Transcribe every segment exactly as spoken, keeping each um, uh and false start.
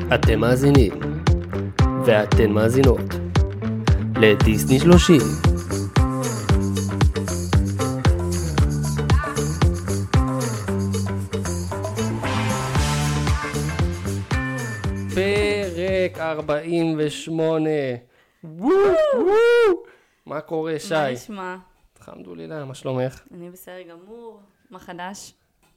אתם מאזינים, ואתן מאזינות, לדיסני שלושים. פרק ארבעים ושמונה. וואו וואו. מה קורה, שי? מה נשמע? אלחמדולילה, מה שלומך? אני בסדר גמור. מה חדש?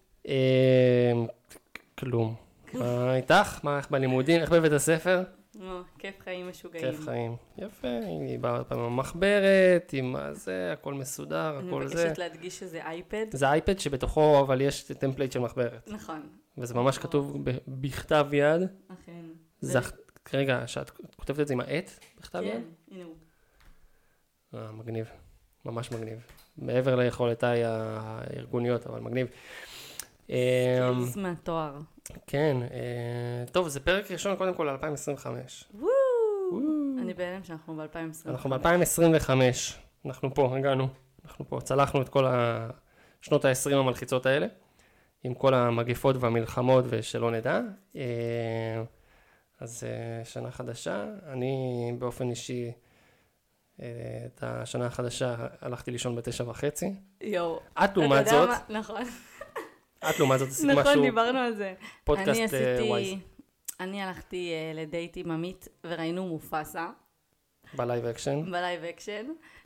כלום. מה איתך? מה איך בלימודים? איך בבית הספר? כיף חיים משוגעים. כיף חיים. יפה, היא באה פעם המחברת, עם זה, הכל מסודר, הכל זה. אני מבקשת להדגיש שזה אייפד. זה אייפד שבתוכו, אבל יש טמפלייט של מחברת. נכון. וזה ממש כתוב בכתב יד. אכן. רגע, שאת כותבת את זה עם העט בכתב יד? כן, הנה הוא. אה, מגניב. ממש מגניב. מעבר ליכולותיי הארגוניות, אבל מגניב. סקילס מהתואר. כן, טוב, זה פרק ראשון קודם כל ל-אלפיים עשרים וחמש. וואו! אני בהלם שאנחנו ב-אלפיים עשרים וחמש. אנחנו ב-אלפיים עשרים וחמש. אנחנו פה, הגענו. אנחנו פה, צלחנו את כל השנות ה-עשרים המלחיצות האלה, עם כל המגפות והמלחמות ושלא נדע. אז שנה חדשה. אני באופן אישי, את השנה החדשה הלכתי לישון בתשע וחצי. יואו. את לעומת זאת. נכון. את לעומת זאת עשית משהו. נכון, דיברנו על זה. פודקאסט ווייז. אני הלכתי לדייט עם עמית וראינו מופסה. בלייב אקשן. בלייב אקשן.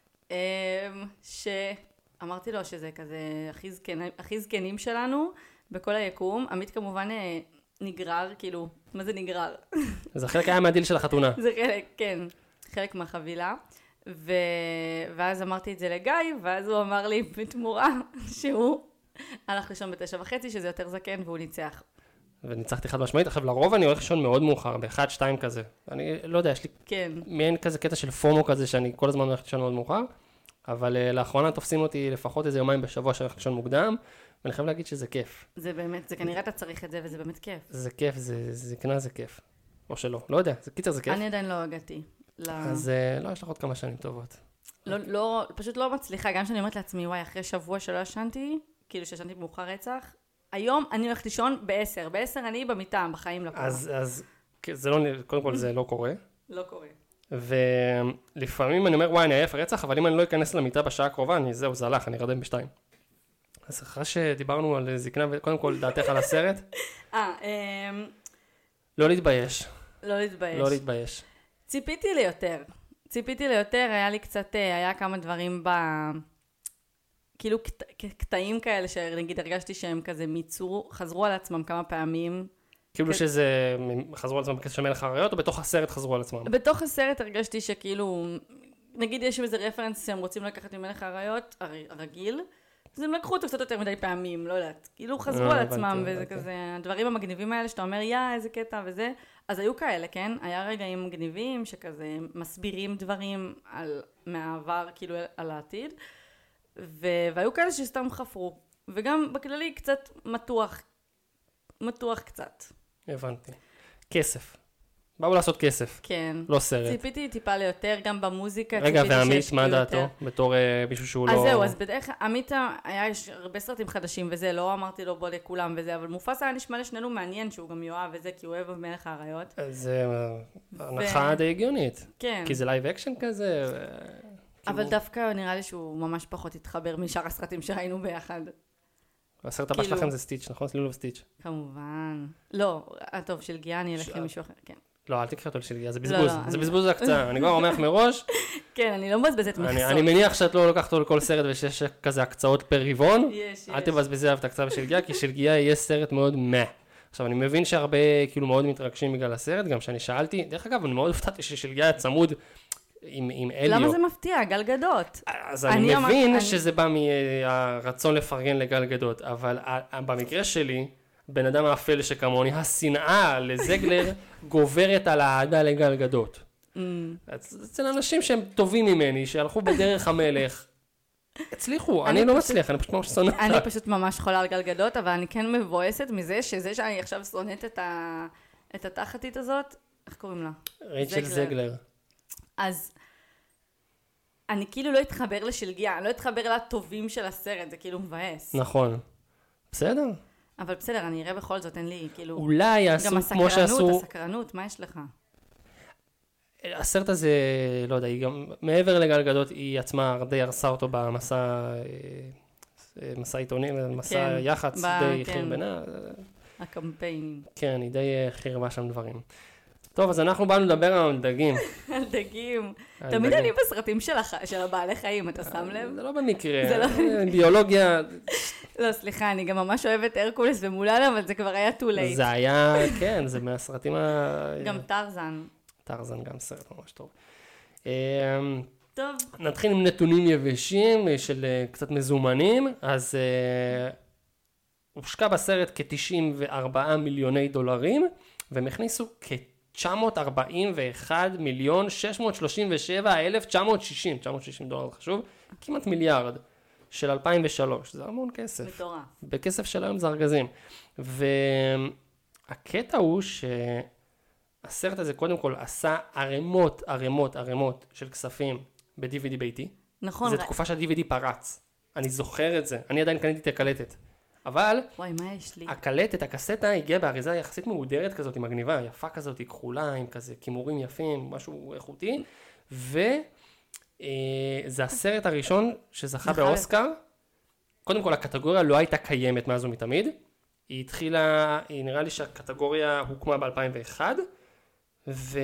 שאמרתי לו שזה כזה הכי זקנים שלנו בכל היקום. עמית כמובן נגרר, כאילו, מה זה נגרר? זה חלק היה מהדיל של החתונה. זה חלק, כן. חלק מהחבילה. ו... ואז אמרתי את זה לגיא, ואז הוא אמר לי בתמורה שהוא הלך לישון בתשע וחצי, שזה יותר זקן, והוא ניצח. וניצחתי חד משמעית. עכשיו, לרוב אני הולך לישון מאוד מאוחר, באחד, שתיים כזה. אני לא יודע, יש לי כן. מעין כזה קטע של פומו כזה, שאני כל הזמן הולך לישון מאוד מאוחר, אבל uh, לאחרונה תופסים אותי לפחות איזה יומיים בשבוע שאני הולך לישון מוקדם, ואני חייב להגיד שזה כיף. זה באמת, זה כנראה אתה צריך את זה, וזה באמת כיף. זה כיף, זה זקנה, זה כיף. או שלא, לא יודע, זה קיצר, זה כיף. אני עדיין לא הגעתי. אז לא, יש לך עוד כמה שנים טובות. לא, לא, פשוט לא מצליחה, גם שאני אומרת לעצמי, וואי, אחרי שבוע שלא ישנתי, כאילו שישנתי במאוחר רצח, היום אני הולכת לישון בעשר, בעשר אני במיטה, בחיים לא קורה. אז, אז, זה לא, קודם כל זה לא קורה. לא קורה. ולפעמים אני אומר, וואי, אני עייף רצח, אבל אם אני לא אכנס למיטה בשעה הקרובה, אני, זהו, זה הלך, אני ארדם בשתיים. אז אחרי שדיברנו על זקנה, וקודם כל דעתך על הסרט, אה, לא להתבייש. לא להתבייש. לא להתבייש. ציפיתי ליותר. ציפיתי ליותר, היה לי קצת, היה כמה דברים ב... כאילו קטעים כאלה, שנגיד הרגשתי שהם כזה מיצו, חזרו על עצמם כמה פעמים. כאילו שזה חזרו על עצמם בקטע של מלך האריות, או בתוך הסרט חזרו על עצמם? בתוך הסרט הרגשתי שכאילו, נגיד יש איזה רפרנס שהם רוצים לקחת ממלך האריות, הרגיל, אז הם לקחו אותו קצת יותר מדי פעמים, לא יודעת. כאילו חזרו על עצמם, וזה כזה, הדברים המגניבים האלה שאתה אומר, יא, איזה קטע וזה. אז היו כאלה, כן? היה רגעים מגניבים שכזה מסבירים דברים על, מהעבר, כאילו על העתיד. ו... והיו כאלה שסתם חפרו. וגם בכללי קצת מתוח. מתוח קצת. הבנתי. כסף. באו לעשות כסף. כן. לא סרט. ציפיתי טיפה ליותר, גם במוזיקה. רגע, ועמית, מה דעתו? בתור uh, מישהו שהוא אז לא... אז זהו, אז בדרך כלל, עמית היה הרבה סרטים חדשים וזה, לא אמרתי לו בוא לכולם וזה, אבל מופסה היה נשמע לשנינו מעניין שהוא גם יואב וזה, כי הוא אוהב מלך האריות. זה הנחה ו... די הגיונית. כן. כי זה לייב אקשן כזה. ו... אבל כאילו... דווקא נראה לי שהוא ממש פחות התחבר משאר הסרטים שראינו ביחד. הסרט הבא שלכם זה סטיץ', נכון? לילו וסטיץ'. כמובן. לא, טוב, של גיאה אני אלך עם מישהו אחר, כן. לא, אל תקחי אותו של גיאה, זה בזבוז. זה בזבוז הקצאה. אני כבר אומר לך מראש. כן, אני לא מבזבזת מכסות. אני מניח שאת לא לוקחת אותו לכל סרט ושיש כזה הקצאות פר רבעון. יש, יש. אל תבזבזי עליו את הקצאה של גיאה, כי של גיאה יהיה סרט מאוד מה. עכשיו, אני מבין שהרבה כאילו מאוד מתרגשים בגלל הסרט, גם שאני שאלתי, דרך אגב, אני מאוד הופתעתי ששל גיאה צמוד עם, עם אליו. למה זה מפתיע? גל גדות. אז אני, אני מבין אמר, שזה אני... בא מהרצון לפרגן לגל גדות, אבל במקרה שלי, בן אדם האפל שכמוני, השנאה לזגלר גוברת על האהדה לגל גדות. Mm. אצל אנשים שהם טובים ממני, שהלכו בדרך המלך, הצליחו, אני, אני לא פשוט, מצליח, אני פשוט ממש שונאת. אני פשוט ממש חולה על גל גדות, אבל אני כן מבואסת מזה, שזה שאני עכשיו שונאת את, ה... את התחתית הזאת, איך קוראים לה? רייצ'ל זגלר. זגלר. אז אני כאילו לא אתחבר לשלגיה, אני לא אתחבר לטובים של הסרט, זה כאילו מבאס. נכון. בסדר. אבל בסדר, אני אראה בכל זאת, אין לי, כאילו... אולי יעשו כמו שעשו... גם הסקרנות, הסקרנות, מה יש לך? הסרט הזה, לא יודע, היא גם, מעבר לגל גדות, היא עצמה די הרסה אותו במסע, מסע עיתונים, מסע כן, יח"צ, ב- די כן. חרבנה. הקמפיינים. כן, היא די חרבה שם דברים. טוב, אז אנחנו באנו לדבר על דגים. על דגים. על תמיד דגים. אני בסרטים של הח- של הבעלי חיים, אתה שם לב? זה לא במקרה, זה לא- ביולוגיה, לא, סליחה, אני גם ממש אוהבת הרקולס ומולן, אבל זה כבר היה too late. זה היה, כן, זה מהסרטים ה... גם טרזן. טרזן גם סרט ממש טוב. אמ, טוב, נתחיל עם נתונים יבשים של אה, קצת מזומנים, אז אה, הושקע בסרט כ-תשעים וארבעה מיליוני דולרים, והם הכניסו כ-תשע מאות ארבעים ואחד מיליון שש מאות שלושים ושבע אלף תשע מאות שישים, תשע מאות שישים דולר חשוב, כמעט מיליארד של אלפיים ושלוש, זה המון כסף. מטורף. בכסף של היום זה ארגזים. והקטע הוא שהסרט הזה קודם כל עשה ערימות, ערימות, ערימות של כספים ב-די וי די ביתי. נכון. זו ר- תקופה שה-די וי די פרץ. אני זוכר את זה. אני עדיין קניתי את הקלטת. אבל וואי, מה יש לי? הקלטת, הקסטה הגיעה באריזה יחסית מהודרת כזאת, מגניבה, יפה כזאת, כחולה, עם כזה כימורים יפים, משהו איכותי. וזה הסרט הראשון שזכה זכה באוסקר. קודם כל, הקטגוריה לא הייתה קיימת מאז ומתמיד. היא התחילה, היא נראה לי שהקטגוריה הוקמה ב-אלפיים ואחת, וזה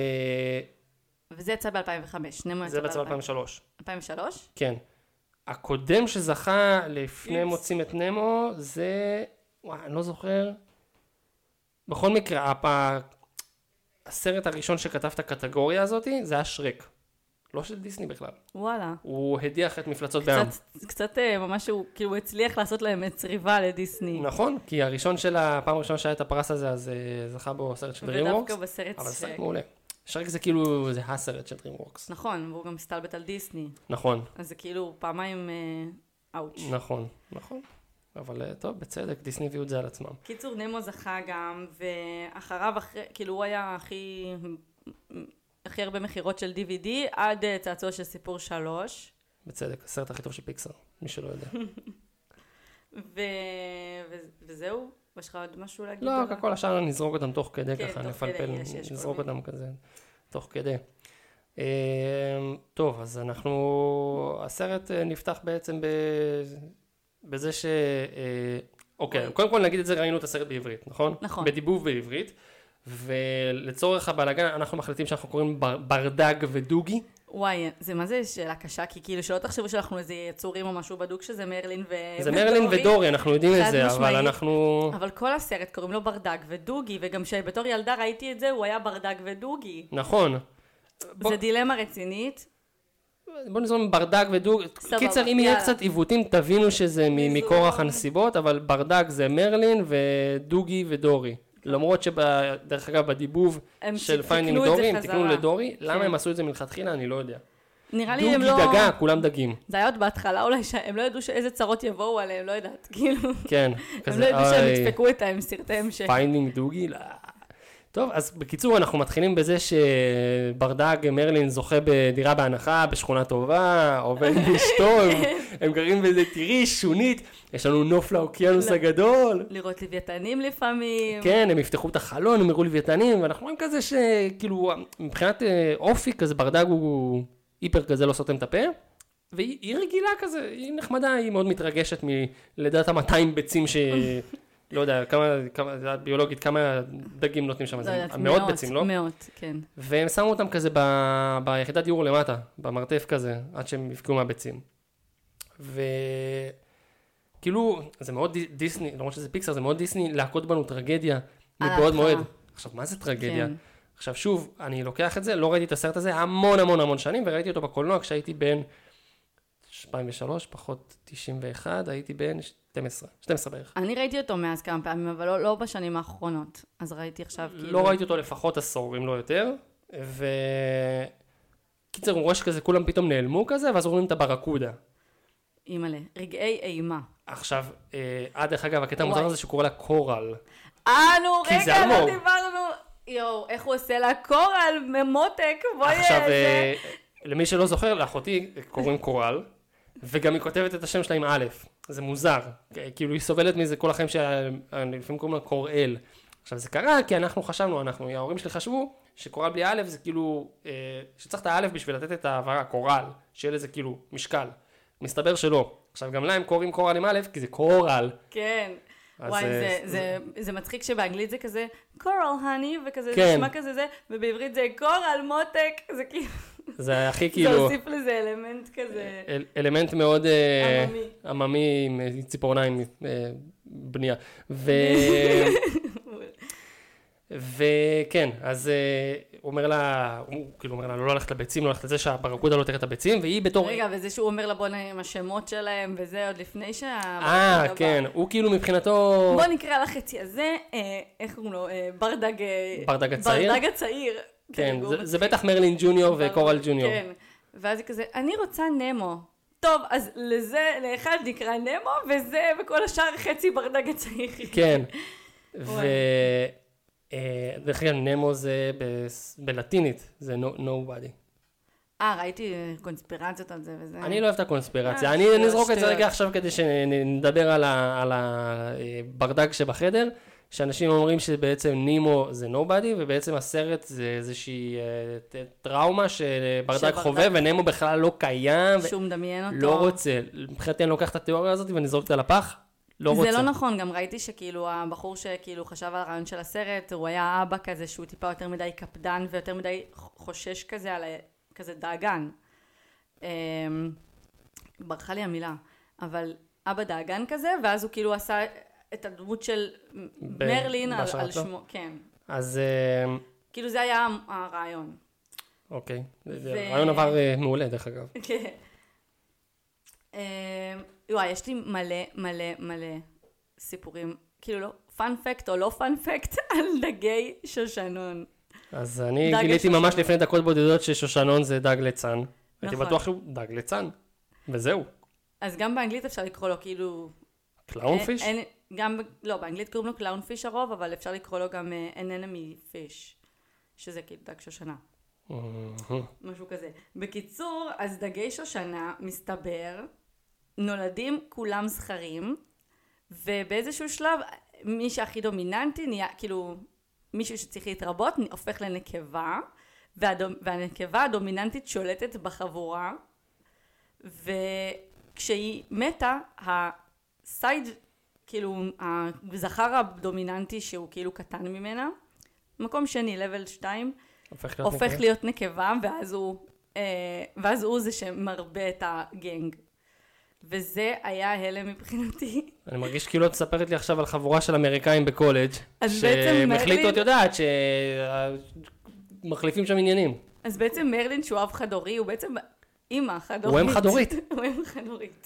וזה יצא ב-אלפיים וחמש. נמו יצא בעצם אלפיים ושלוש. אלפיים ושלוש? כן. הקודם שזכה לפני איפס. מוצאים את נמו, זה... וואי, אני לא זוכר. בכל מקרה, הפ... הסרט הראשון שכתב את הקטגוריה הזאת, זה היה שרק. לא של דיסני בכלל. וואלה. הוא הדיח את מפלצות בים. קצת, קצת אה, ממש הוא, כאילו הוא הצליח לעשות להם צריבה לדיסני. נכון, כי הראשון של הפעם הראשונה שהיה את הפרס הזה, אז אה, זכה בו סרט של DreamWorks. ודווקא בסרט אבל ש... סרט מעולה. שרק זה כאילו, זה הסרט של DreamWorks. נכון, והוא גם מסתלבט על דיסני. נכון, אז זה כאילו פעמיים אה, אאוץ'. נכון, נכון. אבל אה, טוב, בצדק, דיסני הביאו את זה על עצמם. קיצור, נמו זכה גם, ואחריו, אחרי, כאילו הוא היה הכי, הכי הרבה מחירות של די וי די, עד אה, צעצוע של סיפור שלוש. בצדק, הסרט הכי טוב של פיקסר, מי שלא יודע. ו... ו... וזהו? יש לך עוד משהו להגיד? לא, עליו? כל השאר נזרוק אותם תוך כדי, כן, ככה תוך נפלפל, כדי, יש, יש כל נזרוק מיני. אותם כזה, תוך כדי. אה, טוב, אז אנחנו, הסרט אה, נפתח בעצם ב... בזה ש... אה, אוקיי, אוי. קודם כל נגיד את זה, ראינו את הסרט בעברית, נכון? נכון. בדיבוב בעברית, ולצורך הבלגן אנחנו מחליטים שאנחנו קוראים בר- ברדג ודוגי. וואי, זה מה זה שאלה קשה? כי כאילו שלא תחשבו שאנחנו איזה יצורים או משהו בדוק, שזה מרלין ו... זה מרלין ודורי, אנחנו יודעים את חד זה, אבל משמעית. אנחנו... אבל כל הסרט קוראים לו ברדג ודוגי, וגם שבתור ילדה ראיתי את זה, הוא היה ברדג ודוגי. נכון. בוא- זה דילמה רצינית. בוא נזרום ברדג ודוג, סבבה, קיצר אם יהיה יאללה. קצת עיוותים תבינו שזה מ- מזרום. מכורח הנסיבות, אבל ברדג זה מרלין ודוגי ודורי. למרות שדרך אגב בדיבוב הם של תיקנו פיינדינג את זה דורי, הם חזרה. תיקנו לדורי, למה כן. הם עשו את זה מלכתחילה אני לא יודע. נראה לי הם דוגי לא... דגה, כולם דגים. זה היה עוד בהתחלה אולי שהם לא ידעו שאיזה צרות יבואו עליהם, לא יודעת, כאילו. כן, הם לא ידעו שהם ידפקו את הם סרטי המשך. פיינדינג דוגי, לא. טוב, אז בקיצור אנחנו מתחילים בזה שברדג מרלין זוכה בדירה בהנחה, בשכונה טובה, עובד עם אשתו, הם- הם גרים באיזה תראי שונית, יש לנו נוף לאוקיינוס לא. הגדול. לראות לוויתנים לפעמים. כן, הם יפתחו את החלון, הם יראו לוויתנים, ואנחנו רואים כזה שכאילו, מבחינת אה, אופי כזה, ברדג הוא היפר כזה, לא סותם את הפה, והיא היא רגילה כזה, היא נחמדה, היא מאוד מתרגשת מלידת ה-מאתיים ביצים ש... לא יודע, כמה, כמה, זה ביולוגית, כמה דגים נותנים שם, לא זה יודעת, מאות ביצים, לא? מאות, כן. והם שמו אותם כזה ב... ביחידת דיור למטה, במרתף כזה, עד שהם יפגעו מהביצים. וכאילו, זה מאוד די- דיסני, למרות שזה פיקסר, זה מאוד דיסני להכות בנו טרגדיה מבעוד ההתחלה. מועד. עכשיו, מה זה טרגדיה? כן. עכשיו, שוב, אני לוקח את זה, לא ראיתי את הסרט הזה המון המון המון שנים, וראיתי אותו בקולנוע כשהייתי בן אלפיים ושלוש, פחות תשעים ואחת, הייתי בן שתים עשרה, שתים עשרה בערך. אני ראיתי אותו מאז כמה פעמים, אבל לא, לא בשנים האחרונות. אז ראיתי עכשיו כאילו... לא ראיתי אותו לפחות עשור, אם לא יותר, ו... קיצר, הוא רואה שכזה, כולם פתאום נעלמו כזה, ואז רואים את הברקודה. אימא'לה, רגעי אימה. עכשיו, אה, עד דרך אגב, הקטע המוזר וואי. הזה שקורא לה קורל. אה, נו, כי זה רגע, לא אלמוג. דיברנו. יואו, איך הוא עושה לה קורל ממותק, בואי עכשיו, איזה... אה, למי שלא זוכר, לאחותי קוראים קורל, וגם היא כותבת את השם שלה עם א', זה מוזר, כאילו היא סובלת מזה כל החיים שלפעמים קוראים לה קוראל. עכשיו זה קרה כי אנחנו חשבנו, אנחנו, ההורים שלי חשבו שקורל בלי א' זה כאילו, שצריך את האלף בשביל לתת את העברה, קורל, שיהיה לזה כאילו משקל. מסתבר שלא. עכשיו גם להם קוראים קורל עם א' כי זה קורל. כן. וואי, זה, זה, זה מצחיק שבאנגלית זה כזה קורל, הני, וכזה כן. נשמע כזה זה, ובעברית זה קורל, מותק, זה כאילו... זה הכי כאילו... זה הוסיף לזה אלמנט כזה... אל, אלמנט מאוד... עממי. עממי עם ציפורניים בנייה. ו... וכן, אז הוא אומר לה, הוא כאילו אומר לה, לא ללכת לביצים, לא ללכת לזה שהברקודה לא תראה את הביצים, והיא בתור... רגע, וזה שהוא אומר לה בוא נראה עם השמות שלהם, וזה עוד לפני שה... אה, כן, הוא כאילו מבחינתו... בוא נקרא לחצי הזה, איך קוראים לו, ברדג... ברדג הצעיר? ברדג הצעיר. כן, זה בטח מרלין ג'וניור וקורל ג'וניור. כן, ואז היא כזה, אני רוצה נמו. טוב, אז לזה, לאחד נקרא נמו, וזה, וכל השאר חצי ברדג הצעיר. כן, ו... דרך אגב, נמו זה בלטינית, זה nobody. אה, ראיתי קונספירציות על זה וזה. אני לא אוהב את הקונספירציה, אני נזרוק את זה רגע עכשיו כדי שנדבר על הברדג שבחדר, שאנשים אומרים שבעצם נימו זה nobody, ובעצם הסרט זה איזושהי טראומה שברדג חווה, ונמו בכלל לא קיים. שהוא מדמיין אותו. לא רוצה, מבחינתי אני לוקח את התיאוריה הזאת ואני זורק אותה לפח. לא רוצה. זה לא נכון, גם ראיתי שכאילו הבחור שכאילו חשב על הרעיון של הסרט, הוא היה אבא כזה שהוא טיפה יותר מדי קפדן ויותר מדי חושש כזה על כזה דאגן. ברכה לי המילה, אבל אבא דאגן כזה, ואז הוא כאילו עשה את הדמות של מרלין על, על שמו, כן. אז... כאילו זה היה הרעיון. אוקיי, הרעיון עבר מעולה דרך אגב. כן. וואי, יש לי מלא מלא מלא סיפורים, כאילו לא, פאנ פקט או לא פאנ פקט על דגי שושנון. אז אני גיליתי ממש לפני דקות בודדות ששושנון זה דג ליצן. נכון. הייתי בטוח שהוא דג ליצן, וזהו. אז גם באנגלית אפשר לקרוא לו כאילו... קלאונפיש? גם, לא, באנגלית קוראים לו קלאונפיש הרוב, אבל אפשר לקרוא לו גם אננמי פיש, שזה כאילו דג שושנה. משהו כזה. בקיצור, אז דגי שושנה מסתבר... נולדים כולם זכרים, ובאיזשהו שלב, מי שהכי דומיננטי, נהיה, כאילו, מישהו שצריך להתרבות, הופך לנקבה, והדומ... והנקבה הדומיננטית שולטת בחבורה, וכשהיא מתה, הסייד, כאילו, הזכר הדומיננטי שהוא כאילו קטן ממנה, מקום שני, לבל שתיים, הופך להיות, הופך להיות נקבה, ואז הוא, אה, ואז הוא זה שמרבה את הגנג. וזה היה הלם מבחינתי. אני מרגיש כאילו את מספרת לי עכשיו על חבורה של אמריקאים בקולג' אז בעצם שהם החליטו, מרלין... את יודעת, שמחליפים שם עניינים. אז בעצם מרלין שהוא אב חד-הורי, הוא בעצם אימא חד-הורית. הוא אם חד-הורית. הוא אם חד-הורית.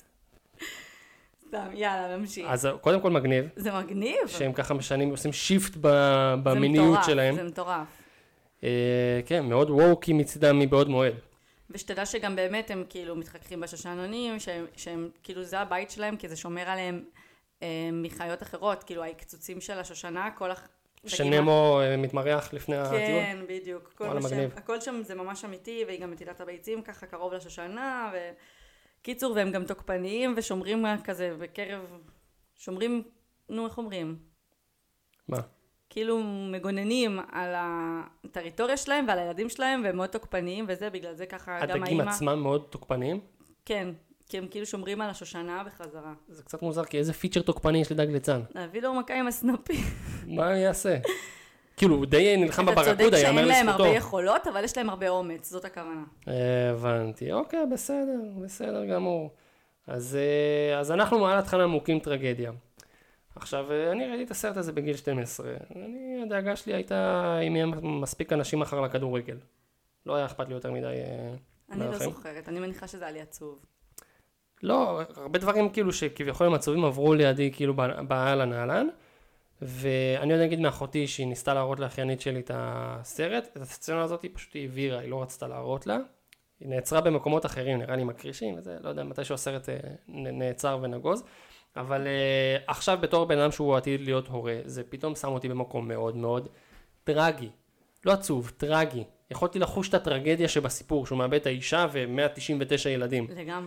סתם, יאללה, נמשיך. אז קודם כל מגניב. זה מגניב. שהם ככה משנים, עושים שיפט במיניות שלהם. זה מטורף, זה מטורף. כן, מאוד ווקי מצדם מבעוד מועד. ושתדע שגם באמת הם כאילו מתחככים בשושנונים, שהם, שהם כאילו זה הבית שלהם, כי זה שומר עליהם אה, מחיות אחרות, כאילו ההקצוצים של השושנה, כל הח... שנמו אה, מתמרח לפני הטיול. כן, בדיוק. כל וואלה, מגניב. שם, הכל שם זה ממש אמיתי, והיא גם מטילה את הביצים ככה קרוב לשושנה, וקיצור, והם גם תוקפניים ושומרים כזה בקרב, שומרים, נו איך אומרים? מה? כאילו מגוננים על הטריטוריה שלהם ועל הילדים שלהם, והם מאוד תוקפניים, וזה בגלל זה ככה גם האמא... הדגים עצמם מאוד תוקפניים? כן, כי הם כאילו שומרים על השושנה בחזרה. זה קצת מוזר, כי איזה פיצ'ר תוקפני יש לדג ליצן? להביא לו מכה עם הסנפי. מה אני אעשה? כאילו, הוא די נלחם בברקודה, יאמר לזכותו. אתה צודק שאין להם הרבה יכולות, אבל יש להם הרבה אומץ, זאת הכוונה. הבנתי, אוקיי, בסדר, בסדר גמור. אז, אז אנחנו מעל התחנה מוקים טרגדיה. עכשיו, אני ראיתי את הסרט הזה בגיל שתים עשרה. אני, הדאגה שלי הייתה אם יהיה מספיק אנשים אחר לכדורגל. לא היה אכפת לי יותר מדי. אני לא זוכרת, אני מניחה שזה היה לי עצוב. לא, הרבה דברים כאילו שכביכול הם עצובים עברו לידי כאילו בעל הנעלן. ואני עוד אגיד מאחותי שהיא ניסתה להראות לאחיינית שלי את הסרט. את הסצנה הזאת היא פשוט העבירה, היא לא רצתה להראות לה. היא נעצרה במקומות אחרים, נראה לי מקרישים, וזה, לא יודע, מתי שהוא הסרט נעצר ונגוז. אבל uh, עכשיו בתור בן אדם שהוא עתיד להיות הורה, זה פתאום שם אותי במקום מאוד מאוד טרגי. לא עצוב, טרגי. יכולתי לחוש את הטרגדיה שבסיפור, שהוא מאבד את האישה ו-מאה תשעים ותשע ילדים. לגמרי.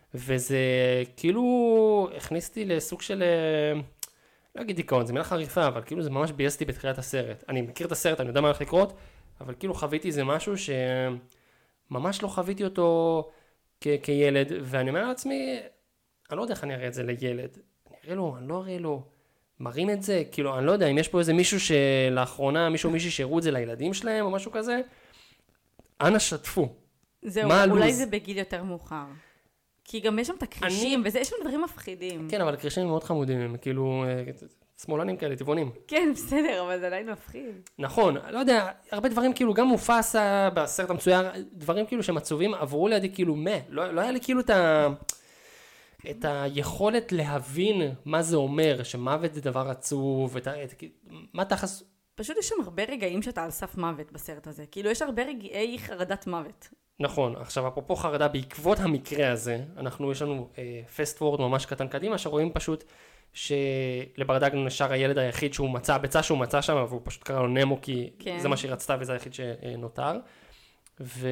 וזה כאילו הכניס אותי לסוג של, לא אגיד דיכאון, זה מילה חריפה, אבל כאילו זה ממש בייס אותי בתחילת הסרט. אני מכיר את הסרט, אני יודע מה הולך לקרות, אבל כאילו חוויתי איזה משהו שממש לא חוויתי אותו כ- כילד, ואני אומר לעצמי, אני לא יודע איך אני אראה את זה לילד. אני אראה לו, אני לא אראה לו. מראים את זה, כאילו, אני לא יודע, אם יש פה איזה מישהו שלאחרונה, מישהו או מישהי שיראו את זה לילדים שלהם, או משהו כזה, אנא שתפו. זהו, אולי זה בגיל יותר מאוחר. כי גם יש שם את הקרישים, וזה, יש שם דברים מפחידים. כן, אבל הקרישים מאוד חמודים, הם כאילו, שמאלנים כאלה, טבעונים. כן, בסדר, אבל זה עדיין מפחיד. נכון, לא יודע, הרבה דברים כאילו, גם מופסה בסרט המצויר, דברים כאילו שמצובים, עברו לידי כאילו מה, לא, לא היה לי כאילו את ה... את היכולת להבין מה זה אומר, שמוות זה דבר עצוב, את, את, מה תחס... פשוט יש שם הרבה רגעים שאתה על סף מוות בסרט הזה. כאילו יש הרבה רגעי חרדת מוות. נכון, עכשיו אפרופו חרדה, בעקבות המקרה הזה, אנחנו, יש לנו פסט וורד ממש קטן קדימה, שרואים פשוט שלברדאג נשאר הילד היחיד שהוא מצא, הביצה שהוא מצא שם, והוא פשוט קרא לו נמו, כי כן. זה מה שהיא רצתה וזה היחיד שנותר. ו...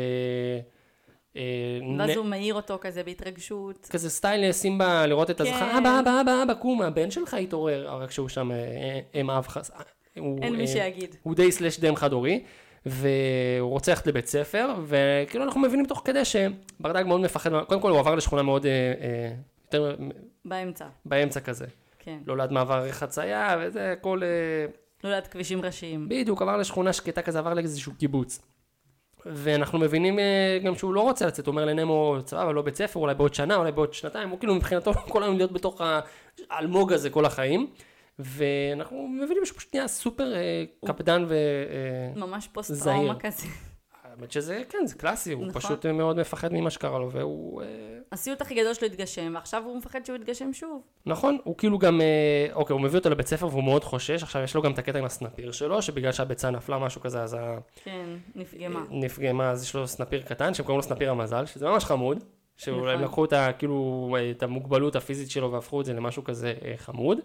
ואז הוא מעיר אותו כזה בהתרגשות. כזה סטייל סימבה לראות את הזכר, אבא, אבא, אבא, אבא, קום, הבן שלך התעורר, רק שהוא שם אם אב חס... אין מי שיגיד. הוא די סלש דם חד הורי, והוא רוצה ללכת לבית ספר, וכאילו אנחנו מבינים תוך כדי שברדאג מאוד מפחד, קודם כל הוא עבר לשכונה מאוד יותר... באמצע. באמצע כזה. כן. לא ליד מעבר חצייה, וזה כל... לא ליד כבישים ראשיים. בדיוק, עבר לשכונה שקטה כזה, עבר לאיזשהו קיבוץ. ואנחנו מבינים גם שהוא לא רוצה לצאת, הוא אומר לנמו צבא, אבל לא בית ספר, אולי בעוד שנה, אולי בעוד שנתיים, הוא כאילו מבחינתו כל היום להיות בתוך האלמוג הזה כל החיים, ואנחנו מבינים שהוא פשוט נהיה סופר קפדן וזהיר. ממש פוסט טראומה כזה. האמת שזה, כן, זה קלאסי, הוא פשוט מאוד מפחד ממה שקרה לו, והוא... הסיוט הכי גדול שלו התגשם, ועכשיו הוא מפחד שהוא יתגשם שוב. נכון, הוא כאילו גם, אוקיי, הוא מביא אותו לבית ספר והוא מאוד חושש, עכשיו יש לו גם את הקטע עם הסנפיר שלו, שבגלל שהביצה נפלה משהו כזה, אז ה... כן, נפגמה. נפגמה, אז יש לו סנפיר קטן, שהם קוראים לו סנפיר המזל, שזה ממש חמוד, שהם לקחו את, כאילו, את המוגבלות הפיזית שלו והפכו את זה למשהו כזה חמוד,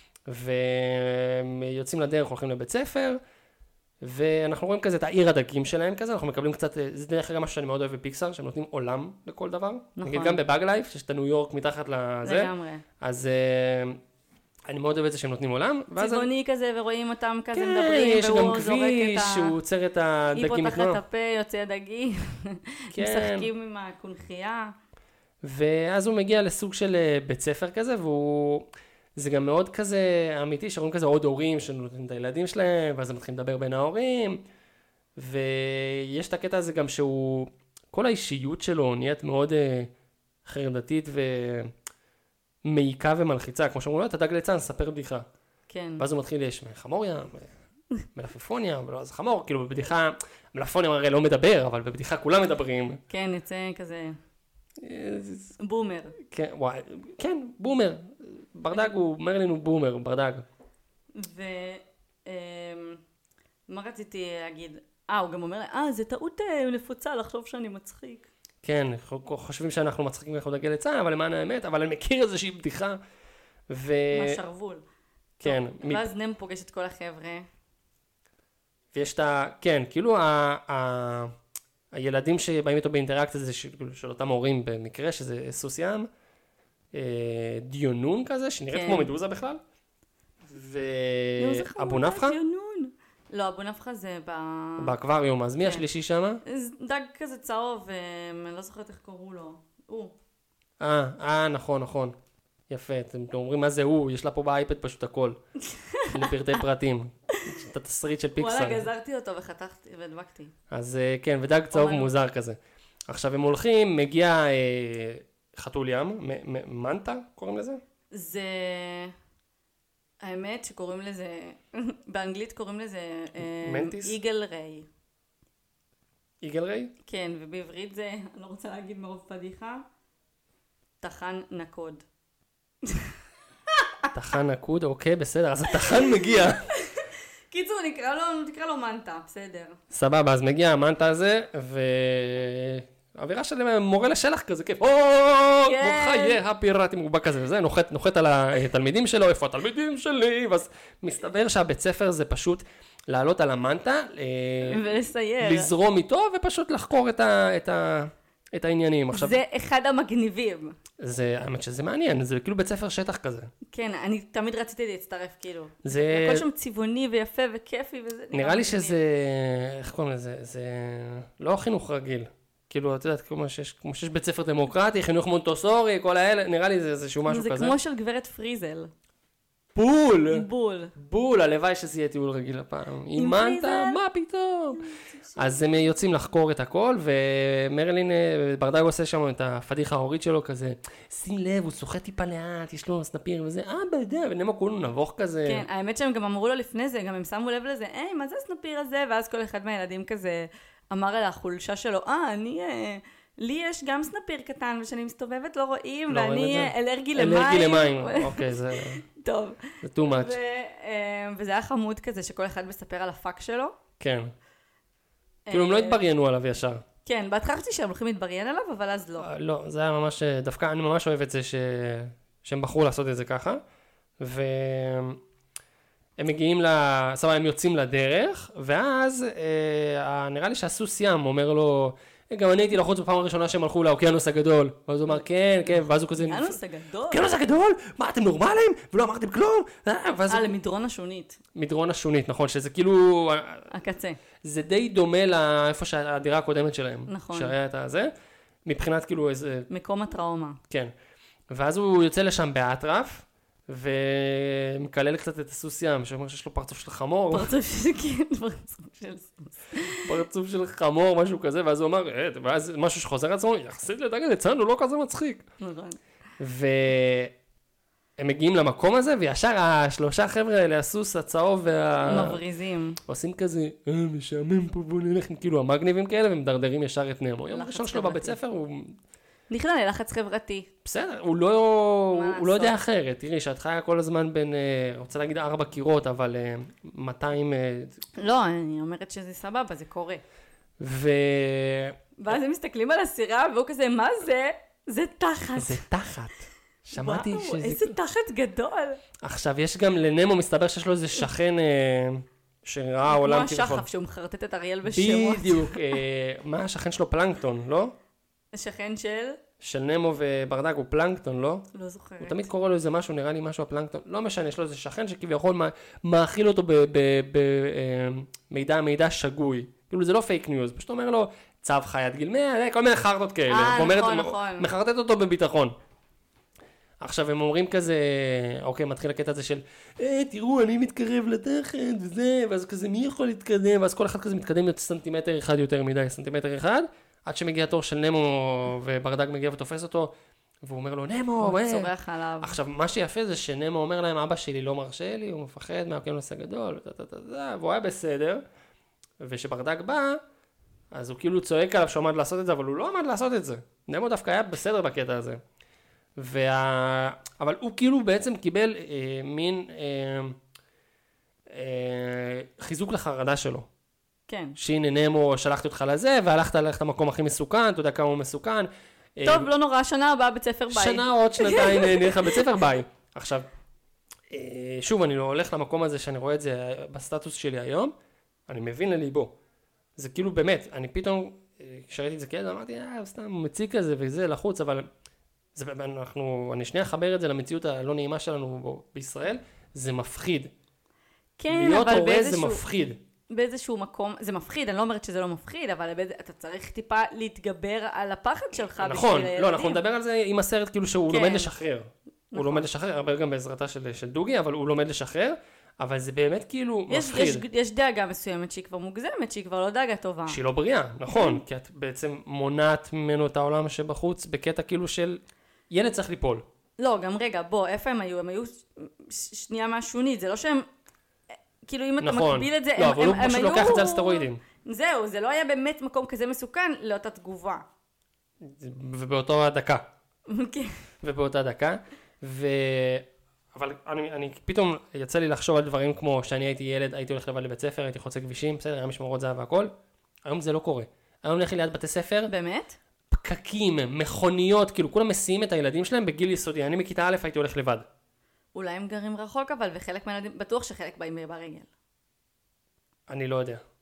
ויוצאים לדרך, הולכים לבית ספר, ואנחנו רואים כזה את העיר הדגים שלהם כזה, אנחנו מקבלים קצת, זה דרך אגב משהו שאני מאוד אוהב בפיקסאר, שהם נותנים עולם לכל דבר. נכון. נגיד גם בבאג לייף, שיש את הניו יורק מתחת לזה. לגמרי. אז אני מאוד אוהב את זה שהם נותנים עולם. צבעוני כזה, ורואים אותם כזה מדברים, והוא זורק את ה... כן, יש גם כביש, שהוא עוצר את הדגים. היא פותחת את הפה, יוצא דגים, משחקים עם הקונחייה. ואז הוא מגיע לסוג של בית ספר כזה, והוא... זה גם מאוד כזה אמיתי, שרואים כזה עוד הורים שנותנים את הילדים שלהם, ואז הם מתחילים לדבר בין ההורים, ויש את הקטע הזה גם שהוא, כל האישיות שלו נהיית מאוד uh, חרדתית ומעיקה ומלחיצה, כמו שאומרים לו, אתה דג ליצן, ספר בדיחה. כן. ואז הוא מתחיל, יש חמוריה, מלפפוניה, ולא, אז חמור, כאילו בבדיחה, מלפפוניה הרי לא מדבר, אבל בבדיחה כולם מדברים. כן, יצא כזה... בומר. כן, וואי, כן, בומר. ברדאג הוא, מרלין הוא בומר, ברדאג. ומה רציתי להגיד? אה, הוא גם אומר, אה, זה טעות נפוצה לחשוב שאני מצחיק. כן, חושבים שאנחנו מצחיקים ואנחנו דגל ליצן, אבל למען האמת, אבל אני מכיר איזושהי בדיחה. ו... מה שרבול. כן. ואז נם פוגש את כל החבר'ה. ויש את ה... כן, כאילו ה... הילדים שבאים איתו באינטראקציה זה של אותם הורים במקרה, שזה סוס ים, דיונון כזה, שנראית כמו מדוזה בכלל, ואבו נפחה. לא, אבו נפחה זה ב... באקווריום, אז מי השלישי שם? דג כזה צהוב, אני לא זוכרת איך קראו לו. הוא. אה, אה, נכון, נכון. יפה, אתם אומרים מה זה הוא, יש לה פה באייפד פשוט הכל. לפרטי פרטים. את התסריט של פיקסאר. וואלה, גזרתי אותו וחתכתי והדבקתי. אז כן, ודג צהוב מוזר כזה. עכשיו הם הולכים, מגיע חתול ים, מנטה קוראים לזה? זה... האמת שקוראים לזה, באנגלית קוראים לזה... מנטיס? איגל ריי. איגל ריי? כן, ובעברית זה, אני לא רוצה להגיד מרוב פדיחה, תחן נקוד. תחן נקוד, אוקיי, בסדר, אז התחן מגיע. קיצור, נקרא לו, נקרא לו מנטה, בסדר. סבבה, אז מגיע המנטה הזה, והאווירה של מורה לשלח כזה, כיף, או, חיי הפיראטים, הוא בא כזה וזה, נוחת על התלמידים שלו, איפה התלמידים שלי, ואז מסתבר שהבית ספר זה פשוט לעלות על המנטה, ולסייר, לזרום איתו, ופשוט לחקור את את העניינים. עכשיו, זה אחד המגניבים. זה, האמת שזה מעניין, זה כאילו בית ספר שטח כזה. כן, אני תמיד רציתי להצטרף, כאילו. זה... הכל שם צבעוני ויפה וכיפי וזה. נראה לי שזה, איך קוראים לזה? זה לא חינוך רגיל. כאילו, את יודעת, כמו שיש, כמו שיש בית ספר דמוקרטי, חינוך מונטוסורי, כל האלה, נראה לי זה איזשהו משהו זה כזה. זה כמו של גברת פריזל. בול! בול. בול, הלוואי שזה יהיה טיול רגיל הפעם. אימנת, מה פתאום? אז הם יוצאים לחקור את הכל, ומרלין, ברדאג עושה שם את הפדיחה ההורית שלו כזה, שים לב, הוא שוחה טיפה לאט, יש לו סנפיר וזה, אה, בדע, ונמה כולנו נבוך כזה. כן, האמת שהם גם אמרו לו לפני זה, גם הם שמו לב לזה, היי, מה זה הסנפיר הזה? ואז כל אחד מהילדים כזה אמר על החולשה שלו, אה, אני... לי יש גם סנפיר קטן, ושאני מסתובבת לא רואים, לא ואני אלרגי למים. אלרגי למים, אוקיי, זה... טוב. זה too much. וזה היה חמוד כזה, שכל אחד מספר על הפאק שלו. כן. כאילו הם לא התבריינו עליו ישר. כן, בהתחלה חשבתי שהם הולכים להתבריין עליו, אבל אז לא. לא, זה היה ממש, דווקא אני ממש אוהב את זה שהם בחרו לעשות את זה ככה, והם מגיעים, סבבה, הם יוצאים לדרך, ואז נראה לי שהסוס ים אומר לו, גם אני הייתי לחוץ בפעם הראשונה שהם הלכו לאוקיינוס הגדול, ואז הוא אמר, כן, כן, ואז הוא כזה... אוקיינוס הגדול? אוקיינוס הגדול? מה, אתם נורמליים? ולא אמרתם כלום? אה, למדרון השונית. מדרון השונית, נכון, שזה כאילו... הקצה. זה די דומה לאיפה שהדירה הקודמת שלהם. נכון. שהיה את הזה, מבחינת כאילו איזה... מקום הטראומה. כן. ואז הוא יוצא לשם באטרף, ומקלל קצת את הסוס ים, שאומר שיש לו פרצוף של חמור. פרצוף של, כן, פרצוף של סוס. פרצוף של חמור, משהו כזה, ואז הוא אמר, ואז משהו שחוזר עצמו, יחסית לדגל ליצן, הוא לא כזה מצחיק. נכון. והם מגיעים למקום הזה, וישר השלושה חבר'ה האלה, הסוס, הצהוב וה... מבריזים. עושים כזה, אה, משעמם פה, בוא נלך, כאילו המגניבים כאלה, ומדרדרים ישר את נמו. יום הראשון שלו בבית ספר הוא... נכנע ללחץ חברתי. בסדר, הוא לא, הוא לא יודע אחרת. תראי, שאת חיה כל הזמן בין, רוצה להגיד ארבע קירות, אבל מאתיים... לא, אני אומרת שזה סבבה, זה קורה. ו... ואז הם מסתכלים על הסירה, והוא כזה, מה זה? זה תחת. זה תחת. שמעתי וואו, שזה... איזה תחת גדול. עכשיו, יש גם לנמו, מסתבר שיש לו איזה שכן שראה עולם כמו השחף, שהוא מחרטט את אריאל בשמות. בדיוק. מה השכן שלו? פלנקטון, לא? השכן של? של נמו וברדאג הוא פלנקטון, לא? לא זוכרת. הוא תמיד קורא לו איזה משהו, נראה לי משהו הפלנקטון. לא משנה, יש לו איזה שכן שכביכול מאכיל אותו במידע, מידע שגוי. כאילו זה לא פייק ניוז, פשוט אומר לו, צו חיית גיל מאה, כל מיני חרטות כאלה. אה, נכון, נכון. מחרטט אותו בביטחון. עכשיו הם אומרים כזה, אוקיי, מתחיל הקטע הזה של, אה, תראו, אני מתקרב לתחת וזה, ואז כזה, מי יכול להתקדם? ואז כל אחד כזה מתקדם להיות סנטימטר אחד יותר מדי, סנטימטר אחד, עד שמגיע התור של נמו, וברדאג מגיע ותופס אותו, והוא אומר לו, נמו, הוא צורח עליו. עכשיו, מה שיפה זה שנמו אומר להם, אבא שלי לא מרשה לי, הוא מפחד מהאוקיינוס הגדול, והוא היה בסדר, ושברדאג בא, אז הוא כאילו צועק עליו שעומד לעשות את זה, אבל הוא לא עמד לעשות את זה. נמו דווקא היה בסדר בקטע הזה. וה... אבל הוא כאילו בעצם קיבל אה, מין אה, אה, חיזוק לחרדה שלו. כן. שהנה נמו, שלחתי אותך לזה, והלכת ללכת למקום הכי מסוכן, אתה יודע כמה הוא מסוכן. טוב, לא נורא, שנה הבאה בית ספר ביי. שנה עוד שנתיים נלך לבית ספר ביי. עכשיו, שוב, אני לא הולך למקום הזה שאני רואה את זה בסטטוס שלי היום, אני מבין לליבו. זה כאילו באמת, אני פתאום, כשראיתי את זה כילד, אמרתי, אה, סתם מציג כזה וזה לחוץ, אבל זה, אנחנו, אני שנייה אחבר את זה למציאות הלא נעימה שלנו בישראל, זה מפחיד. כן, אבל באיזשהו... להיות הורה זה מפחיד. באיזשהו מקום, זה מפחיד, אני לא אומרת שזה לא מפחיד, אבל אתה צריך טיפה להתגבר על הפחד שלך. נכון, לא, אנחנו נדבר על זה עם הסרט כאילו שהוא לומד לשחרר. הוא לומד לשחרר, הרבה גם בעזרתה של דוגי, אבל הוא לומד לשחרר, אבל זה באמת כאילו מפחיד. יש דאגה מסוימת שהיא כבר מוגזמת, שהיא כבר לא דאגה טובה. שהיא לא בריאה, נכון, כי את בעצם מונעת ממנו את העולם שבחוץ, בקטע כאילו של ילד צריך ליפול. לא, גם רגע, בוא, איפה הם היו? הם היו שנייה מהשונית, זה לא שהם... כאילו אם אתה מקביל את זה, לא, אבל הוא פשוט לוקח את זה על סטרואידים. זהו, זה לא היה באמת מקום כזה מסוכן לאותה תגובה. ובאותו הדקה. ובאותה דקה. אבל אני פתאום יצא לי לחשוב על דברים כמו שאני הייתי ילד, הייתי הולך לבד לבית ספר, הייתי חוצה כבישים, בסדר, היה משמרות זהב והכל. היום זה לא קורה. היום הולך לי ליד בתי ספר. באמת? פקקים, מכוניות, כאילו כולם מסיעים את הילדים שלהם בגיל יסודי. אני מכיתה א' הייתי הולך לבד. אולי הם גרים רחוק אבל, וחלק מהילדים, בטוח שחלק באים ברגל. אני לא יודע.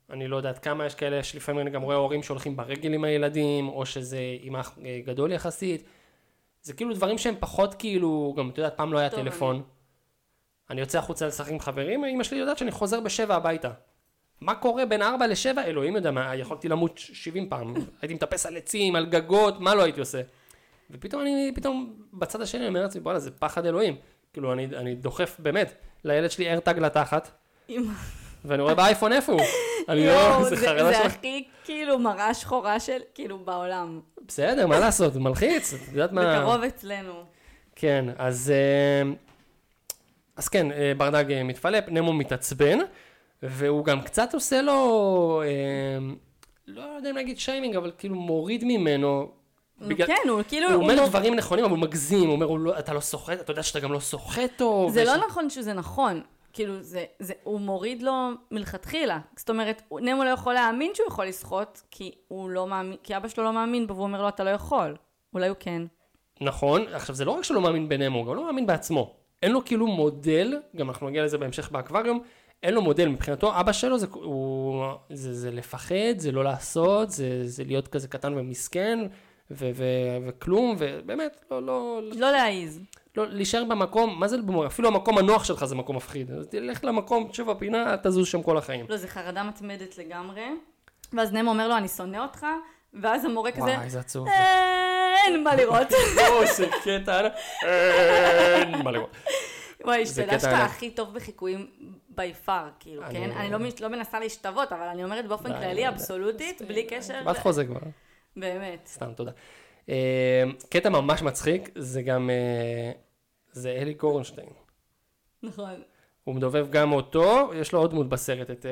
אני לא יודעת כמה יש כאלה, יש לפעמים אני גם רואה הורים שהולכים ברגל עם הילדים, או שזה עם אח גדול יחסית. זה כאילו דברים שהם פחות כאילו, גם אתה יודעת, פעם לא היה טוב, טלפון. אני... אני יוצא החוצה לשחק עם חברים, אמא שלי יודעת שאני חוזר בשבע הביתה. מה קורה בין ארבע לשבע? אלוהים יודע מה, יכולתי למות שבעים פעם. הייתי מטפס על עצים, על גגות, מה לא הייתי עושה? ופתאום אני, פתאום בצד השני אני אומר לעצמי, בוא'נה, זה פחד אלוהים. כאילו, אני, אני דוחף באמת לילד שלי ארטג לתחת. ואני רואה באייפון איפה הוא. אני לא, זה חרדה שלך. זה הכי כאילו מראה שחורה של, כאילו, בעולם. בסדר, מה לעשות? זה מלחיץ. את יודעת מה... בקרוב אצלנו. כן, אז... אז כן, ברדג מתפלפ, נמו מתעצבן, והוא גם קצת עושה לו... לא יודע אם להגיד שיימינג, אבל כאילו מוריד ממנו... בגלל... כן, הוא כאילו... הוא אומר הוא... דברים נכונים, אבל הוא מגזים, הוא אומר, הוא לא, אתה לא סוחט, אתה יודע שאתה גם לא סוחט טוב. זה וש... לא נכון שזה נכון. כאילו, זה, זה, הוא מוריד לו מלכתחילה. זאת אומרת, נמו לא יכול להאמין שהוא יכול לשחוט, כי הוא לא מאמין, כי אבא שלו לא מאמין בו, והוא אומר לו, אתה לא יכול. אולי הוא כן. נכון. עכשיו, זה לא רק שלא מאמין בנמו, הוא גם לא מאמין בעצמו. אין לו כאילו מודל, גם אנחנו נגיע לזה בהמשך באקווריום, אין לו מודל. מבחינתו, אבא שלו זה, הוא, זה, זה לפחד, זה לא לעשות, זה, זה להיות כזה קטן ומסכן, ו- ו- וכלום, ובאמת, לא, לא... לא להעיז. לא, להישאר במקום, מה זה, אפילו המקום הנוח שלך זה מקום מפחיד. אז תלך למקום, תשב בפינה, תזוז שם כל החיים. לא, זה חרדה מתמדת לגמרי. ואז נמו אומר לו, אני שונא אותך, ואז המורה כזה... וואי, זה עצוב. אין מה לראות. או, זה קטע, אין מה לראות. וואי, שתדע שאתה הכי טוב בחיקויים ביפר, כאילו, כן? אני לא מנסה להשתוות, אבל אני אומרת באופן כללי, אבסולוטית, בלי קשר... בת חוזה כבר. באמת. סתם, תודה. קטע ממש מצחיק, זה גם... זה אלי גורנשטיין. נכון. הוא מדובב גם אותו, יש לו עוד דמות בסרט, את...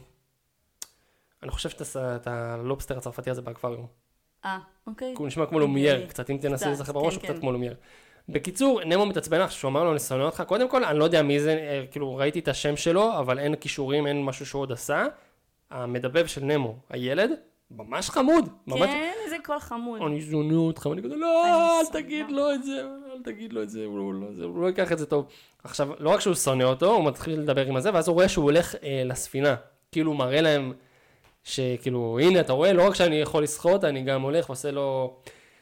אני חושב שאת הלובסטר הצרפתי הזה באקווריום. אה, אוקיי. הוא נשמע כמו לומייר, קצת אם תנסי לזכר בראש, הוא קצת כמו לומייר. בקיצור, נמו מתעצבן לך, שהוא אמר לו, אני שונא אותך, קודם כל, אני לא יודע מי זה, כאילו, ראיתי את השם שלו, אבל אין כישורים, אין משהו שהוא עוד עשה. המדבב של נמו, הילד, ממש חמוד. כן, איזה קול חמוד. אני שונא אותך, ואני כזה, לא, אל תגיד לו את זה, אל תגיד לו את זה, הוא לא ייקח את זה טוב. עכשיו, לא רק שהוא שונא אותו, הוא מתחיל לדבר עם הזה, ואז הוא רואה שהוא הולך לספינה. כאילו, הוא מראה להם שכאילו, הנה, אתה רואה, לא רק שאני יכול לשחות, אני גם הולך ועושה לו...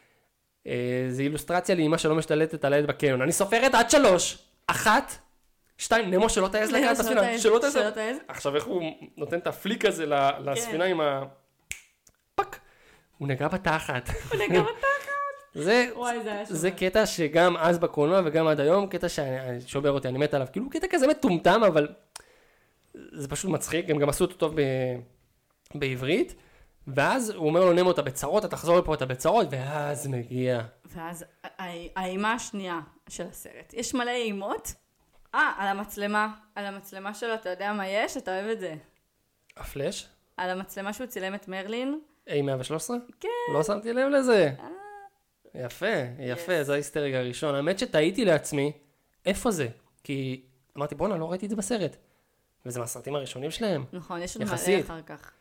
זה אילוסטרציה לאמא שלא משתלטת על הילד בקניון. אני סופרת עד שלוש. אחת, שתיים, נמו שלא תעז לגעת הספינה. שלא תעז. עכשיו איך הוא נותן את הפליק הזה לספינה עם ה... פק. הוא נגע בתחת. הוא נגע בתחת. זה קטע שגם אז בקולנוע וגם עד היום, קטע ששובר אותי, אני מת עליו. כאילו קטע כזה מטומטם, אבל זה פשוט מצחיק. הם גם עשו אותו טוב בעברית. ואז הוא אומר לו, נמו, אתה בצרות, אתה תחזור לפה, אתה בצרות, ואז מגיע. ואז האימה השנייה של הסרט. יש מלא אימות. אה, על המצלמה. על המצלמה שלו, אתה יודע מה יש? אתה אוהב את זה. הפלאש? על המצלמה שהוא צילם את מרלין. איי מאה ושלוש עשרה? כן. לא שמתי לב לזה. יפה, יפה, זה ההיסטריה הראשון. האמת שטעיתי לעצמי, איפה זה? כי אמרתי, בוא'נה, לא ראיתי את זה בסרט. וזה מהסרטים הראשונים שלהם. נכון, יש עוד מלא אחר כך.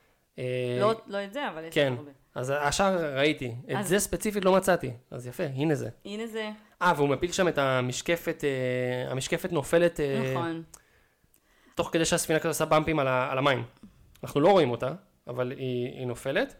לא את זה, אבל יש כן, אז השאר ראיתי. את זה ספציפית לא מצאתי. אז יפה, הנה זה. הנה זה. אה, והוא מפיל שם את המשקפת, המשקפת נופלת. נכון. תוך כדי שהספינה כזו עושה במפים על המים. אנחנו לא רואים אותה, אבל היא נופלת.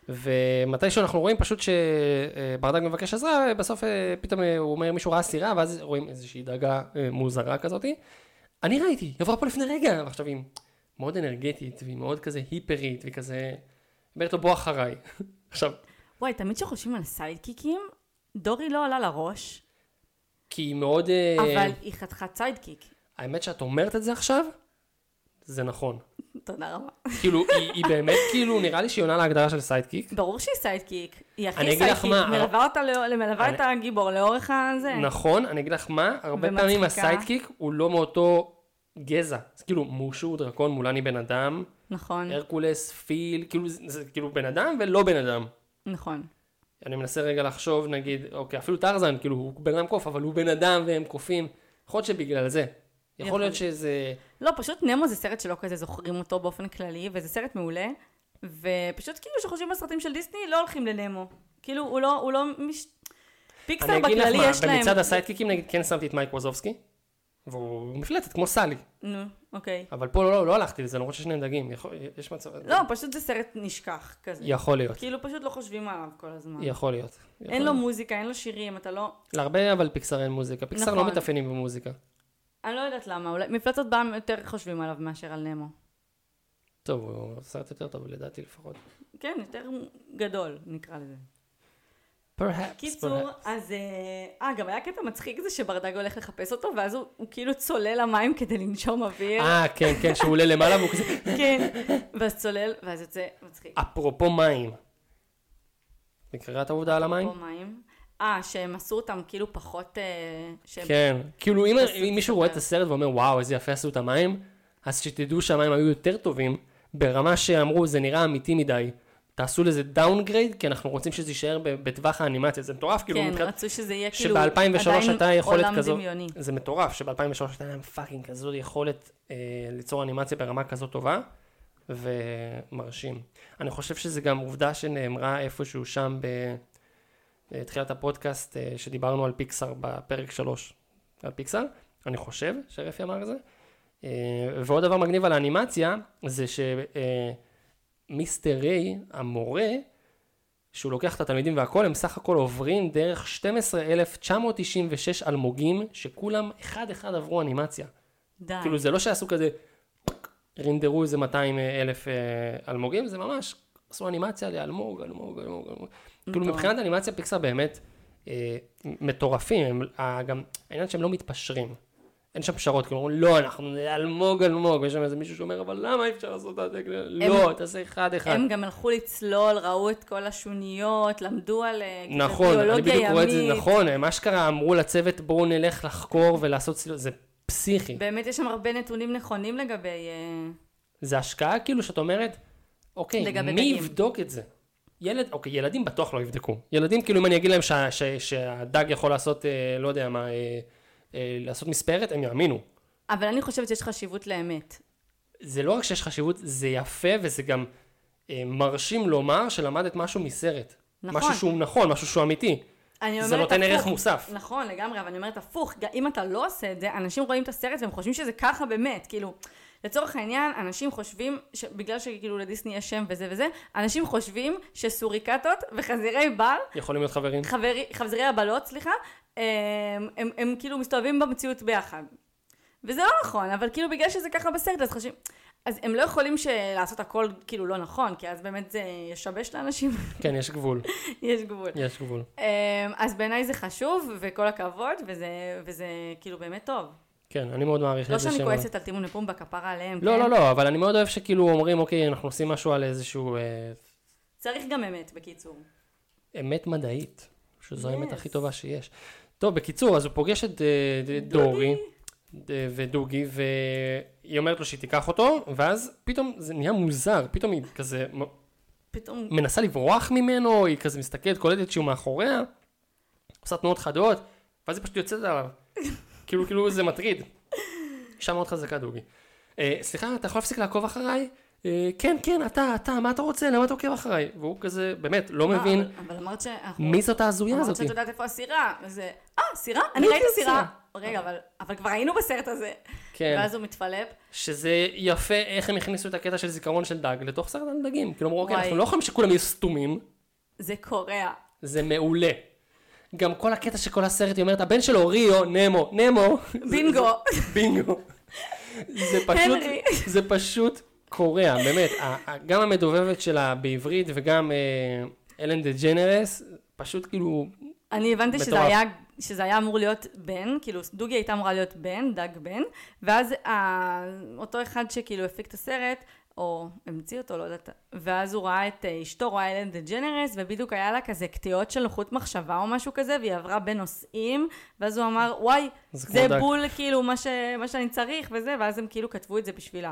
ומתי שאנחנו רואים פשוט שברדג מבקש עזרה, בסוף פתאום הוא אומר מישהו ראה סירה, ואז רואים איזושהי דרגה מוזרה כזאת. אני ראיתי, היא עברה פה לפני רגע, ועכשיו היא מאוד אנרגטית, והיא מאוד כזה היפרית, והיא כזה, אומרת לו בוא אחריי. עכשיו... וואי, תמיד שחושבים על סיידקיקים, דורי לא עלה לראש. כי היא מאוד... אבל היא חתיכת סיידקיק. האמת שאת אומרת את זה עכשיו, זה נכון. תודה רבה. כאילו, היא, היא באמת, כאילו, נראה לי שהיא עונה להגדרה של סיידקיק. ברור שהיא סיידקיק. היא הכי סיידקיק. מלווה אותה, מלווה את הגיבור לאורך הזה. נכון, אני אגיד לך מה, הרבה פעמים הסיידקיק הוא לא מאותו גזע. זה כאילו, מושו, דרקון, מולני בן אדם. נכון. הרקולס, פיל, כאילו, זה כאילו בן אדם ולא בן אדם. נכון. אני מנסה רגע לחשוב, נגיד, אוקיי, אפילו טרזן, כאילו, הוא בן אדם קוף, אבל הוא בן אדם והם קופים. יכול להיות שבגלל זה. יכול להיות שזה... לא, פשוט נמו זה סרט שלא כזה זוכרים אותו באופן כללי, וזה סרט מעולה, ופשוט כאילו שחושבים בסרטים של דיסני, לא הולכים לנמו. כאילו, הוא לא, הוא לא מש... פיקסאר בכללי יש להם... במצד הסיידקיקים, נגיד, כן שמתי את מייק ווזובסקי, והוא מפלצת, כמו סלי. נו, אוקיי. אבל פה לא, לא הלכתי לזה, למרות ששניהם דגים. יש מצב... לא, פשוט זה סרט נשכח כזה. יכול להיות. כאילו פשוט לא חושבים עליו כל הזמן. יכול להיות. אין לו מוזיקה, אין לו שירים, אתה לא... להרבה אבל פיקסר אין מוזיקה. פיקסר לא מתאפיינים במוזיקה. אני לא יודעת למה, אולי מפלצות בעם יותר חושבים עליו מאשר על נמו. טוב, הוא סרט יותר טוב, לדעתי לפחות. כן, יותר גדול, נקרא לזה. Perhaps, קיצור, אז... אה, גם היה קטע מצחיק זה שברדג הולך לחפש אותו, ואז הוא, הוא כאילו צולל למים כדי לנשום אוויר. אה, כן, כן, שהוא עולה למעלה והוא כזה... כן, ואז צולל, ואז יוצא מצחיק. אפרופו מים. מקראת העובדה על המים? אפרופו מים. אה, שהם עשו אותם כאילו פחות... כן, כאילו אם, אם מישהו רואה את הסרט ואומר, וואו, איזה יפה עשו את המים, אז שתדעו שהמים היו יותר טובים, ברמה שאמרו, זה נראה אמיתי מדי. תעשו לזה דאונגרייד, כי אנחנו רוצים שזה יישאר בטווח האנימציה. זה מטורף, כאילו... כן, רצו שזה יהיה כאילו שב-אלפיים ושלוש עדיין עולם דמיוני. זה מטורף, שב-אלפיים ושלוש הייתה להם פאקינג כזאת יכולת אה, ליצור אנימציה ברמה כזאת טובה, ומרשים. אני חושב שזה גם עובדה שנאמרה איפשהו שם בתחילת הפודקאסט, אה, שדיברנו על פיקסר בפרק שלוש, על פיקסר, אני חושב שרפי אמר את זה. אה, ועוד דבר מגניב על האנימציה, זה ש... אה, מיסטר ריי, המורה, שהוא לוקח את התלמידים והכל, הם סך הכל עוברים דרך שנים עשר אלף תשע מאות תשעים ושש אלמוגים, שכולם אחד אחד עברו אנימציה. די. כאילו זה לא שעשו כזה, רינדרו איזה מאתיים אלף אלמוגים, זה ממש, עשו אנימציה לאלמוג, אלמוג, אלמוג, אלמוג. כאילו מבחינת אנימציה פיקסר באמת אה, מטורפים, הם, גם העניין שהם לא מתפשרים. אין שם פשרות, כאילו, לא, אנחנו אלמוג אלמוג, ויש שם איזה מישהו שאומר, אבל למה אי אפשר לעשות את זה? לא, תעשה אחד אחד. הם גם הלכו לצלול, ראו את כל השוניות, למדו על נכון, אני בדיוק רואה את זה, נכון, מה שקרה, אמרו לצוות, בואו נלך לחקור ולעשות צלול, זה פסיכי. באמת יש שם הרבה נתונים נכונים לגבי... זה השקעה כאילו שאת אומרת, אוקיי, מי יבדוק את זה? ילד, אוקיי, ילדים בטוח לא יבדקו. ילדים, כאילו, אם אני אגיד להם שהדג יכול לעשות, לא יודע מה, לעשות מספרת, הם יאמינו. אבל אני חושבת שיש חשיבות לאמת. זה לא רק שיש חשיבות, זה יפה וזה גם אה, מרשים לומר שלמדת משהו מסרט. נכון. משהו שהוא נכון, משהו שהוא אמיתי. זה נותן ערך מוסף. נכון, לגמרי, אבל אני אומרת הפוך, אם אתה לא עושה את זה, אנשים רואים את הסרט והם חושבים שזה ככה באמת, כאילו, לצורך העניין, אנשים חושבים, בגלל שכאילו לדיסני יש שם וזה וזה, אנשים חושבים שסוריקטות וחזירי בר, יכולים להיות חברים. חברי, חזירי הבלות, סליחה, הם, הם, הם כאילו מסתובבים במציאות ביחד. וזה לא נכון, אבל כאילו בגלל שזה ככה בסרט, אז חושבים, אז הם לא יכולים לעשות הכל כאילו לא נכון, כי אז באמת זה ישבש לאנשים. כן, יש גבול. יש גבול. יש גבול. אז בעיניי זה חשוב, וכל הכבוד, וזה, וזה כאילו באמת טוב. כן, אני מאוד מעריך את זה. לא שאני כועסת על טימון ופום בכפרה עליהם. לא, לא, לא, אבל אני מאוד אוהב שכאילו אומרים, אוקיי, אנחנו עושים משהו על איזשהו... צריך גם אמת, בקיצור. אמת מדעית, שזו האמת הכי טובה שיש. טוב, בקיצור, אז הוא פוגש את דורי ודוגי, והיא אומרת לו שהיא תיקח אותו, ואז פתאום זה נהיה מוזר, פתאום היא כזה פתאום... מנסה לברוח ממנו, היא כזה מסתכלת, קולטת שהוא מאחוריה, עושה תנועות חדות, ואז היא פשוט יוצאת עליו. כאילו, כאילו זה מטריד. אישה מאוד חזקה, דוגי. סליחה, אתה יכול להפסיק לעקוב אחריי? כן, כן, אתה, אתה, מה אתה רוצה? למה אתה עוקב אחריי? והוא כזה, באמת, לא מבין מי זאת ההזויה הזאת. אמרת שאת יודעת איפה הסירה. וזה, אה, סירה? אני ראיתי סירה. רגע, אבל כבר היינו בסרט הזה. ואז הוא מתפלפ. שזה יפה איך הם הכניסו את הקטע של זיכרון של דג לתוך סרט על דגים. כאילו, אמרו, אוקיי, אנחנו לא יכולים שכולם יהיו סתומים. זה קורע. זה מעולה. גם כל הקטע שכל הסרט היא אומרת, הבן שלו, ריו, נמו, נמו. בינגו. בינגו. זה פשוט, זה פשוט קורע, באמת. גם המדובבת שלה בעברית וגם אלן דה ג'נרס, פשוט כאילו... אני הבנתי שזה היה, שזה היה אמור להיות בן, כאילו דוגי הייתה אמורה להיות בן, דג בן, ואז אותו אחד שכאילו הפיק את הסרט, או המציא אותו, לא יודעת, ואז הוא ראה את אשתו, רואה אלן דה ג'נרס, ובדיוק היה לה כזה קטיעות של חוט מחשבה או משהו כזה, והיא עברה בין נושאים, ואז הוא אמר, וואי, זה בול כאילו מה, ש... מה שאני צריך וזה, ואז הם כאילו כתבו את זה בשבילה.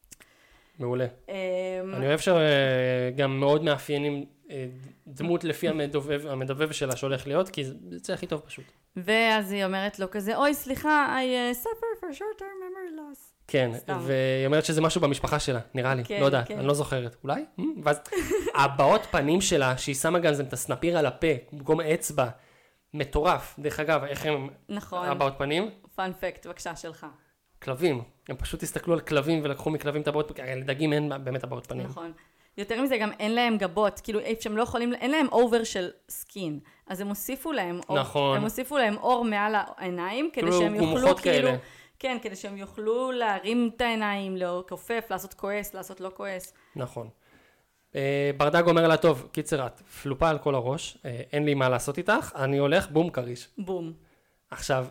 מעולה. אני אוהב שגם מאוד מאפיינים דמות לפי המדובב, המדובב שלה שהולך להיות, כי זה הכי טוב פשוט. ואז היא אומרת לו כזה, אוי, סליחה, I suffer for short-term memory loss. כן, והיא אומרת שזה משהו במשפחה שלה, נראה לי, לא יודעת, אני לא זוכרת, אולי? ואז הבעות פנים שלה, שהיא שמה גם את הסנפיר על הפה, במקום אצבע, מטורף, דרך אגב, איך הם הבעות פנים? פאנפקט, בבקשה, שלך. כלבים. הם פשוט הסתכלו על כלבים ולקחו מכלבים את הבעות, כי לדגים אין באמת הבעות פנים. נכון. יותר מזה, גם אין להם גבות, כאילו שהם לא יכולים, אין להם אובר של סקין. אז הם הוסיפו להם אור, נכון. הם הוסיפו להם אור מעל העיניים, כדי שהם יוכלו כאילו, כן, כדי שהם יוכלו להרים את העיניים, לכופף, לעשות כועס, לעשות לא כועס. נכון. ברדג אומר לה, טוב, קיצר את, פלופה על כל הראש, אין לי מה לעשות איתך, אני הולך, בום, קריש. בום. עכשיו,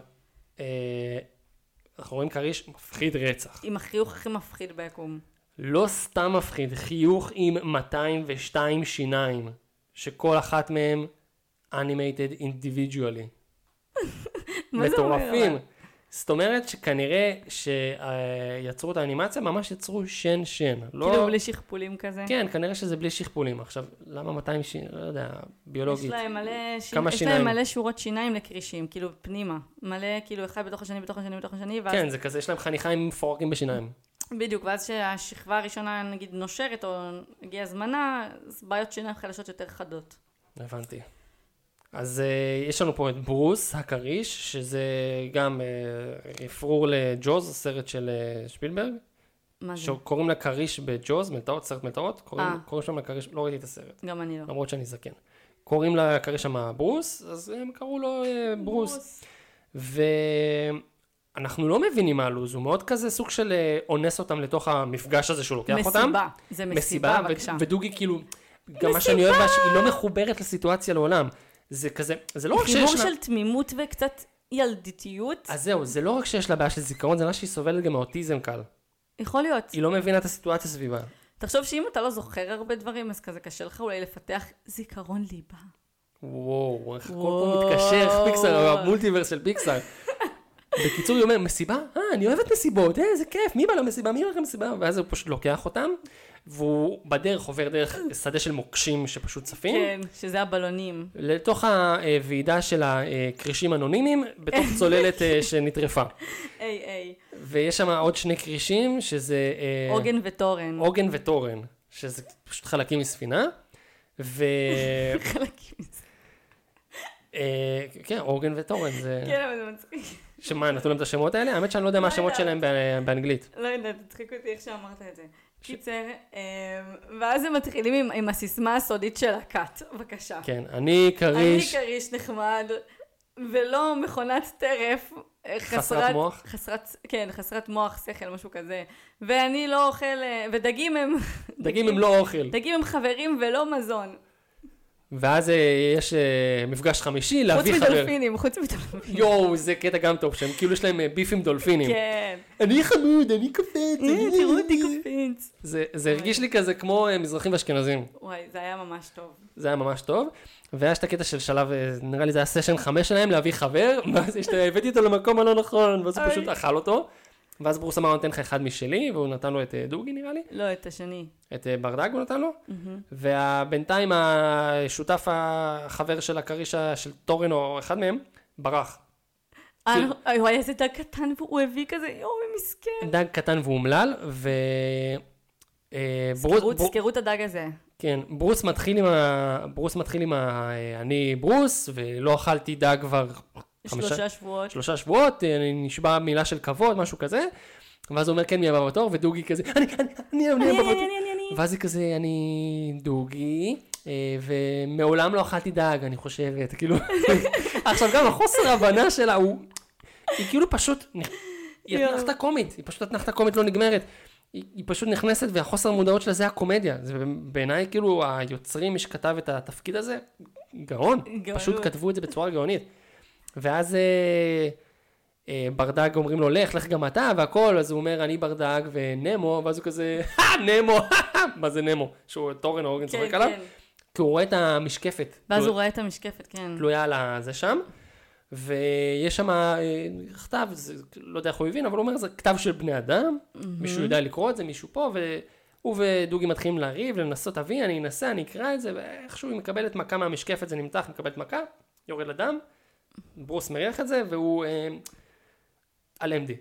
אנחנו רואים קריש מפחיד רצח. עם החיוך הכי מפחיד ביקום. לא סתם מפחיד, חיוך עם מאתיים ושתיים שיניים, שכל אחת מהם animated individually. מטורפים. זאת אומרת שכנראה שיצרו את האנימציה, ממש יצרו שן שן. כאילו בלי שכפולים כזה? כן, כנראה שזה בלי שכפולים. עכשיו, למה מאתיים שיניים? לא יודע, ביולוגית. יש להם מלא, כמה יש להם מלא שורות שיניים לקרישים, כאילו פנימה. מלא, כאילו אחד בתוך השני, בתוך השני, בתוך השני. כן, זה כזה, יש להם חניכיים מפורקים בשיניים. בדיוק, ואז שהשכבה הראשונה, נגיד, נושרת, או הגיעה זמנה, אז בעיות שיניים חלשות יותר חדות. הבנתי. אז uh, יש לנו פה את ברוס, הקריש, שזה גם uh, אפרור לג'וז, הסרט של uh, שפילברג. מה זה? שקוראים לה קריש בג'וז, מלטאות, סרט מלטאות. קוראים, קוראים שם לקריש, לא ראיתי את הסרט. גם אני לא. למרות שאני זקן. קוראים לה קריש שם ברוס, אז הם קראו לו uh, ברוס. ברוס. ואנחנו לא מבינים מה הלוז, הוא מאוד כזה סוג של uh, אונס אותם לתוך המפגש הזה שהוא לוקח מסיבה. אותם. מסיבה, זה מסיבה, בבקשה. ו- ודוגי כאילו, גם מה שאני אוהב, שהיא לא מחוברת לסיטואציה לעולם. זה כזה, זה לא רק שיש לה... חיבור של תמימות וקצת ילדיתיות. אז זהו, זה לא רק שיש לה בעיה של זיכרון, זה לא שהיא סובלת גם מאוטיזם קל. יכול להיות. היא לא מבינה את הסיטואציה סביבה. תחשוב שאם אתה לא זוכר הרבה דברים, אז כזה קשה לך אולי לפתח זיכרון ליבה. וואו, איך כל פעם מתקשר, איך פיקסר, המולטיברס של פיקסר. בקיצור, היא אומר, מסיבה? אה, אני אוהבת מסיבות, אה, זה כיף, מי בא למסיבה, מי הולך למסיבה? ואז הוא פשוט לוקח אותם, והוא בדרך עובר דרך שדה של מוקשים שפשוט צפים. כן, שזה הבלונים. לתוך הוועידה של הקרישים אנונימיים, בתוך צוללת שנטרפה. איי, איי. ויש שם עוד שני קרישים, שזה... עוגן וטורן. עוגן וטורן, שזה פשוט חלקים מספינה. ו... חלקים מספינה. כן, עוגן וטורן זה... כן, אבל זה מצחיק. שמה, נתנו להם את השמות האלה? האמת שאני לא יודע מה השמות שלהם באנגלית. לא יודעת, תצחיק אותי איך שאמרת את זה. קיצר, ואז הם מתחילים עם הסיסמה הסודית של הקאט, בבקשה. כן, אני קריש... אני קריש נחמד, ולא מכונת טרף. חסרת מוח? חסרת, כן, חסרת מוח, שכל, משהו כזה. ואני לא אוכל, ודגים הם... דגים הם לא אוכל. דגים הם חברים ולא מזון. ואז יש מפגש חמישי להביא חבר. חוץ מדולפינים, חוץ מדולפינים. יואו, זה קטע גם טוב, שהם כאילו יש להם ביף עם דולפינים. כן. אני חמוד, אני קופץ. תראו אותי קופץ. זה הרגיש לי כזה כמו מזרחים ואשכנזים. וואי, זה היה ממש טוב. זה היה ממש טוב. והיה את הקטע של שלב, נראה לי זה היה סשן חמש שלהם, להביא חבר, ואז הבאתי אותו למקום הלא נכון, ואז הוא פשוט אכל אותו. ואז ברוס אמר, נותן לך אחד משלי, והוא נתן לו את דוגי נראה לי. לא, את השני. את ברדג הוא נתן לו. ובינתיים השותף החבר של הקרישה של טורן או אחד מהם, ברח. וואי, איזה דג קטן והוא הביא כזה, יואו, מסכן. דג קטן והומלל, ו... זכרו את הדג הזה. כן, ברוס מתחיל עם ה... ברוס מתחיל עם ה... אני ברוס, ולא אכלתי דג כבר... שלושה שבועות. שלושה שבועות, אני נשבע מילה של כבוד, משהו כזה. ואז הוא אומר, כן, מי הבא בתור? ודוגי כזה, אני, אני, אני, אני, אני, אני, אני. ואז היא כזה, אני דוגי, ומעולם לא אכלתי דג, אני חושבת, כאילו. עכשיו גם החוסר ההבנה שלה הוא, היא כאילו פשוט, היא אתנחתה קומית, היא פשוט אתנחתה קומית לא נגמרת. היא פשוט נכנסת, והחוסר המודעות שלה זה הקומדיה. זה בעיניי, כאילו, היוצרים, מי שכתב את התפקיד הזה, גאון. פשוט כתבו את זה בצורה גאונית. ואז אה, אה, ברדג אומרים לו, לך, לך גם אתה, והכל, אז הוא אומר, אני ברדג ונמו, ואז הוא כזה, נמו, מה זה נמו? שהוא טורן אורגן צוחק כן, עליו, כן. כי הוא רואה את המשקפת. ואז תלו... הוא רואה את המשקפת, כן. תלויה על זה שם, ויש שם אה, כתב, זה, לא יודע איך הוא הבין, אבל הוא אומר, זה כתב של בני אדם, mm-hmm. מישהו יודע לקרוא את זה, מישהו פה, והוא ודוגי מתחילים לריב, לנסות אבי, אני אנסה, אני אקרא את זה, ואיכשהו היא מקבלת מכה מהמשקפת, זה נמתח, מקבלת מכה, יורד לדם. ברוס מריח את זה, והוא על אם די.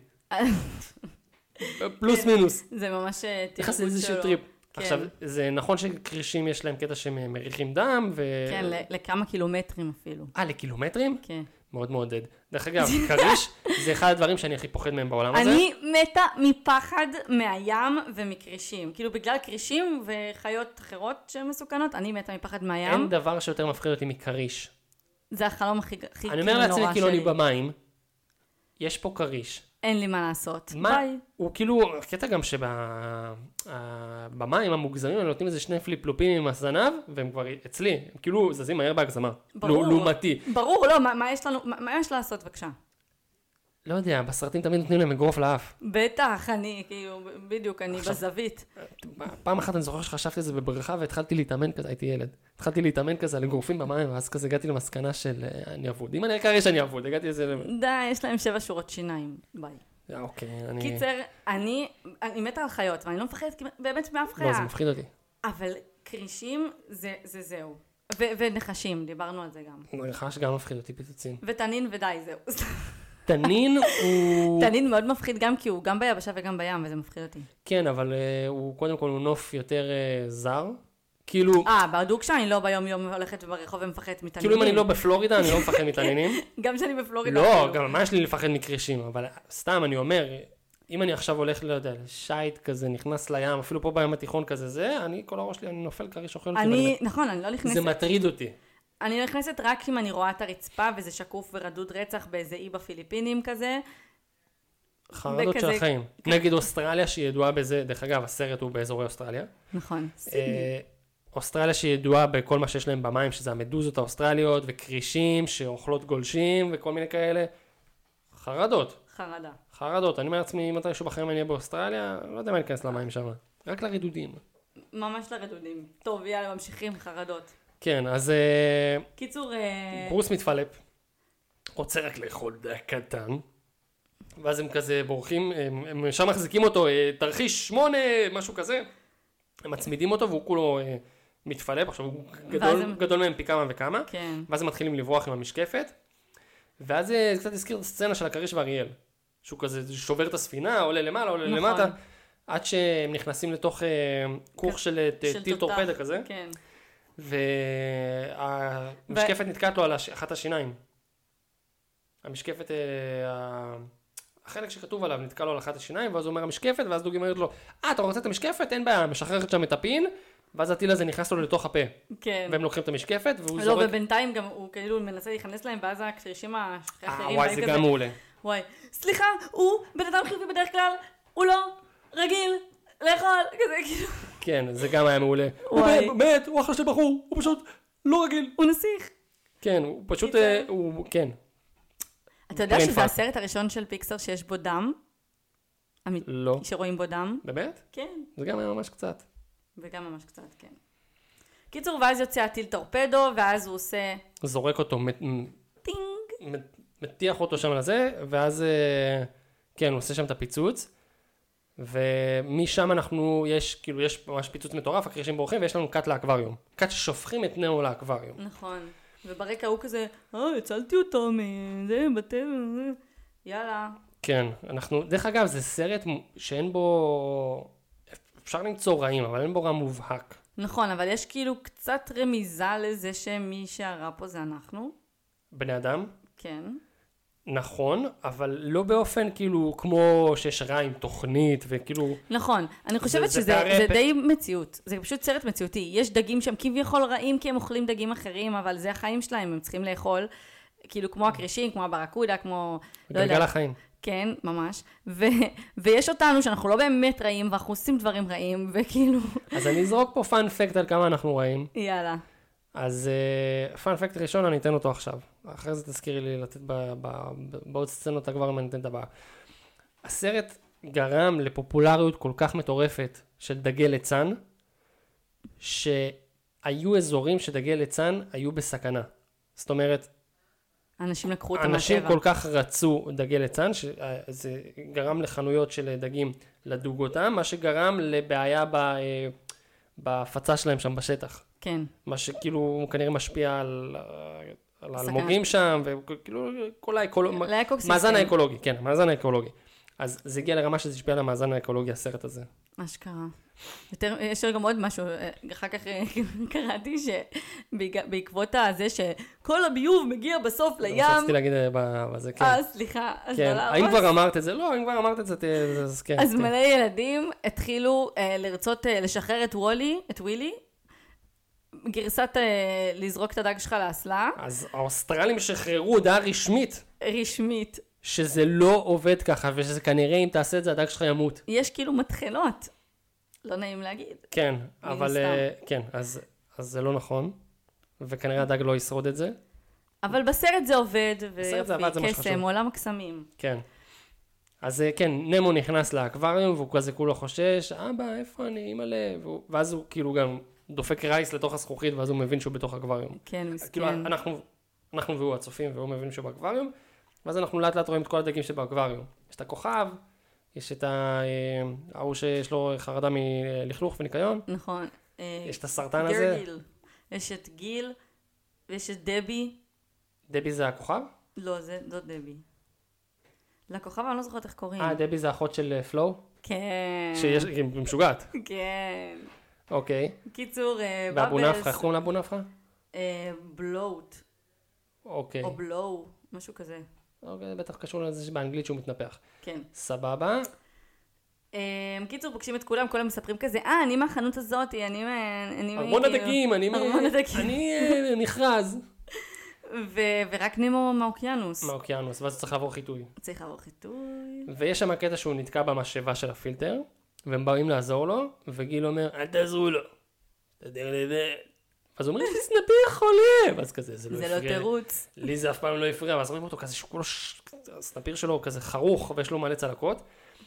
פלוס מינוס. זה ממש תרבות שלו. יחס איזשהו טריפ. עכשיו, זה נכון שקרישים יש להם קטע שהם מריחים דם, ו... כן, לכמה קילומטרים אפילו. אה, לקילומטרים? כן. מאוד מעודד. דרך אגב, כריש זה אחד הדברים שאני הכי פוחד מהם בעולם הזה. אני מתה מפחד מהים ומקרישים. כאילו בגלל קרישים וחיות אחרות שהן מסוכנות, אני מתה מפחד מהים. אין דבר שיותר מפחיד אותי מקריש. זה החלום הכי נורא שלי. אני אומר לעצמי כאילו אני במים, יש פה כריש. אין לי מה לעשות. מה? ביי. הוא כאילו, הקטע גם שבמים המוגזמים הם נותנים איזה שני פליפלופים עם הזנב, והם כבר אצלי, הם כאילו זזים מהר בהגזמה. ברור. לעומתי. ברור, לא, מה, מה יש לנו, מה, מה יש לעשות, בבקשה? לא יודע, בסרטים תמיד נותנים להם אגרוף לאף. בטח, אני, כאילו, בדיוק, אני עכשיו, בזווית. פעם אחת אני זוכר שחשבתי על זה בבריכה, והתחלתי להתאמן כזה, הייתי ילד. התחלתי להתאמן כזה על אגרופים במים, ואז כזה הגעתי למסקנה של אני אבוד. אם אני אקרא שאני אבוד, הגעתי לזה... די, יש להם שבע שורות שיניים. ביי. אוקיי, אני... קיצר, אני, אני מתה על חיות, ואני לא מפחדת באמת מאף חיה. לא, זה מפחיד אותי. אבל קרישים זה, זה זהו. ו- ונחשים, דיברנו על זה גם. נחש גם מפחיד אותי פיצוצים. ותנין ודי, זהו. תנין הוא... תנין מאוד מפחיד גם כי הוא גם ביבשה וגם בים, וזה מפחיד אותי. כן, אבל uh, הוא קודם כל הוא נוף יותר uh, זר. כאילו... אה, בדוק שאני לא ביום יום הולכת ברחוב ומפחדת מתנינים. כאילו אם אני לא בפלורידה, אני לא מפחד מתנינים. גם שאני בפלורידה. לא, גם מה יש לי לפחד מקרישים, אבל סתם אני אומר, אם אני עכשיו הולך, לא יודע, לשייט כזה, נכנס לים, אפילו פה בים התיכון כזה, זה, אני, כל הראש שלי, אני נופל כריש אוכל. אני, נכון, אני לא נכנסת. זה מטריד אותי. אני לא נכנסת רק אם אני רואה את הרצפה, וזה שקוף ורדוד רצח באיזה אי בפיליפינים כזה. חרדות של החיים. נגיד אוסטרליה שהיא ידועה בזה, דרך אגב, הסרט הוא באזורי אוסטרליה. נכון. אוסטרליה שהיא ידועה בכל מה שיש להם במים, שזה המדוזות האוסטרליות וקרישים שאוכלות גולשים וכל מיני כאלה. חרדות. חרדה. חרדות. אני אומר לעצמי, אם מתישהו בחיים אני אהיה באוסטרליה, לא יודע מה להיכנס למים שם. רק לרדודים. ממש לרדודים. טוב, יאללה, ממשיכים, חרדות. כן, אז... קיצור... ברוס מתפלפ. רוצה רק לאכול דק קטן. ואז הם כזה בורחים, הם, הם שם מחזיקים אותו, תרחיש שמונה, משהו כזה. הם מצמידים אותו והוא כולו אה, מתפלפ, עכשיו הוא גדול, הם... גדול מהם פי כמה וכמה. כן. ואז הם מתחילים לברוח עם המשקפת. ואז זה קצת הזכיר את הסצנה של הכריש ואריאל. שהוא כזה שובר את הספינה, עולה למעלה, עולה נכון. למטה. עד שהם נכנסים לתוך אה, כוך של, של טיל טורפדה כזה. כן. והמשקפת ו... נתקעת לו על הש... אחת השיניים. המשקפת... אה, החלק שכתוב עליו נתקע לו על אחת השיניים, ואז הוא אומר המשקפת, ואז דוגי אומרת לו, אה, אתה רוצה את המשקפת? אין בעיה, משחררת שם את הפין, ואז הטיל הזה נכנס לו לתוך הפה. כן. והם לוקחים את המשקפת, והוא לא, זורק... לא, ובינתיים גם הוא כאילו מנסה להיכנס להם, ואז הקרישים האחרים... אה, וואי, זה גם מעולה. וואי, סליחה, הוא בן אדם חיובי בדרך כלל, הוא לא רגיל לאכול, כזה כאילו... כן, זה גם היה מעולה. הוא באמת, הוא אחלה של בחור, הוא פשוט לא רגיל. הוא נסיך. כן, הוא פשוט... הוא... כן. אתה יודע שזה הסרט הראשון של פיקסר שיש בו דם? לא. שרואים בו דם? באמת? כן. זה גם היה ממש קצת. וגם ממש קצת, כן. קיצור, ואז יוצא הטיל טורפדו, ואז הוא עושה... זורק אותו, טינג. מטיח אותו שם לזה, ואז, כן, הוא עושה שם את הפיצוץ, ומשם אנחנו, יש, כאילו, יש ממש פיצוץ מטורף, הקרישים בורחים, ויש לנו קאט לאקווריום. קאט ששופכים את נאו לאקווריום. נכון. וברקע הוא כזה, אה, הצלתי אותו מזה, בטבע, יאללה. כן, אנחנו, דרך אגב, זה סרט שאין בו, אפשר למצוא רעים, אבל אין בו רע מובהק. נכון, אבל יש כאילו קצת רמיזה לזה שמי שהרע פה זה אנחנו. בני אדם? כן. נכון, אבל לא באופן כאילו כמו שיש רע עם תוכנית וכאילו... נכון, אני חושבת זה, שזה זה, זה די מציאות, זה פשוט סרט מציאותי. יש דגים שם כביכול רעים כי הם אוכלים דגים אחרים, אבל זה החיים שלהם, הם צריכים לאכול, כאילו כמו הקרישים, כמו הברקודה, כמו... גלגל לא החיים. כן, ממש. ו- ויש אותנו שאנחנו לא באמת רעים, ואנחנו עושים דברים רעים, וכאילו... אז אני אזרוק פה פאנ פקט על כמה אנחנו רעים. יאללה. אז פאנ פקט ראשון אני אתן אותו עכשיו. אחרי זה תזכירי לי לתת בעוד סצנות כבר אם אני אתן את הבאה. הסרט גרם לפופולריות כל כך מטורפת של דגי ליצן, שהיו אזורים שדגי ליצן היו בסכנה. זאת אומרת, אנשים לקחו אותם מהטבע. אנשים כל כך רצו דגי ליצן, שזה גרם לחנויות של דגים לדוג אותם, מה שגרם לבעיה בהפצה שלהם שם בשטח. כן. מה שכאילו כנראה משפיע על, על אלמוגים שם, וכאילו כל האקולוגיה, מאזן האקולוגי, כן, מאזן האקולוגי. אז זה הגיע לרמה שזה השפיע על המאזן האקולוגי, הסרט הזה. אשכרה. יותר, יש גם עוד משהו, אחר כך קראתי שבעקבות הזה שכל הביוב מגיע בסוף לים. רציתי להגיד בזה, כן. אה, סליחה. כן, האם כבר אמרת את זה? לא, אם כבר אמרת את זה, אז כן. אז מלא ילדים התחילו לרצות לשחרר את וולי, את ווילי, גרסת לזרוק את הדג שלך לאסלה. אז האוסטרלים שחררו הודעה רשמית. רשמית. שזה לא עובד ככה, ושזה כנראה אם תעשה את זה, הדג שלך ימות. יש כאילו מתחנות. לא נעים להגיד. כן, אבל כן, אז זה לא נכון, וכנראה הדג לא ישרוד את זה. אבל בסרט זה עובד, ויופי, קסם, עולם הקסמים. כן. אז כן, נמו נכנס לאקווריום, והוא כזה כולו חושש, אבא, איפה אני, אימא'לה, ואז הוא כאילו גם דופק רייס לתוך הזכוכית, ואז הוא מבין שהוא בתוך אקווריום. כן, מסכן. כאילו, אנחנו, אנחנו והוא הצופים, והוא מבין שהוא באקווריום, ואז אנחנו לאט לאט רואים את כל הדגים שבאקווריום. יש את הכוכב, יש את ההוא שיש לו חרדה מלכלוך וניקיון. נכון. יש את הסרטן הזה. גיל. יש את גיל, ויש את דבי. דבי זה הכוכב? לא, זה לא דבי. לכוכב אני לא זוכרת איך קוראים. אה, דבי זה אחות של פלו? כן. שיש, היא משוגעת. כן. אוקיי. קיצור, באבלס. ואבו נפחה, איך קוראים לאבו נפחה? בלוט. אוקיי. או בלו, משהו כזה. אוקיי, בטח קשור לזה שבאנגלית שהוא מתנפח. כן. סבבה. קיצור, פוגשים את כולם, כולם מספרים כזה, אה, אני מהחנות הזאת, אני... ארמון הדגים, אני... ארמון הדגים. אני מכרז. ורק נמו מהאוקיינוס. מהאוקיינוס, ואז צריך לעבור חיטוי. צריך לעבור חיטוי. ויש שם קטע שהוא נתקע במשאבה של הפילטר, והם באים לעזור לו, וגיל אומר, אל תעזרו לו. תדער לזה. אז הוא אומר, יש לי סנפיר חולה. ואז כזה, זה לא הפריע. זה לא תירוץ. לי זה אף פעם לא הפריע, ואז רואים אותו כזה, שכולו, הסנפיר שלו כזה חרוך, ויש לו מלא צלקות.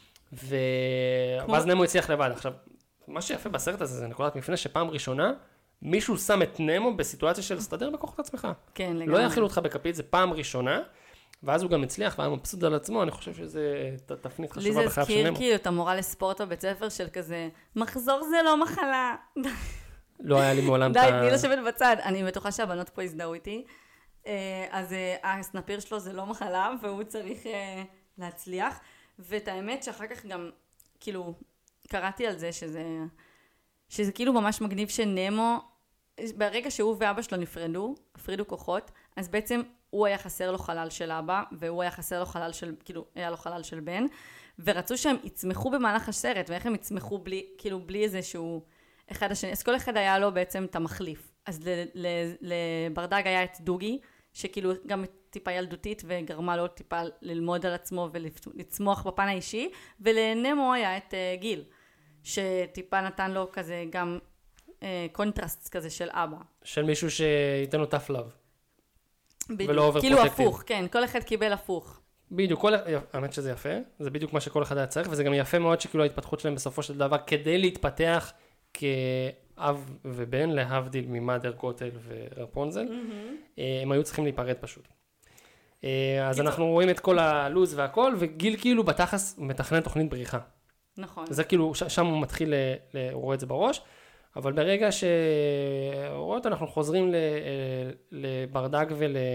ואז נמו הצליח לבד. עכשיו, מה שיפה בסרט הזה, זה נקודת מפנה שפעם ראשונה, מישהו שם את נמו בסיטואציה של סתדר בכוחות עצמך. כן, לגמרי. לא יאכילו אותך בכפית, זה פעם ראשונה, ואז הוא גם הצליח, והיה מבסוט על עצמו, אני חושב שזה תפנית חשובה בחייו של נמו. לי זה הזכיר כאילו את המורה לספורט בבית ספר של כזה, מחזור זה לא מחלה. לא היה לי מעולם את ה... די, תני לשבת בצד. אני בטוחה שהבנות פה הזדהו איתי. אז הסנפיר שלו זה לא מחלה, והוא צריך להצליח. ואת האמת שאחר כך גם, כאילו, קראתי על זה שזה, שזה כאילו ממש מגניב שנמו, ברגע שהוא ואבא שלו נפרדו, הפרידו כוחות, אז בעצם הוא היה חסר לו חלל של אבא, והוא היה חסר לו חלל של, כאילו, היה לו חלל של בן, ורצו שהם יצמחו במהלך הסרט, ואיך הם יצמחו בלי, כאילו, בלי איזשהו אחד השני, אז כל אחד היה לו בעצם את המחליף. אז לברדג היה את דוגי, שכאילו גם טיפה ילדותית וגרמה לו טיפה ללמוד על עצמו ולצמוח בפן האישי, ולנמו היה את uh, גיל, שטיפה נתן לו כזה גם uh, קונטרסט כזה של אבא. של מישהו שייתן לו tough love. בדיוק, ולא over כאילו הפוך, כן, כל אחד קיבל הפוך. בדיוק, כל, האמת שזה יפה, זה בדיוק מה שכל אחד היה צריך, וזה גם יפה מאוד שכאילו ההתפתחות שלהם בסופו של דבר, כדי להתפתח כאב ובן, להבדיל ממאדר קוטל ורפונזל, mm-hmm. הם היו צריכים להיפרד פשוט. אז אנחנו רואים את כל הלוז והכל, וגיל כאילו בתחס מתכנן תוכנית בריחה. נכון. זה כאילו, שם הוא מתחיל, הוא רואה את זה בראש, אבל ברגע שרואה אותו, אנחנו חוזרים לברדג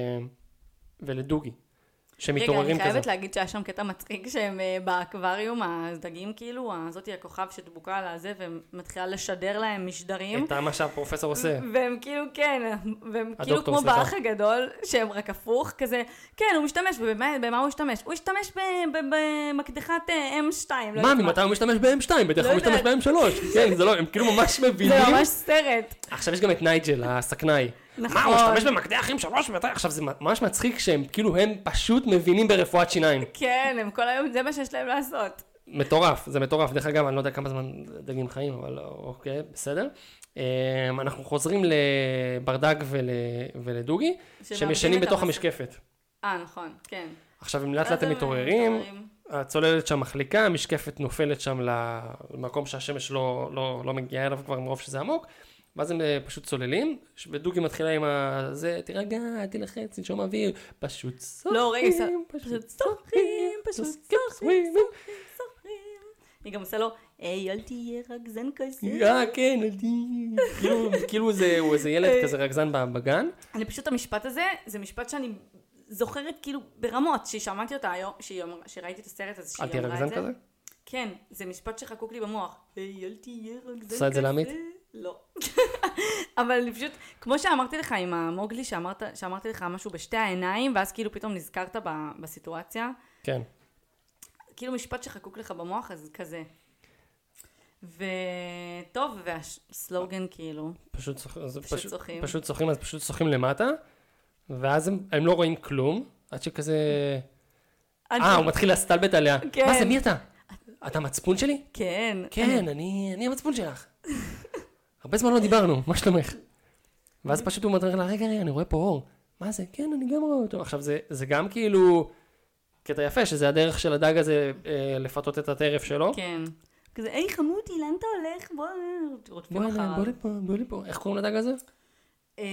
ולדוגי, שמתעוררים כזה. רגע, אני חייבת להגיד שהיה שם קטע מצחיק שהם באקווריום, הדגים כאילו, זאתי הכוכב שדבוקה על הזה, ומתחילה לשדר להם משדרים. את מה שהפרופסור עושה. והם כאילו, כן, והם כאילו כמו באח הגדול, שהם רק הפוך, כזה, כן, הוא משתמש, ובמה הוא משתמש? הוא משתמש במקדחת אם שתיים. מה, ממתי הוא משתמש ב-אם שתיים? בדרך כלל הוא משתמש ב-אם שלוש. כן, זה לא, הם כאילו ממש מבינים. זה ממש סרט. עכשיו יש גם את נייג'ל, הסכנאי. מה, הוא משתמש במקדח עם שלוש ומתי? עכשיו זה ממש מצחיק שהם כאילו הם פשוט מבינים ברפואת שיניים. כן, הם כל היום, זה מה שיש להם לעשות. מטורף, זה מטורף. דרך אגב, אני לא יודע כמה זמן דגים חיים, אבל אוקיי, בסדר. אנחנו חוזרים לברדג ולדוגי, שהם ישנים בתוך המשקפת. אה, נכון, כן. עכשיו, אם לאט לאט הם מתעוררים, הצוללת שם מחליקה, המשקפת נופלת שם למקום שהשמש לא מגיעה אליו כבר מרוב שזה עמוק, ואז הם פשוט צוללים, ודוגי מתחילה עם הזה, תירגע, תלחץ, נשום אוויר, פשוט סוחים, לא, רגע, פשוט סוחים, פשוט סוחים, סוחים. היא גם עושה לו, היי, אל תהיה רגזן כזה. אה, כן, אל תהיה. כאילו הוא איזה ילד כזה רגזן בגן. אני פשוט, המשפט הזה, זה משפט שאני זוכרת כאילו ברמות, ששמעתי אותה היום, שראיתי את הסרט הזה, אל תהיה רגזן כזה? כן, זה משפט שחקוק לי במוח. היי, אל תהיה רגזן כזה. עושה את זה לעמית? לא. אבל אני פשוט, כמו שאמרתי לך עם המוגלי, שאמרת, שאמרתי לך משהו בשתי העיניים, ואז כאילו פתאום נזכרת ב, בסיטואציה. כן. כאילו משפט שחקוק לך במוח, אז כזה. וטוב, והסלוגן כאילו. פשוט, צוח... פשוט, פשוט צוחים. פשוט צוחים, אז פשוט צוחים למטה, ואז הם, הם לא רואים כלום, עד שכזה... אה, הוא מתחיל להסתלבט עליה. כן. מה זה, מי אתה? אתה מצפון שלי? כן. כן, אני, אני המצפון שלך. הרבה זמן לא דיברנו, מה שלומך? ואז פשוט הוא מדריך לה, רגע, רגע, אני רואה פה אור. מה זה? כן, אני גם רואה אותו. עכשיו, זה, זה גם כאילו קטע יפה, שזה הדרך של הדג הזה אה, לפתות את הטרף שלו. כן. כזה, היי חמודי, לאן אתה הולך? בוא, רודפים אחריו. בוא לפה, בוא לפה. איך קוראים לדג הזה? אה,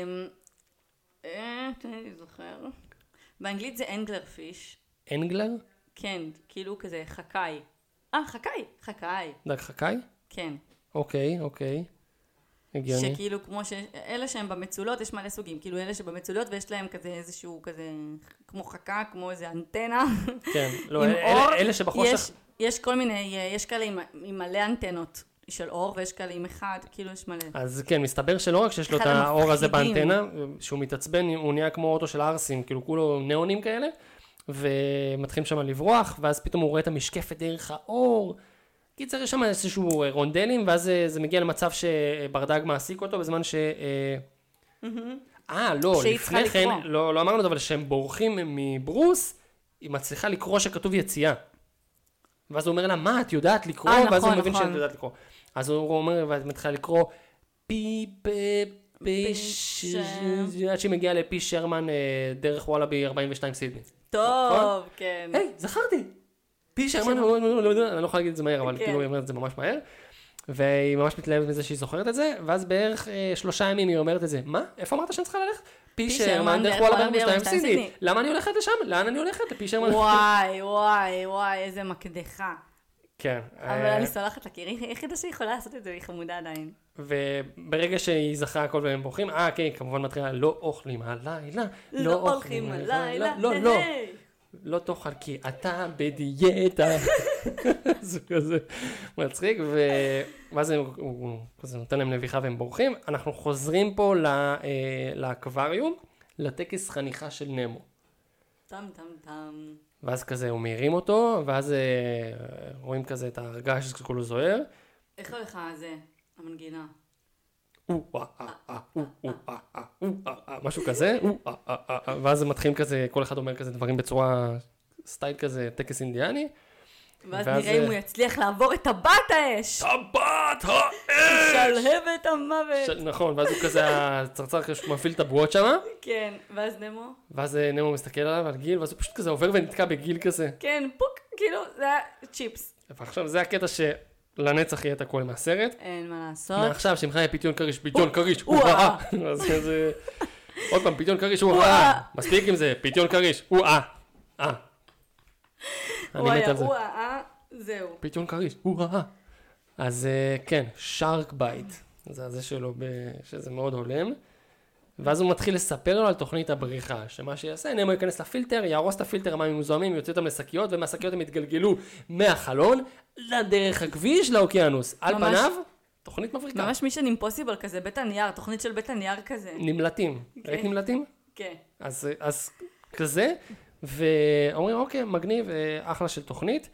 תן לי זוכר. באנגלית זה אנגלר פיש. אנגלר? כן, כאילו כזה חקאי. אה, חקאי, חקאי. דג חקאי? כן. אוקיי, אוקיי. הגיוני. שכאילו כמו ש... אלה שהם במצולות, יש מלא סוגים. כאילו אלה שבמצולות ויש להם כזה איזשהו כזה, כמו חכה, כמו איזה אנטנה. כן, לא, עם אלה, אור. אלה שבחושך... יש, יש כל מיני, יש כאלה עם, עם מלא אנטנות של אור, ויש כאלה עם אחד, כאילו יש מלא. אז כן, מסתבר שלא רק שיש לו את אחד האור הזה המפחידים. באנטנה, שהוא מתעצבן, הוא נהיה כמו אוטו של הארסים, כאילו כולו נאונים כאלה, ומתחילים שם לברוח, ואז פתאום הוא רואה את המשקפת דרך האור. קיצר, יש שם איזשהו רונדלים, ואז זה, זה מגיע למצב שברדג מעסיק אותו, בזמן ש... אה, לא, לפני כן, לא, לא אמרנו את זה, אבל שהם בורחים מברוס, היא מצליחה לקרוא שכתוב יציאה. ואז הוא אומר לה, מה, את יודעת לקרוא? אה, נכון, ואז הוא מבין נכון. שאת יודעת לקרוא. אז הוא אומר, ואת מתחילה לקרוא, פי, פי, פי, ש... עד שהיא מגיעה לפי שרמן דרך וואלאבי ארבעים ושתיים סידני. טוב, כן. היי, זכרתי. פי שרמן, אני לא יכול להגיד את זה מהר, אבל כאילו היא אומרת את זה ממש מהר. והיא ממש מתלהבת מזה שהיא זוכרת את זה, ואז בערך שלושה ימים היא אומרת את זה. מה? איפה אמרת שאני צריכה ללכת? פי שרמן דרך וואלאבי ארבעים ושתיים סידני. למה אני הולכת לשם? לאן אני הולכת? לפי שרמן. וואי, וואי, וואי, איזה מקדחה. כן. אבל אני סולחת לה, כי היא היחידה שהיא יכולה לעשות את זה, היא חמודה עדיין. וברגע שהיא זכרה הכל והם בורחים, אה, כן, כמובן מתחילה, לא אוכלים הלילה, לא אוכלים הלילה, לא, לא, לא תאכל כי אתה בדיאטה. זה כזה מצחיק, ואז הוא נותן להם נביחה והם בורחים. אנחנו חוזרים פה לאקווריום, לטקס חניכה של נמו. טם טם טם. ואז כזה הוא מהירים אותו, ואז רואים כזה את ההרגש שכולו זוהר. איך הולך זה, המנגינה? משהו כזה, ואז זה מתחיל כזה, כל אחד אומר כזה דברים בצורה סטייל כזה, טקס אינדיאני. ואז נראה אם הוא יצליח לעבור את טבעת האש. טבעת האש! שלהבת המוות. נכון, ואז הוא כזה, הצרצר מפעיל את הבועות שם. כן, ואז נמו. ואז נמו מסתכל עליו על גיל, ואז הוא פשוט כזה עובר ונתקע בגיל כזה. כן, פוק, כאילו, זה היה צ'יפס. ועכשיו זה הקטע שלנצח יהיה את הכל מהסרט. אין מה לעשות. מעכשיו שמך יהיה פיתיון קריש, פיתיון קריש, הוא רעה. אז זה... עוד פעם, פיתיון קריש, הוא רעה. מספיק עם זה, פיתיון קריש, הוא אה. אה. הוא היה, הוא אה, זהו. פיתיון קריש, הוא רעה. אז כן, שרק בייט. זה הזה שלו, שזה מאוד הולם. ואז הוא מתחיל לספר לו על תוכנית הבריחה, שמה שיעשה, נמו ייכנס לפילטר, יהרוס את הפילטר, המים מזוהמים, יוצא אותם לשקיות, ומהשקיות הם יתגלגלו מהחלון לדרך הכביש לאוקיינוס. על פניו, תוכנית מבריקה. ממש מישן אימפוסיבל כזה, בית הנייר, תוכנית של בית הנייר כזה. נמלטים. ראית נמלטים? כן. אז, אז כזה, ואומרים, אוקיי, מגניב, אחלה של תוכנית,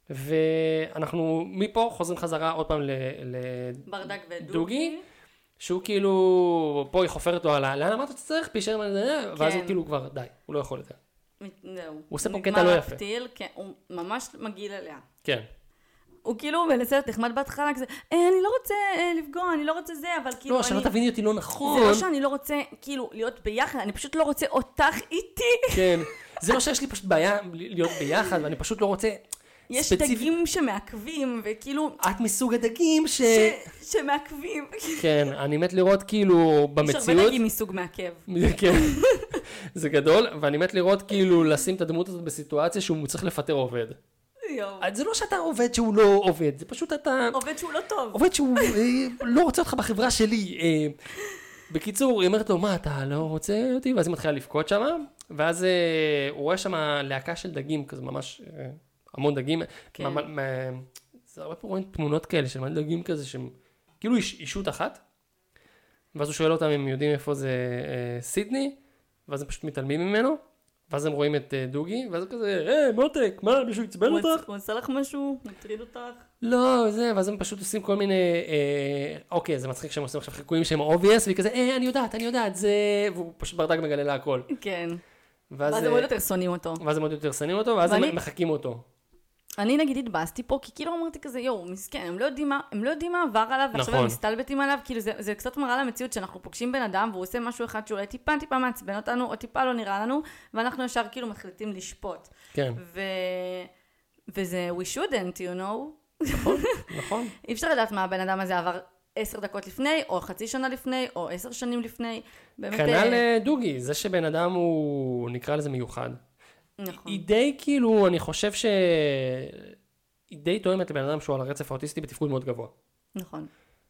ואנחנו מפה חוזרים חזרה עוד פעם ברדג ודוגי. לדוגי, שהוא כאילו, פה היא חופרת לו על לאן אמרת שצריך, פישר, ואז הוא כאילו כבר, די, הוא לא יכול יותר. זהו. הוא עושה פה קטע לא יפה. נגמר הפתיל, כן, הוא ממש מגעיל עליה. כן. הוא כאילו מנסה להיות נחמד בהתחלה כזה, אני לא רוצה לפגוע, אני לא רוצה זה, אבל כאילו לא, שלא תביני אותי לא נכון. זה לא שאני לא רוצה כאילו להיות ביחד, אני פשוט לא רוצה אותך איתי. כן, זה לא שיש לי פשוט בעיה להיות ביחד, ואני פשוט לא רוצה... יש דגים שמעכבים, וכאילו... את מסוג הדגים ש... שמעכבים. כן, אני מת לראות כאילו במציאות... יש הרבה דגים מסוג מעכב. כן, זה גדול, ואני מת לראות כאילו לשים את הדמות הזאת בסיטואציה שהוא צריך לפטר עובד. זה לא שאתה עובד שהוא לא עובד, זה פשוט אתה... עובד שהוא לא טוב. עובד שהוא לא רוצה אותך בחברה שלי. בקיצור, היא אומרת לו, מה, אתה לא רוצה אותי? ואז היא מתחילה לבכות שם, ואז הוא רואה שם להקה של דגים, כזה ממש המון דגים. כן. מה, מה, זה הרבה פעמים רואים תמונות כאלה של מלא דגים כזה שהם כאילו איש, אישות אחת, ואז הוא שואל אותם אם הם יודעים איפה זה אה, סידני, ואז הם פשוט מתעלמים ממנו, ואז הם רואים את אה, דוגי, ואז הוא כזה, אה, מותק, מה, מישהו יצבן אותך? הוא עשה לך משהו? מטריד אותך? לא, זה, ואז הם פשוט עושים כל מיני, אה, אוקיי, זה מצחיק שהם עושים עכשיו חיקויים שהם obvious, והיא כזה, אה, אני יודעת, אני יודעת, זה, והוא פשוט ברדק מגלה לה הכל. כן. ואז, ואז הם עוד יותר שונאים אותו. ואז הם עוד יותר שונאים אותו, ואז ואני... הם מחקים אותו. אני נגיד התבאסתי פה, כי כאילו אמרתי כזה, יואו, מסכן, הם לא יודעים מה, הם לא יודעים מה עבר עליו, ועכשיו הם מסתלבטים עליו, כאילו זה, זה קצת מראה למציאות שאנחנו פוגשים בן אדם, והוא עושה משהו אחד שאולי טיפה טיפה מעצבן אותנו, או טיפה לא נראה לנו, ואנחנו ישר כאילו מחליטים לשפוט. כן. ו... וזה, we shouldn't, you know? נכון, נכון. אי אפשר לדעת מה הבן אדם הזה עבר עשר דקות לפני, או חצי שנה לפני, או עשר שנים לפני. כנ"ל דוגי, זה שבן אדם הוא, נקרא לזה מיוחד. נכון. היא די כאילו, אני חושב ש... היא די תואמת לבן אדם שהוא על הרצף האוטיסטי בתפקוד מאוד גבוה. נכון.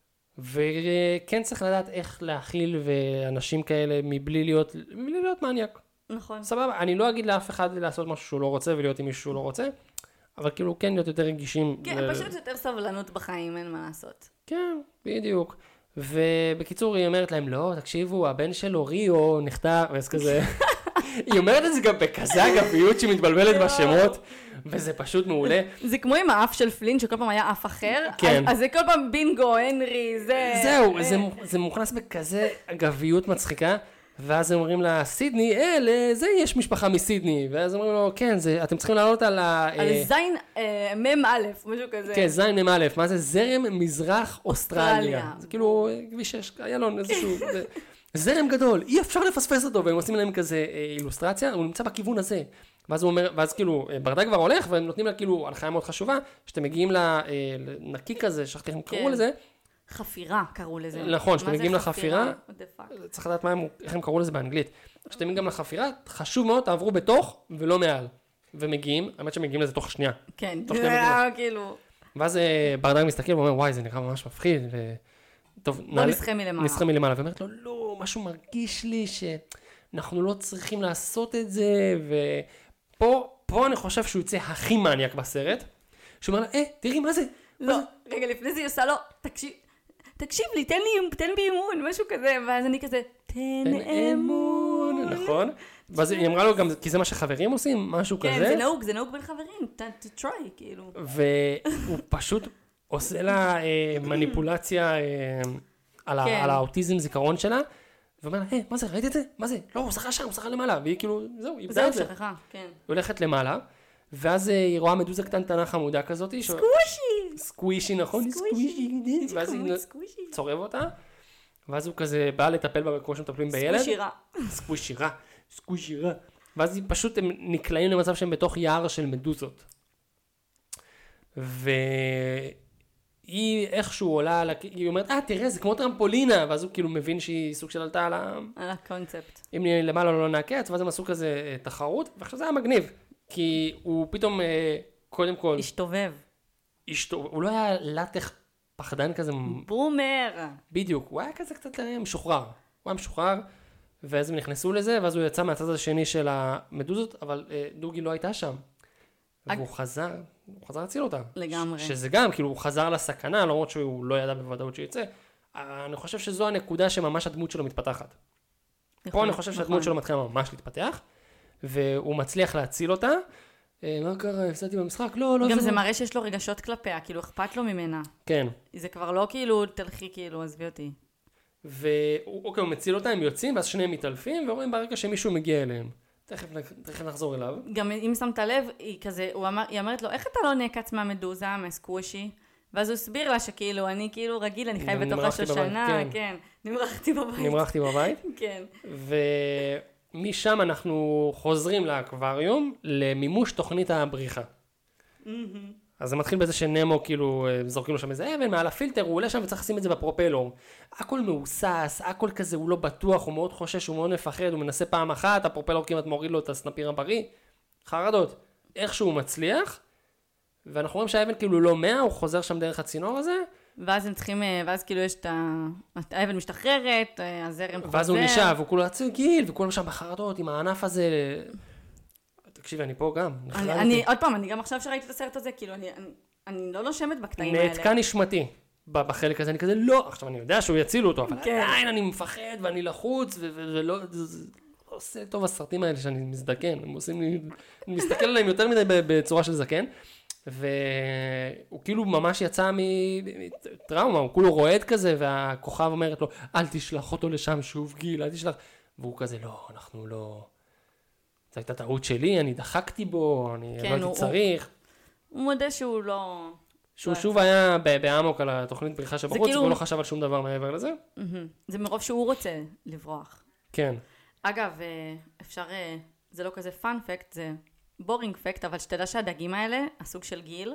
וכן צריך לדעת איך להכיל ואנשים כאלה מבלי להיות, מבלי להיות מניאק. נכון. סבבה, אני לא אגיד לאף אחד לעשות משהו שהוא לא רוצה ולהיות עם מישהו שהוא לא רוצה, אבל כאילו כן להיות יותר רגישים. כן, ו... פשוט יותר סבלנות בחיים, אין מה לעשות. כן, בדיוק. ובקיצור היא אומרת להם, לא, תקשיבו, הבן שלו ריו נחתה, ואז כזה... היא אומרת את זה גם בכזה אגביות שהיא מתבלבלת בשמות, וזה פשוט מעולה. זה כמו עם האף של פלין, שכל פעם היה אף אחר, כן. אז זה כל פעם בינגו, הנרי, זה... זהו, זה מוכנס בכזה אגביות מצחיקה, ואז הם אומרים לה, סידני, אה, לזה יש משפחה מסידני, ואז אומרים לו, כן, אתם צריכים לעלות על ה... על זין מם א', משהו כזה. כן, זין מם א', מה זה? זרם מזרח אוסטרליה. זה כאילו, כביש שש, איילון, איזשהו... זרם גדול, אי אפשר לפספס אותו, והם עושים להם כזה אילוסטרציה, הוא נמצא בכיוון הזה. ואז הוא אומר, ואז כאילו, ברדק כבר הולך, והם נותנים לה כאילו הנחיה מאוד חשובה, שאתם מגיעים לנקי כזה, שכחתי איך הם קראו לזה. חפירה קראו לזה. נכון, שאתם מגיעים לחפירה, צריך לדעת איך הם קראו לזה באנגלית. כשאתם מגיעים גם לחפירה, חשוב מאוד, תעברו בתוך ולא מעל. ומגיעים, האמת שמגיעים לזה תוך שנייה. כן, כאילו. ואז ברדק מסתכל ואומר, וואי, זה נראה ממש מפחיד, טוב, בוא נסחה מלמעלה. נסחה מלמעלה, ואומרת לו, לא, משהו מרגיש לי שאנחנו לא צריכים לעשות את זה, ופה, פה אני חושב שהוא יצא הכי מניאק בסרט, שהוא אומר לה, אה, תראי, מה זה? לא, רגע, לפני זה היא עושה לו, תקשיב, תקשיב לי, תן לי, תן בי אמון, משהו כזה, ואז אני כזה, תן אמון. נכון, ואז היא אמרה לו גם, כי זה מה שחברים עושים, משהו כזה. כן, זה נהוג, זה נהוג בין חברים, to try, כאילו. והוא פשוט עושה לה מניפולציה על האוטיזם זיכרון שלה, ואומר לה, היי, מה זה, ראית את זה? מה זה? לא, הוא שחה שם, הוא שחה למעלה, והיא כאילו, זהו, היא בזה את זה. זהו, שכחה, כן. היא הולכת למעלה, ואז היא רואה מדוזה קטנטנה חמודה כזאת. סקווישי! סקווישי, נכון? סקווישי. ואז היא צורב אותה, ואז הוא כזה בא לטפל בה כמו שמטפלים בילד. סקווישירה. סקווישירה, סקווישירה. ואז פשוט הם נקלעים למצב שהם בתוך יער של מדוזות. והיא איכשהו עולה, היא אומרת, אה, תראה, זה כמו טרמפולינה, ואז הוא כאילו מבין שהיא סוג של עלתה על ה... על הקונספט. אם למעלה לא נעקץ, ואז הם עשו כזה תחרות, ועכשיו זה היה מגניב, כי הוא פתאום, קודם כל... השתובב. הוא לא היה לטח פחדן כזה... בומר. בדיוק, הוא היה כזה קצת משוחרר. הוא היה משוחרר, ואז הם נכנסו לזה, ואז הוא יצא מהצד השני של המדוזות, אבל דוגי לא הייתה שם. והוא חזר, הוא חזר להציל אותה. לגמרי. שזה גם, כאילו הוא חזר לסכנה, למרות שהוא לא ידע בוודאות שיצא. אני חושב שזו הנקודה שממש הדמות שלו מתפתחת. פה אני חושב שהדמות שלו מתחילה ממש להתפתח, והוא מצליח להציל אותה. מה קרה? הפסדתי במשחק? לא, לא. גם זה מראה שיש לו רגשות כלפיה, כאילו אכפת לו ממנה. כן. זה כבר לא כאילו תלכי כאילו, עזבי אותי. ואוקיי, הוא מציל אותה, הם יוצאים, ואז שניהם מתעלפים, ורואים ברגע שמישהו מגיע אליהם. תכף נחזור אליו. גם אם שמת לב, היא כזה, היא אמרת לו, איך אתה לא נעקץ מהמדוזה, מהסקוושי? ואז הוא הסביר לה שכאילו, אני כאילו רגיל, אני חי בתוך השושנה, כן. נמרחתי בבית. נמרחתי בבית. כן. ומשם אנחנו חוזרים לאקווריום, למימוש תוכנית הבריחה. אז זה מתחיל בזה שנמו, כאילו, זורקים לו שם איזה אבן, מעל הפילטר, הוא עולה שם וצריך לשים את זה בפרופלור. הכל מאוסס, הכל כזה, הוא לא בטוח, הוא מאוד חושש, הוא מאוד מפחד, הוא מנסה פעם אחת, הפרופלור כמעט מוריד לו את הסנפיר הבריא. חרדות. איכשהו הוא מצליח, ואנחנו רואים שהאבן כאילו לא מאה, הוא חוזר שם דרך הצינור הזה. ואז הם צריכים, ואז כאילו יש את האבן משתחררת, הזרם חוזר. ואז הוא נשאב, הוא כולו עצר גיל, וכולם שם בחרדות עם הענף הזה. תקשיבי, אני פה גם, אני, אני, עוד פעם, אני גם עכשיו שראיתי את הסרט הזה, כאילו, אני, אני, אני לא נושמת בקטעים האלה. נעתקה נשמתי בחלק הזה, אני כזה, לא, עכשיו אני יודע שהוא יצילו אותו, אבל עדיין אני מפחד ואני לחוץ, ולא, זה עושה טוב הסרטים האלה שאני מזדקן, הם עושים לי, אני מסתכל עליהם יותר מדי בצורה של זקן, והוא כאילו ממש יצא מטראומה, הוא כולו רועד כזה, והכוכב אומרת לו, אל תשלח אותו לשם שוב, גיל, אל תשלח, והוא כזה, לא, אנחנו לא, זו הייתה טעות שלי, אני דחקתי בו, אני לא הייתי צריך. הוא מודה שהוא לא... שהוא שוב היה באמוק על התוכנית בריחה שבחוץ, והוא לא חשב על שום דבר מעבר לזה. זה מרוב שהוא רוצה לברוח. כן. אגב, אפשר, זה לא כזה פאנ פקט, זה בורינג פקט, אבל שתדע שהדגים האלה, הסוג של גיל,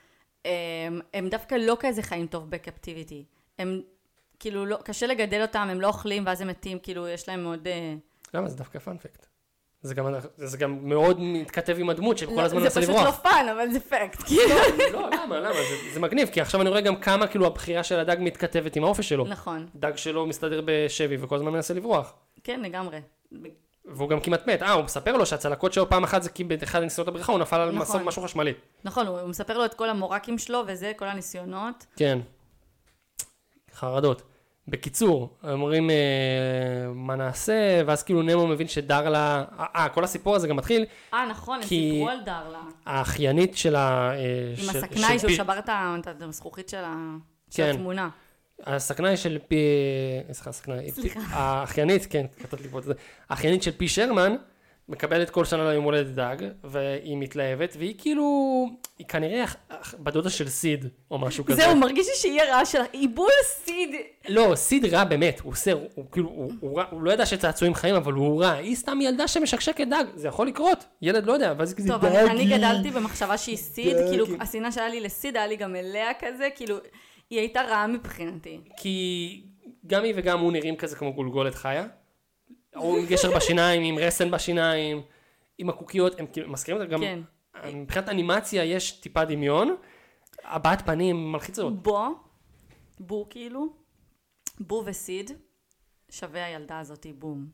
הם דווקא לא כזה חיים טוב בקפטיביטי. הם כאילו, לא, קשה לגדל אותם, הם לא אוכלים ואז הם מתים, כאילו יש להם מאוד... למה? זה דווקא פאנ פקט. זה גם, זה גם מאוד מתכתב עם הדמות שכל הזמן מנסה לברוח. זה פשוט לא פאן, אבל זה פקט. לא, למה, למה? זה, זה מגניב, כי עכשיו אני רואה גם כמה כאילו הבחירה של הדג מתכתבת עם האופי שלו. נכון. דג שלו מסתדר בשבי וכל הזמן מנסה לברוח. כן, לגמרי. והוא גם כמעט מת. אה, הוא מספר לו שהצלקות שלו פעם אחת זה כי באחד הניסיונות הבריחה הוא נפל על נכון. משהו חשמלי. נכון, הוא מספר לו את כל המורקים שלו וזה, כל הניסיונות. כן. חרדות. בקיצור, אומרים אה, מה נעשה, ואז כאילו נמו מבין שדרלה, אה, כל הסיפור הזה גם מתחיל. אה, נכון, הם סיפרו על דרלה. האחיינית של ה... עם של, הסכנאי של שהוא פי... שבר את הזכוכית של, ה... כן. של התמונה. הסכנאי של פי... סליחה, הסכנאי. סליחה. האחיינית, כן, כתבת לי פה את זה. האחיינית של פי שרמן, מקבלת כל שנה ליום הולדת דג, והיא מתלהבת, והיא כאילו, היא כנראה בדודה של סיד, או משהו כזה. זהו, מרגיש לי שהיא רעה שלה, עיבול סיד. לא, סיד רע באמת, הוא עושה, הוא כאילו, הוא, הוא, הוא לא ידע שצעצועים חיים, אבל הוא רע. היא סתם ילדה שמשקשקת דג, זה יכול לקרות, ילד לא יודע, ואז כזה דגי. טוב, אני גדלתי במחשבה שהיא סיד, כאילו, השנאה שהיה לי לסיד, היה לי גם אליה כזה, כאילו, היא הייתה רעה מבחינתי. כי גם היא וגם הוא נראים כזה כמו גולגולת חיה. או עם גשר בשיניים, עם רסן בשיניים, עם הקוקיות, הם כאילו מזכירים אותם גם, כן. מבחינת אנימציה יש טיפה דמיון, הבעת פנים מלחיצות. בו, בו כאילו, בו וסיד, שווה הילדה הזאת, בום.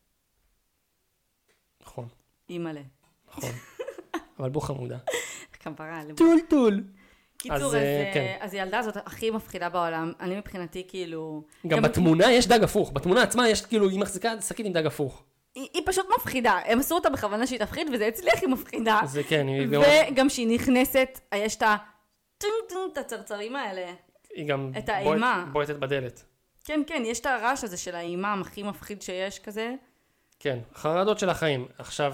נכון. אימאלה. נכון. אבל בו חמודה. כפרה. טול טול. קיצור, אז, אז, כן. אז הילדה הזאת הכי מפחידה בעולם, אני מבחינתי כאילו... גם, גם בתמונה יש דג הפוך, בתמונה עצמה יש כאילו, היא מחזיקה שקית עם דג הפוך. היא, היא פשוט מפחידה, הם עשו אותה בכוונה שהיא תפחיד, וזה הצליח היא מפחידה. זה כן. היא וגם שהיא נכנסת, יש את את הצרצרים האלה. היא גם את האימה. בועטת בדלת. כן, כן, יש את הרעש הזה של האימה הכי מפחיד שיש כזה. כן, חרדות של החיים. עכשיו,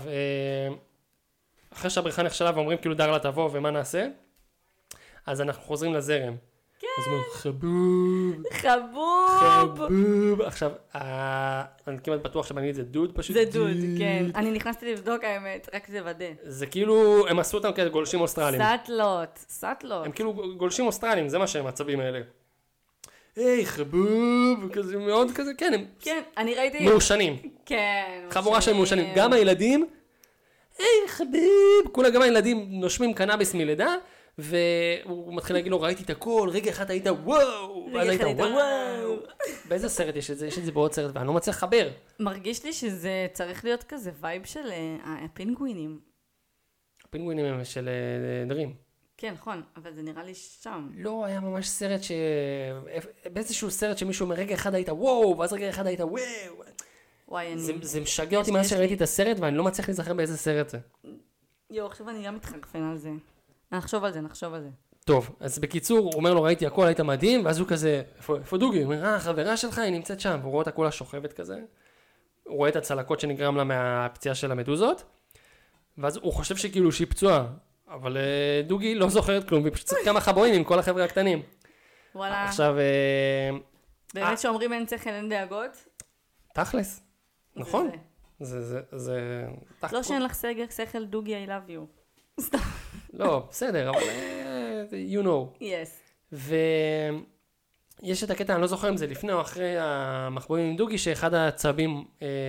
אחרי שהבריחה נכשלה ואומרים כאילו דרלה תבוא ומה נעשה? אז אנחנו חוזרים לזרם. כן. אז אומרים, חבוב. חבוב. חבוב. עכשיו, אני כמעט בטוח שבאנגלית את זה דוד פשוט. זה דוד, כן. אני נכנסתי לבדוק האמת, רק זה ודא. זה כאילו, הם עשו אותם כאלה גולשים אוסטרליים. סטלות, סטלות. הם כאילו גולשים אוסטרליים, זה מה שהם הצבים האלה. היי, חבוב, כזה מאוד כזה, כן, הם... כן, אני ראיתי... מאושנים. כן. חבורה של מאושנים. גם הילדים, היי, חבוב, כולה גם הילדים נושמים קנאביס מלידה, והוא מתחיל להגיד לו, ראיתי את הכל, רגע אחד היית וואו, ואז היית וואו. באיזה סרט יש את זה? יש את זה בעוד סרט, ואני לא מצליח לחבר. מרגיש לי שזה צריך להיות כזה וייב של הפינגווינים. הפינגווינים הם של דרים. כן, נכון, אבל זה נראה לי שם. לא, היה ממש סרט ש... באיזשהו סרט שמישהו אומר, רגע אחד היית וואו, ואז רגע אחד היית וואו. וואי, אני... זה משגע אותי מאז שראיתי את הסרט, ואני לא מצליח להיזכר באיזה סרט זה. יו, עכשיו אני גם מתחרפן על זה. נחשוב על זה, נחשוב על זה. טוב, אז בקיצור, הוא אומר לו, ראיתי הכל, היית מדהים, ואז הוא כזה, איפה, איפה דוגי? הוא אומר, אה, החברה שלך, היא נמצאת שם, והוא רואה אותה כולה שוכבת כזה, הוא רואה את הצלקות שנגרם לה מהפציעה של המדוזות, ואז הוא חושב שכאילו שהיא פצועה, אבל דוגי לא זוכרת כלום, והיא פשוט צריך כמה חבויים עם כל החבר'ה הקטנים. וואלה. עכשיו... באמת שאומרים אין שכל, אין דאגות? תכלס, נכון. זה, זה, זה... לא שאין לך שכל, דוגי, I love you. סתם. לא, בסדר, אבל you know. Yes. ויש את הקטע, אני לא זוכר אם זה לפני או אחרי המחבואים עם דוגי, שאחד הצבים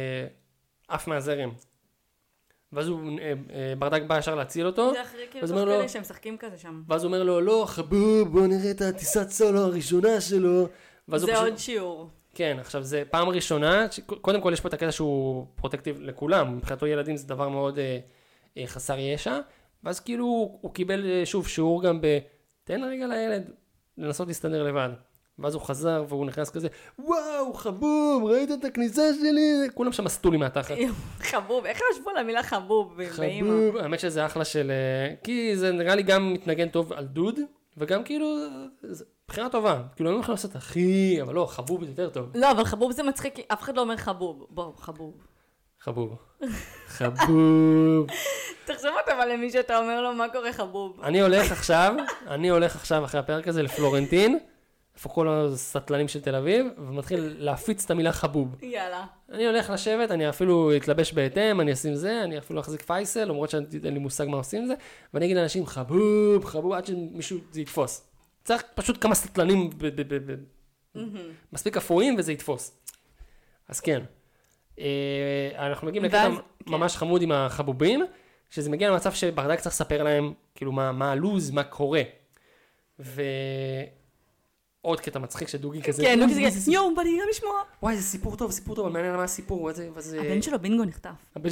עף מהזרם. ואז הוא, ברדק בא ישר להציל אותו. זה אחרי כאילו תוך כדי שהם משחקים כזה שם. ואז הוא אומר לו, לא, חבוב, בוא נראה את הטיסת סולו הראשונה שלו. זה עוד שיעור. כן, עכשיו זה פעם ראשונה, קודם כל יש פה את הקטע שהוא פרוטקטיב לכולם, מבחינתו ילדים זה דבר מאוד חסר ישע, ואז כאילו הוא קיבל שוב שיעור גם ב, תן רגע לילד לנסות להסתדר לבד. ואז הוא חזר והוא נכנס כזה, וואו, חבוב, ראית את הכניסה שלי? כולם שם עשתו לי מהתחת. חבוב, איך חשבו על המילה חבוב? חבוב, האמת שזה אחלה של, כי זה נראה לי גם מתנגן טוב על דוד, וגם כאילו, בחירה טובה. כאילו, אני לא יכול לעשות אחי, אבל לא, חבוב זה יותר טוב. לא, אבל חבוב זה מצחיק, אף אחד לא אומר חבוב. בוא, חבוב. חבוב. חבוב. תחשוב אותם על למי שאתה אומר לו, מה קורה חבוב? אני הולך עכשיו, אני הולך עכשיו אחרי הפרק הזה לפלורנטין, איפה כל הסטלנים של תל אביב, ומתחיל להפיץ את המילה חבוב. יאללה. אני הולך לשבת, אני אפילו אתלבש בהתאם, אני אשים זה, אני אפילו אחזיק פייסל, למרות שאין לי מושג מה עושים זה, ואני אגיד לאנשים חבוב, חבוב, עד שמישהו זה יתפוס. צריך פשוט כמה סטלנים, מספיק אפויים וזה יתפוס. אז כן. אנחנו מגיעים לקטע ממש חמוד עם החבובים, שזה מגיע למצב שברדק צריך לספר להם, כאילו, מה הלוז, מה קורה. ו... עוד קטע מצחיק שדוגי כזה. כן, דוגי כזה, יואו, בא לי גם לשמוע. וואי, זה סיפור טוב, סיפור טוב, אבל מעניין על מה הסיפור. הבן שלו בינגו נחטף. הבן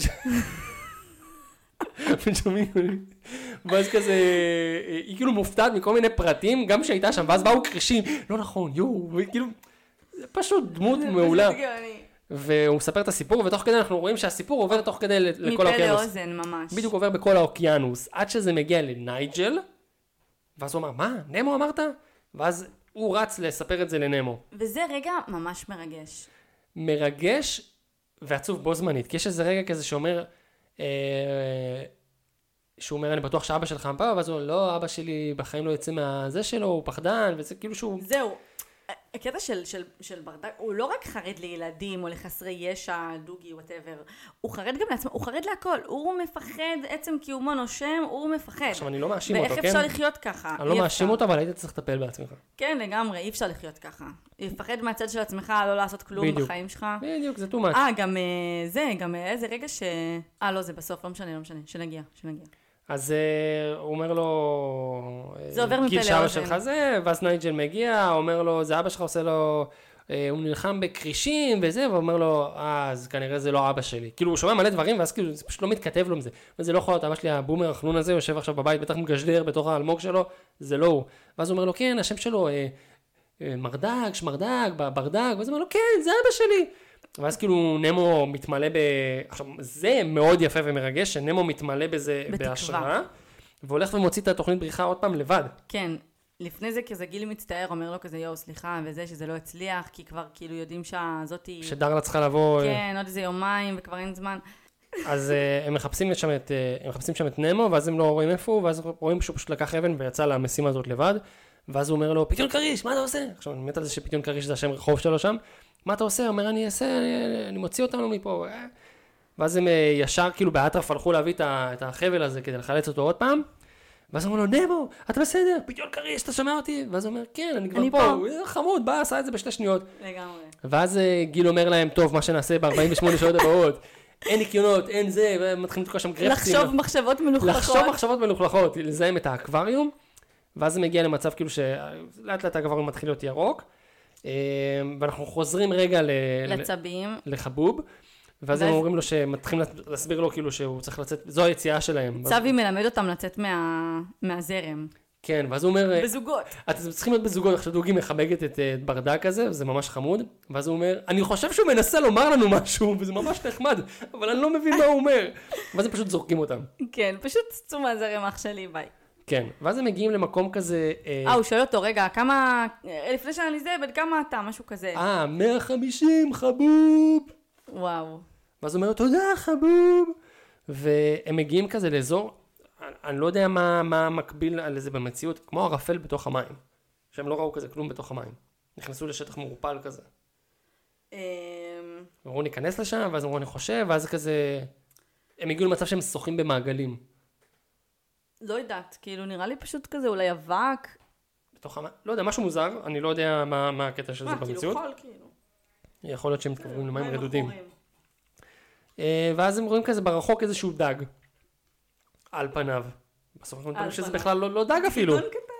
שלו בינגו נחטף. ואז כזה, היא כאילו מופתעת מכל מיני פרטים, גם שהייתה שם, ואז באו קרישים, לא נכון, יואו, וכאילו, זה פשוט דמות מעולה. והוא מספר את הסיפור, ותוך כדי אנחנו רואים שהסיפור עובר תוך כדי לכל האוקיינוס. מפה לאוזן, ממש. בדיוק עובר בכל האוקיינוס, עד שזה מגיע לנייג'ל, ואז הוא אמר, מה, נמו אמרת? ואז הוא רץ לספר את זה לנמו. וזה רגע ממש מרגש. מרגש ועצוב בו זמנית, כי יש איזה רגע כזה שאומר, אה, שהוא אומר, אני בטוח שאבא שלך אמפה, ואז הוא אומר, לא, אבא שלי בחיים לא יצא מהזה שלו, הוא פחדן, וזה כאילו שהוא... זהו. הקטע של, של, של ברדק, הוא לא רק חרד לילדים או לחסרי ישע, דוגי, whatever, הוא חרד גם לעצמו, הוא חרד להכל, הוא מפחד, עצם קיומו נושם, הוא מפחד. עכשיו, אני לא מאשים אותו, כן? ואיך אפשר לחיות ככה? אני לא מאשים אותו, אבל היית צריך לטפל בעצמך. כן, לגמרי, אי אפשר לחיות ככה. לפחד מהצד של עצמך, לא לעשות כלום בדיוק. בחיים שלך. בדיוק, זה too much. אה, גם זה, גם איזה רגע ש... אה, לא, זה בסוף, לא משנה, לא משנה, שנגיע, שנגיע. אז uh, הוא אומר לו, זה עובר מפה גיל שאבא לאוזן. שלך זה, ואז נייג'ל מגיע, אומר לו, זה אבא שלך עושה לו, uh, הוא נלחם בקרישים וזה, ואומר לו, אה, אז כנראה זה לא אבא שלי. כאילו הוא שומע מלא דברים, ואז כאילו זה פשוט לא מתכתב לו עם זה. וזה לא יכול להיות, אבא שלי הבומר החנון הזה, יושב עכשיו בבית, בטח מגשדר בתוך האלמוג שלו, זה לא הוא. ואז הוא אומר לו, כן, השם שלו, אה, אה, מרדג, שמרדג, ברדג, ואז הוא אומר לו, כן, זה אבא שלי. ואז כאילו נמו מתמלא ב... עכשיו, זה מאוד יפה ומרגש, שנמו מתמלא בזה בהשראה, והולך ומוציא את התוכנית בריחה עוד פעם לבד. כן, לפני זה כזה גילי מצטער, אומר לו כזה, יואו, סליחה, וזה שזה לא הצליח, כי כבר כאילו יודעים שהזאתי... שדרלה צריכה לבוא... כן, עוד איזה יומיים, וכבר אין זמן. אז uh, הם מחפשים שם את, uh, הם מחפשים שם את נמו, ואז הם לא רואים איפה הוא, ואז רואים שהוא פשוט לקח אבן ויצא למשימה הזאת לבד, ואז הוא אומר לו, פיתיון קריש, מה אתה עושה? עכשיו, אני מת על זה שפיתיון קריש זה השם רחוב שלו שם, מה אתה עושה? הוא אומר, אני אעשה, אני, אני מוציא אותנו מפה. ואז הם ישר, כאילו, באטרף הלכו להביא את החבל הזה כדי לחלץ אותו עוד פעם. ואז הוא אומר לו, נמו, אתה בסדר? פיתיון קריש, אתה שומע אותי? ואז הוא אומר, כן, אני כבר אני פה. פה. הוא חמוד, בא, עשה את זה בשתי שניות. לגמרי. ואז גיל אומר להם, טוב, מה שנעשה ב-ארבעים ושמונה שעות הבאות, אין ניקיונות, אין זה, ומתחילים לתקוע שם גרפסים. לחשוב מחשבות מלוכלכות. לחשוב מחשבות מלוכלכות, לזהם את האקווריום, ואז זה מגיע למצב כאילו שלאט לאט האקווריום מתחיל להיות ירוק. ואנחנו חוזרים רגע לצבים. לחבוב, ואז הם אומרים לו שמתחילים להסביר לו כאילו שהוא צריך לצאת, זו היציאה שלהם. צבי מלמד אותם לצאת מהזרם. כן, ואז הוא אומר... בזוגות. אתם צריכים להיות בזוגות, עכשיו דוגי מחבקת את ברדק הזה, וזה ממש חמוד, ואז הוא אומר, אני חושב שהוא מנסה לומר לנו משהו, וזה ממש נחמד, אבל אני לא מבין מה הוא אומר. ואז הם פשוט זורקים אותם. כן, פשוט צאו מהזרם אח שלי, ביי. כן, ואז הם מגיעים למקום כזה... אה, הוא שואל אותו, רגע, כמה... לפני שאני זה, בן כמה אתה, משהו כזה. אה, מאה וחמישים, חבוב. וואו. ואז הוא אומר, תודה, חבוב. והם מגיעים כזה לאזור, אני לא יודע מה, מה מקביל על זה במציאות, כמו ערפל בתוך המים. שהם לא ראו כזה כלום בתוך המים. נכנסו לשטח מורפל כזה. אמרו, ניכנס לשם, ואז אמרו, אני חושב, ואז כזה... הם הגיעו למצב שהם שוחים במעגלים. לא יודעת, כאילו נראה לי פשוט כזה, אולי אבק. בתוך המים, לא יודע, משהו מוזר, אני לא יודע מה, מה הקטע של זה במציאות. מה, כאילו חול, כאילו. יכול להיות שהם מתכוונים למים רדודים. ואז הם רואים כזה ברחוק איזשהו דג. על פניו. בסוף אנחנו נתנו שזה בכלל לא, לא דג אפילו.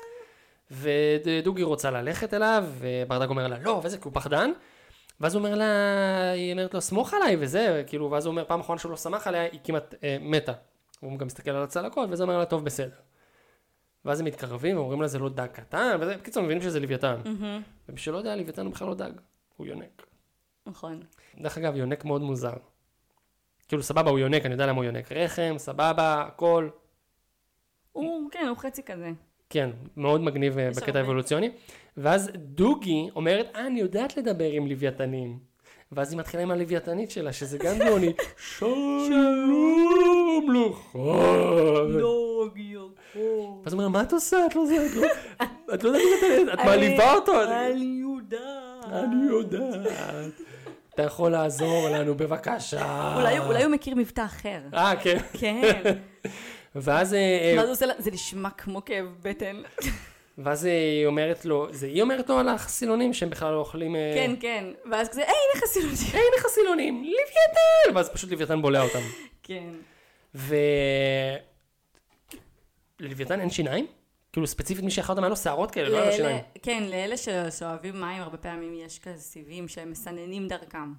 ודוגי רוצה ללכת אליו, וברדג אומר לה, לא, וזה כי הוא פחדן. ואז הוא אומר לה, היא אומרת לו, סמוך עליי, וזה, כאילו, ואז הוא אומר, פעם אחרונה שהוא לא שמח עליה, היא כמעט אה, מתה. הוא גם מסתכל על הצלקות, וזה אומר לה, טוב, בסדר. ואז הם מתקרבים, ואומרים לה, זה לא דג קטן, וזה, בקיצור, מבינים שזה לוויתן. ומי שלא יודע, לוויתן הוא בכלל לא דג, הוא יונק. נכון. דרך אגב, יונק מאוד מוזר. כאילו, סבבה, הוא יונק, אני יודע למה הוא יונק. רחם, סבבה, הכל. הוא, כן, הוא חצי כזה. כן, מאוד מגניב בקטע האבולוציוני. ואז דוגי אומרת, אה, אני יודעת לדבר עם לוויתנים. ואז היא מתחילה עם הלוויתנית שלה, שזה גם גאוני. שלום לך. דוגי יוקו. ואז הוא אומר, מה את עושה? את לא יודעת, את לא יודעת, את מעליבה אותו. אני יודעת. אני יודעת. אתה יכול לעזור לנו, בבקשה. אולי הוא מכיר מבטא אחר. אה, כן. כן. ואז... ואז הוא עושה לה, זה נשמע כמו כאב בטן. ואז היא אומרת לו, זה היא אומרת לו על החסילונים שהם בכלל לא אוכלים... כן, כן. ואז כזה, היי, הנה חסילונים. הנה חסילונים, לוויתן! ואז פשוט לוויתן בולע אותם. כן. ו... ללוויתן אין שיניים? כאילו ספציפית מי שאחד אותם היה לו שערות כאלה, לא היה לו שיניים. כן, לאלה שאוהבים מים, הרבה פעמים יש כזה סיבים שהם מסננים דרכם.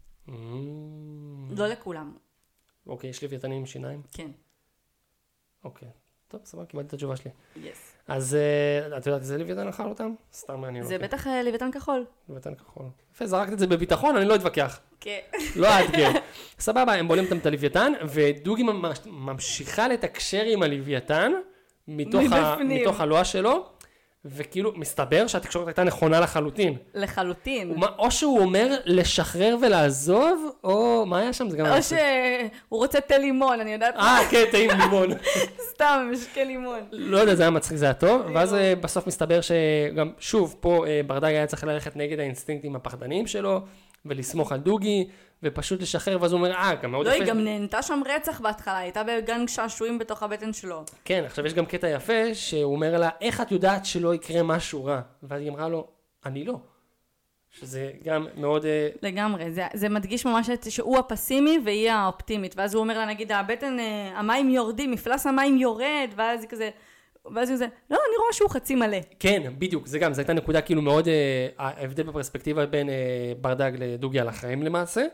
לא לכולם. אוקיי, יש לוויתנים עם שיניים? כן. אוקיי. טוב, סבבה, קיבלתי את התשובה שלי. יס. אז את יודעת, זה לוויתן אכל אותם? סתם מעניין אותי. זה בטח לוויתן כחול. לוויתן כחול. יפה, זרקת את זה בביטחון, אני לא אתווכח. כן. לא אתגר. סבבה, הם בולים אותם את הלוויתן, ודוגי ממשיכה לתקשר עם הלוויתן, מתוך הלוע שלו, וכאילו מסתבר שהתקשורת הייתה נכונה לחלוטין. לחלוטין. או שהוא אומר לשחרר ולעזוב, או מה היה שם? או שהוא רוצה תה לימון, אני יודעת. אה, כן, תה עם לימון. סתם, משקה לימון. לא יודע, זה היה מצחיק, זה היה טוב, ואז בסוף מסתבר שגם, שוב, פה ברדג היה צריך ללכת נגד האינסטינקטים הפחדניים שלו, ולסמוך על דוגי, ופשוט לשחרר, ואז הוא אומר, אה, גם מאוד יפה. יפה. לא, היא גם נהנתה שם רצח בהתחלה, הייתה בגן שעשועים בתוך הבטן שלו. כן, עכשיו יש גם קטע יפה, שהוא אומר לה, איך את יודעת שלא יקרה משהו רע? ואז היא אמרה לו, אני לא. שזה גם מאוד... לגמרי, זה, זה מדגיש ממש שהוא הפסימי והיא האופטימית, ואז הוא אומר לה, נגיד, הבטן, המים יורדים, מפלס המים יורד, ואז היא כזה... ואז הוא זה, לא, אני רואה שהוא חצי מלא. כן, בדיוק, זה גם, זו הייתה נקודה כאילו מאוד, אה, ההבדל בפרספקטיבה בין אה, ברדג לדוגי על החיים למעשה,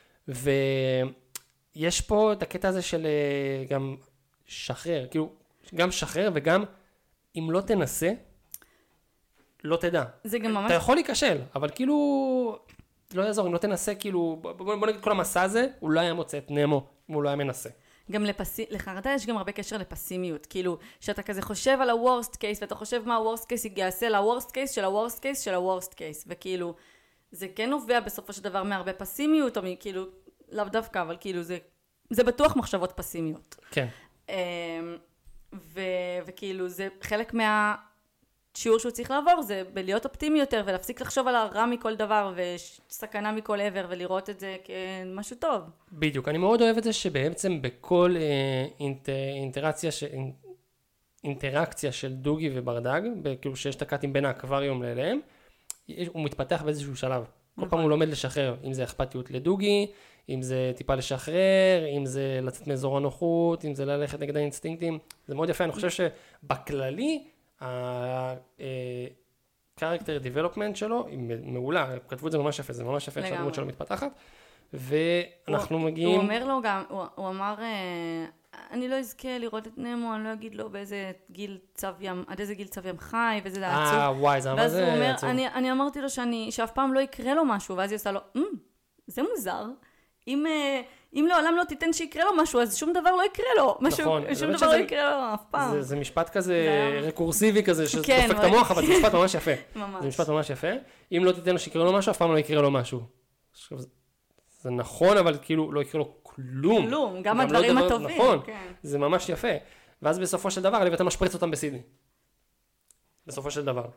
ויש פה את הקטע הזה של אה, גם שחרר, כאילו, גם שחרר וגם אם לא תנסה, לא תדע. זה גם ממש... אתה יכול להיכשל, אבל כאילו, לא יעזור, אם לא תנסה, כאילו, בוא, בוא נגיד כל המסע הזה, הוא לא היה מוצא את נמו, אם הוא לא היה מנסה. גם לפסי... לחרדה יש גם הרבה קשר לפסימיות, כאילו, שאתה כזה חושב על ה-worst case, ואתה חושב מה ה-worst case יעשה ל-worst case של ה-worst case של ה-worst case, וכאילו, זה כן נובע בסופו של דבר מהרבה פסימיות, או כאילו, לאו דווקא, אבל כאילו, זה, זה בטוח מחשבות פסימיות. כן. ו... וכאילו, זה חלק מה... שיעור שהוא צריך לעבור, זה בלהיות אופטימי יותר, ולהפסיק לחשוב על הרע מכל דבר, וסכנה מכל עבר, ולראות את זה כמשהו טוב. בדיוק, אני מאוד אוהב את זה שבעצם בכל אה, אינט, אינטרציה, ש, אינטראקציה של דוגי וברדג, כאילו שיש את הקאטים בין האקווריום לאליהם, הוא מתפתח באיזשהו שלב. כל פעם הוא לומד לשחרר, אם זה אכפתיות לדוגי, אם זה טיפה לשחרר, אם זה לצאת מאזור הנוחות, אם זה ללכת נגד האינסטינקטים. זה מאוד יפה, אני חושב שבכללי, ה-character development שלו היא מעולה, כתבו את זה ממש יפה, זה ממש יפה, שהדמות שלו מתפתחת, ואנחנו מגיעים... הוא אומר לו גם, הוא אמר, אני לא אזכה לראות את נמו, אני לא אגיד לו באיזה גיל צו ים, עד איזה גיל צו ים חי, וזה זה עצוב. אה, וואי, זה מה זה עצוב. אני אמרתי לו שאף פעם לא יקרה לו משהו, ואז היא עושה לו, זה מוזר, אם... אם לעולם לא תיתן שיקרה לו משהו, אז שום דבר לא יקרה לו. נכון. שום דבר לא יקרה לו אף פעם. זה, זה משפט כזה רקורסיבי כזה, שדופק את המוח, אבל זה משפט ממש יפה. ממש. זה משפט ממש יפה. אם לא תיתן לו שיקרה לו משהו, אף פעם לא יקרה לו משהו. זה נכון, אבל כאילו לא יקרה לו כלום. כלום, גם הדברים הטובים. נכון, זה ממש יפה. ואז בסופו של דבר, אתה משפריץ אותם בסידני. בסופו של דבר.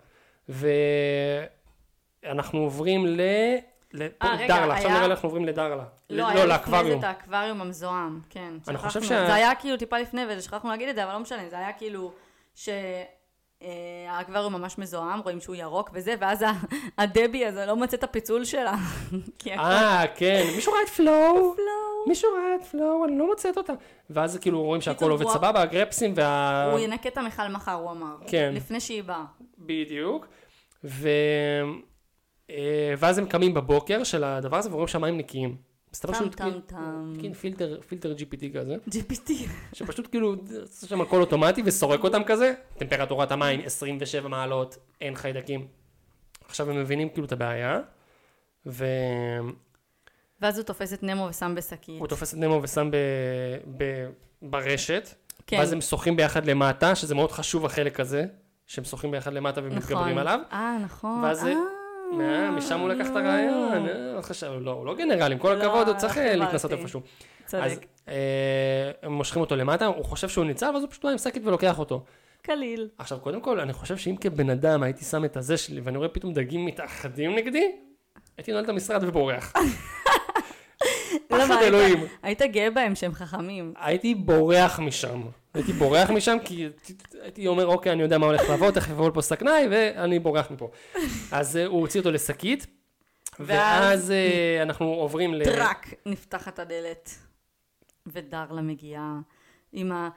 ואנחנו עוברים ל... לדרלה, עכשיו נראה לי אנחנו עוברים לדרלה. לא, היה לפני זה את האקווריום המזוהם, כן. אני חושב שה... זה היה כאילו טיפה לפני, ושכחנו להגיד את זה, אבל לא משנה, זה היה כאילו שהאקווריום ממש מזוהם, רואים שהוא ירוק וזה, ואז הדבי הזה לא מצא את הפיצול שלה. אה, כן, מישהו ראה את פלואו? מישהו ראה את פלואו, אני לא מוצאת אותה. ואז כאילו רואים שהכל עובד סבבה, הגרפסים וה... הוא ינקה את המכל מחר, הוא אמר. כן. לפני שהיא באה. בדיוק. ו... ואז הם קמים בבוקר של הדבר הזה, ורואים שהמים נקיים. מסתבר שהוא התקין פילטר, פילטר ג'י פי טי כזה. ג'י פי טי. שפשוט כאילו, עושה שם הכל אוטומטי וסורק אותם כזה. טמפרטורת המים עשרים ושבע מעלות, אין חיידקים. עכשיו הם מבינים כאילו את הבעיה. ו... ואז הוא תופס את נמו ושם בשקית. הוא תופס את נמו ושם ב... ב... ברשת. כן. ואז הם שוחים ביחד למטה, שזה מאוד חשוב החלק הזה, שהם שוחים ביחד למטה ומתגברים עליו. אה, נכון. ואז משם הוא לקח את הרעיון. לא, הוא לא גנרל, עם כל הכבוד, הוא צריך להתנסות איפשהו. צודק. אז הם מושכים אותו למטה, הוא חושב שהוא ניצב, אז הוא פשוט בא עם שקית ולוקח אותו. קליל. עכשיו, קודם כל, אני חושב שאם כבן אדם הייתי שם את הזה שלי, ואני רואה פתאום דגים מתאחדים נגדי, הייתי נועל את המשרד ובורח. פחד אלוהים. היית גאה בהם שהם חכמים. הייתי בורח משם. הייתי בורח משם, כי הייתי אומר, אוקיי, אני יודע מה הולך לעבור, תכף יבוא לפה סכנאי, ואני בורח מפה. אז הוא הוציא אותו לשקית, ואז אנחנו עוברים ל... טרק, נפתחת הדלת, ודרלה מגיעה עם ה...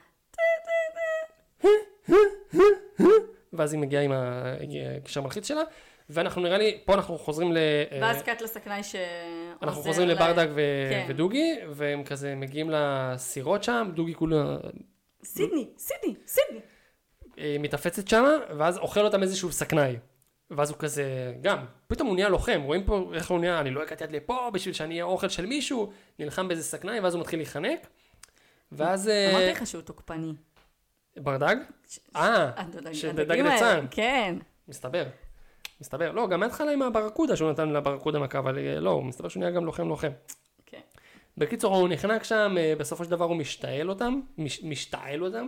ואז היא מגיעה עם הגישה מלחיץ שלה, ואנחנו נראה לי, פה אנחנו חוזרים ל... ואז קט לסכנאי שעוזר... אנחנו חוזרים לברדק ודוגי, והם כזה מגיעים לסירות שם, דוגי כולה... סידני, סידני, סידני. מתאפצת שם, ואז אוכל אותם איזשהו סכנאי. ואז הוא כזה, גם, פתאום הוא נהיה לוחם, רואים פה איך הוא נהיה, אני לא אקט יד לפה בשביל שאני אהיה אוכל של מישהו, נלחם באיזה סכנאי, ואז הוא מתחיל להיחנק. ואז... אמרתי לך שהוא תוקפני. ברדג? אה, שדג ליצן. כן. מסתבר. מסתבר. לא, גם מהתחלה עם הברקודה, שהוא נתן לברקודה מכה, אבל לא, מסתבר שהוא נהיה גם לוחם לוחם. כן. בקיצור, הוא נחנק שם, בסופו של דבר הוא משתעל אותם, משתעל אותם.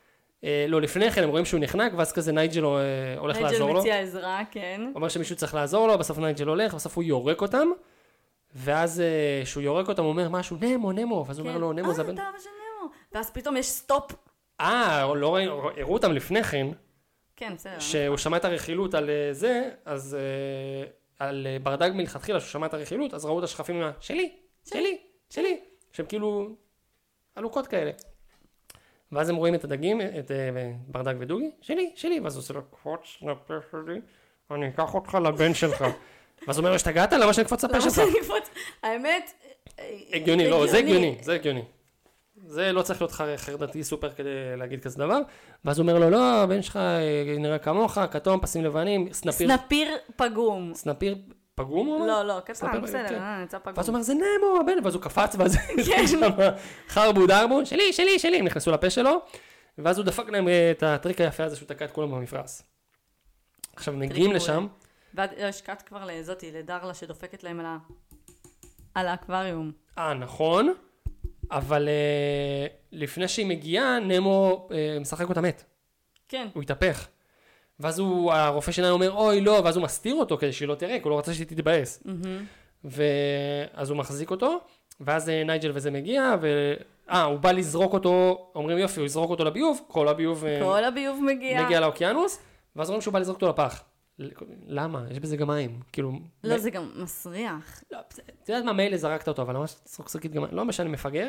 לא, לפני כן הם רואים שהוא נחנק, ואז כזה נייג'ל הולך לעזור לו. נייג'ל מציע עזרה, כן. הוא אומר שמישהו צריך לעזור לו, בסוף נייג'ל הולך, בסוף הוא יורק אותם, ואז שהוא יורק אותם, הוא אומר משהו, נמו, נמו, ואז הוא אומר לו, נמו זה בן... אה, אתה אבא של נמו. ואז פתאום יש סטופ. אה, לא ראינו, הראו אותם לפני כן. כן, בסדר. שהוא שמע את הרכילות על זה, אז על ברדג מלכתחילה, שהוא שמע את הרכילות, אז ראו את השכפים עם שלי, שלי, שלי, שהם כאילו עלוקות כאלה. ואז הם רואים את הדגים, את ברדג ודוגי, שלי, שלי, ואז הוא עושה לו, קפוץ לפה שלי, אני אקח אותך לבן שלך. ואז הוא אומר לו, השתגעת? למה שאני אקפוץ לפה שלך? למה שאני אקפוץ? האמת... הגיוני, לא, זה הגיוני, זה הגיוני. זה לא צריך להיות חרדתי סופר כדי להגיד כזה דבר. ואז הוא אומר לו, לא, הבן שלך נראה כמוך, כתום, פסים לבנים, סנפיר. סנפיר פגום. סנפיר פגום הוא אומר? לא, לא, קטן, בסדר, נצא פגום. ואז הוא אומר, זה נמו, הבן, ואז הוא קפץ, ואז יש שם חרבו דרבו, שלי, שלי, שלי, הם נכנסו לפה שלו, ואז הוא דפק להם את הטריק היפה הזה שהוא תקע את כולם במפרס. עכשיו מגיעים לשם. ואז יש קט כבר לזאתי, לדרלה שדופקת להם על האקווריום. אה, נכון. אבל uh, לפני שהיא מגיעה, נמו uh, משחק אותה מת. כן. הוא התהפך. ואז הוא, הרופא שלנו אומר, אוי לא, ואז הוא מסתיר אותו כדי שהיא לא תראה, כי הוא לא רוצה שהיא תתבאס. Mm-hmm. ואז הוא מחזיק אותו, ואז uh, נייג'ל וזה מגיע, ו... אה, הוא בא לזרוק אותו, אומרים יופי, הוא יזרוק אותו לביוב, כל הביוב... כל הביוב מגיע. מגיע לאוקיינוס, ואז אומרים שהוא בא לזרוק אותו לפח. למה? יש בזה גם מים. כאילו... לא, זה גם מסריח. לא, אתה יודעת מה, מילא זרקת אותו, אבל ממש סרקסקית גם... לא משנה, מפגר.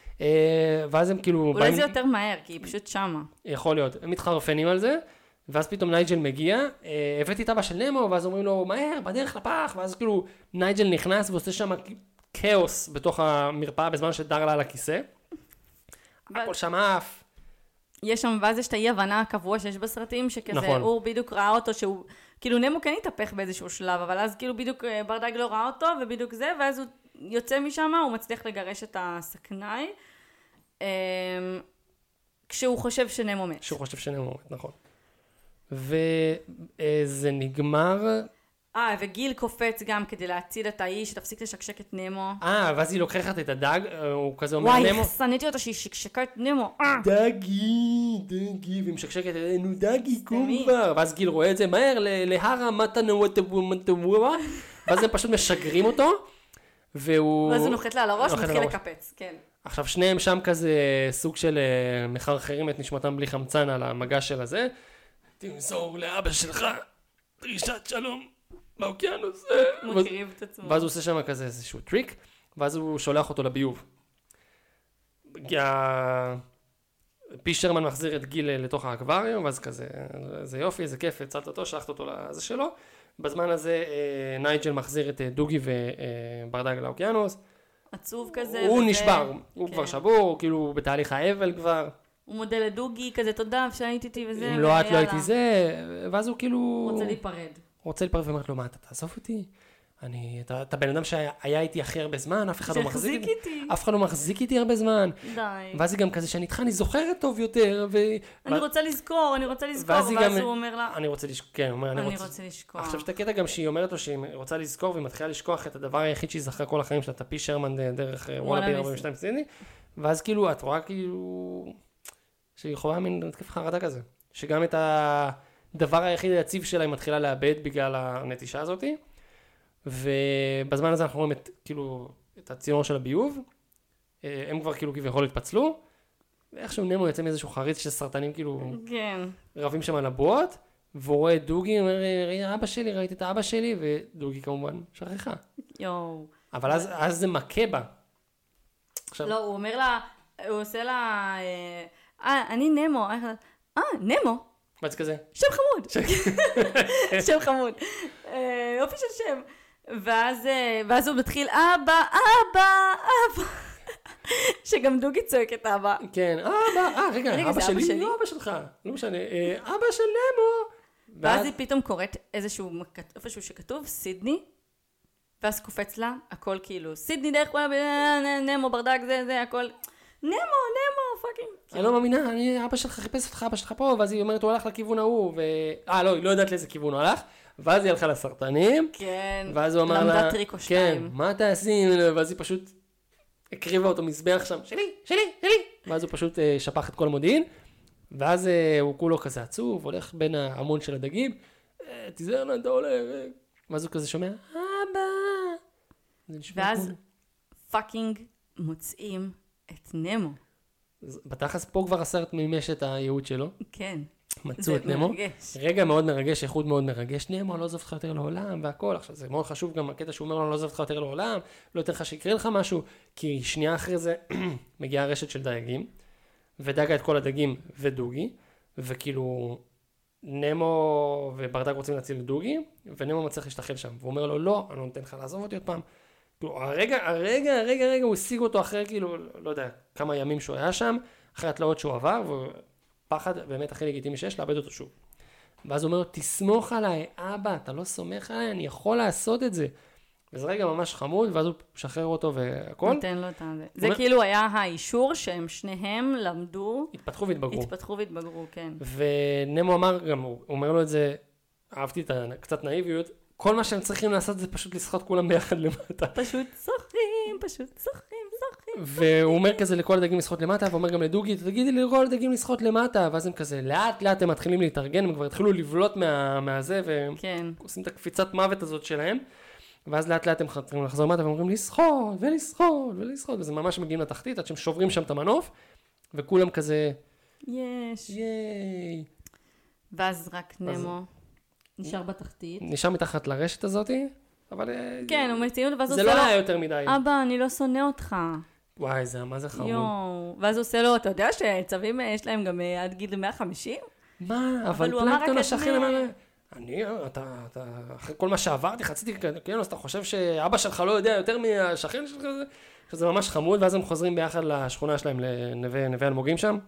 ואז הם כאילו... אולי זה יותר מהר, כי היא פשוט שמה. יכול להיות. הם מתחרפנים על זה, ואז פתאום נייג'ל מגיע, הבאתי את אבא של נמו, ואז אומרים לו, מהר, בדרך לפח, ואז כאילו נייג'ל נכנס ועושה שם כאוס בתוך המרפאה בזמן שדרלה על הכיסא. הכל שם אף. יש שם, ואז יש את האי-הבנה הקבוע שיש בסרטים, שכזה אור בדיוק ראה אותו, שהוא, כאילו נמו כן התהפך באיזשהו שלב, אבל אז כאילו בדיוק ברדג לא ראה אותו, ובדיוק זה, ואז הוא יוצא משם, הוא מצליח לגרש את הסכנאי, כשהוא חושב שנמו מת. כשהוא חושב שנמו מת, נכון. וזה נגמר... אה, וגיל קופץ גם כדי להציל את האיש, שתפסיק לשקשק את נמו. אה, ואז היא לוקחת את הדג, הוא כזה אומר וואי, נמו... וואי, שנאתי אותה שהיא שקשקה את נמו. דגי, דגי, והיא משקשקת אלינו, דגי, קום כבר. ואז גיל רואה את זה מהר, להרה, מתה נוואטבו, מטבואה. ואז הם פשוט משגרים אותו, והוא... ואז הוא נוחת לה על הראש ומתחיל לקפץ, כן. עכשיו, שניהם שם כזה סוג של מחרחרים את נשמתם בלי חמצן על המגע של הזה. תמסור לאבא שלך, דרישת שלום. באוקיינוס. מקריב את עצמו. ואז הוא עושה שם כזה איזשהו טריק, ואז הוא שולח אותו לביוב. פישרמן מחזיר את גיל לתוך האקווריום, ואז כזה, זה יופי, איזה כיף, הצלת אותו, שלחת אותו לזה שלו. בזמן הזה נייג'ל מחזיר את דוגי וברדג לאוקיינוס. עצוב כזה. הוא וזה... נשבר, הוא כן. כבר שבור, כאילו בתהליך האבל כבר. הוא מודה לדוגי כזה, תודה שהייתי איתי וזה. אם לא את לא הייתי זה, ואז הוא כאילו... הוא רוצה להיפרד. רוצה להיפרד ואומרת לו, מה, אתה תעזוב אותי? אני, אתה, אתה בן אדם שהיה איתי הכי הרבה זמן, אף אחד לא מחזיק שהחזיק איתי. אף אחד לא מחזיק איתי הרבה זמן. די. ואז היא גם כזה שאני איתך, אני זוכרת טוב יותר, ו... אני רוצה לזכור, אני רוצה לזכור, ואז ואז גם... הוא אומר לה, אני רוצה לשכוח, כן, הוא אומר, אני אני רוצה... רוצה לשכוח. עכשיו שאת הקטע גם שהיא אומרת לו שהיא רוצה לזכור, והיא מתחילה לשכוח את הדבר היחיד שהיא זכרה כל החיים שלה, את הפי שרמן דרך וואלה בי ארבעים ושתיים סידני, ואז כאילו, את רואה כאילו... שהיא חווה מין התקף חרדה כזה. שגם את הדבר היחיד היציב שלה היא מתחילה לאבד בגלל הנטישה הזאת. ובזמן הזה אנחנו רואים את, כאילו, את הצינור של הביוב. הם כבר כאילו כביכול התפצלו. ואיכשהו נמו יוצא מאיזשהו חריץ של סרטנים כאילו כן. רבים שם על הבועות. והוא רואה את דוגי, אומר, ראי אבא שלי, ראיתי את האבא שלי, ודוגי כמובן שכחה. יואו. אבל אז, אז זה מכה בה. עכשיו... לא, הוא אומר לה, הוא עושה לה, אה, אני נמו. אה, נמו? מה זה כזה? שם חמוד. שם חמוד. יופי של שם. ואז, ואז הוא מתחיל, אבא, אבא, אבא. שגם דוגי צועק את אבא. כן, אבא, אה, רגע, אבא שלי? לא אבא שלך. לא משנה, אבא של נמו. ואז היא פתאום קוראת איזשהו, איפשהו שכתוב, סידני. ואז קופץ לה, הכל כאילו, סידני דרך כל נמו, ברדק, זה, זה, הכל. נמו, נמו, פאקינג. אני לא מאמינה, אני, אבא שלך חיפש אותך, אבא שלך פה, ואז היא אומרת, הוא הלך לכיוון ההוא, ו... אה, לא, היא לא יודעת לאיזה כיוון הוא הלך, ואז היא הלכה לסרטנים. כן. ואז הוא אמר לה, למדה טריקו שתיים. כן, מה תעשי? ואז היא פשוט הקריבה אותו מזבח שם, שלי, שלי, שלי. ואז הוא פשוט שפך את כל המודיעין, ואז הוא כולו כזה עצוב, הולך בין ההמון של הדגים, תיזהר לאן אתה הולך, ואז הוא כזה שומע, אבא. ואז פאקינג מוצאים את נמו. בתכלס פה כבר הסרט מימש את הייעוד שלו. כן. מצאו את נמו. רגע מאוד מרגש, איחוד מאוד מרגש. נמו, לא עוזב אותך יותר לעולם, והכל. עכשיו, זה מאוד חשוב גם הקטע שהוא אומר לו, לא עוזב אותך יותר לעולם, לא יותר לך שיקרה לך משהו, כי שנייה אחרי זה מגיעה רשת של דייגים, ודגה את כל הדגים ודוגי, וכאילו נמו וברדק רוצים להציל את דוגי, ונמו מצליח להשתחל שם. והוא אומר לו, לא, אני לא נותן לך לעזוב אותי עוד פעם. כאילו, הרגע, הרגע, הרגע, הרגע, הוא השיג אותו אחרי, כאילו, לא יודע, כמה ימים שהוא היה שם, אחרי התלאות שהוא עבר, ופחד באמת הכי לגיטימי שיש, לאבד אותו שוב. ואז הוא אומר, תסמוך עליי, אבא, אתה לא סומך עליי, אני יכול לעשות את זה. וזה רגע ממש חמוד, ואז הוא שחרר אותו והכל. נותן לו את זה. זה כאילו היה האישור שהם שניהם למדו. התפתחו והתבגרו. התפתחו והתבגרו, כן. ונמו אמר גם, הוא אומר לו את זה, אהבתי את קצת נאיביות, כל מה שהם צריכים לעשות זה פשוט לשחות כולם ביחד למטה. פשוט שוחים, פשוט שוחים, שוחים. והוא אומר כזה לכל הדגים לשחות למטה, ואומר גם לדוגי, תגידי לי לכל הדגים לשחות למטה, ואז הם כזה, לאט לאט הם מתחילים להתארגן, הם כבר התחילו לבלוט מה, מהזה, והם כן. עושים את הקפיצת מוות הזאת שלהם, ואז לאט לאט הם חתרים לחזור למטה, ואומרים לשחות, ולשחות, ולשחות, וזה ממש מגיעים לתחתית, עד שהם שוברים שם את המנוף, וכולם כזה, יש. ייי. ואז רק נמו. נשאר בתחתית. נשאר מתחת לרשת הזאת, אבל... כן, הוא מציין אותו, ואז הוא עושה לו... זה לא היה יותר מדי. אבא, אני לא שונא אותך. וואי, זה מה זה חמוד. יואו. ואז הוא עושה לו, אתה יודע שצווים יש להם גם עד גיל מאה וחמישים? מה? אבל פלנקטון השכן אמר... אני, אתה, אתה, אחרי כל מה שעברתי, חציתי, כן, אז אתה חושב שאבא שלך לא יודע יותר מהשכן שלך? שזה ממש חמוד, ואז הם חוזרים ביחד לשכונה שלהם, לנווה אלמוגים שם.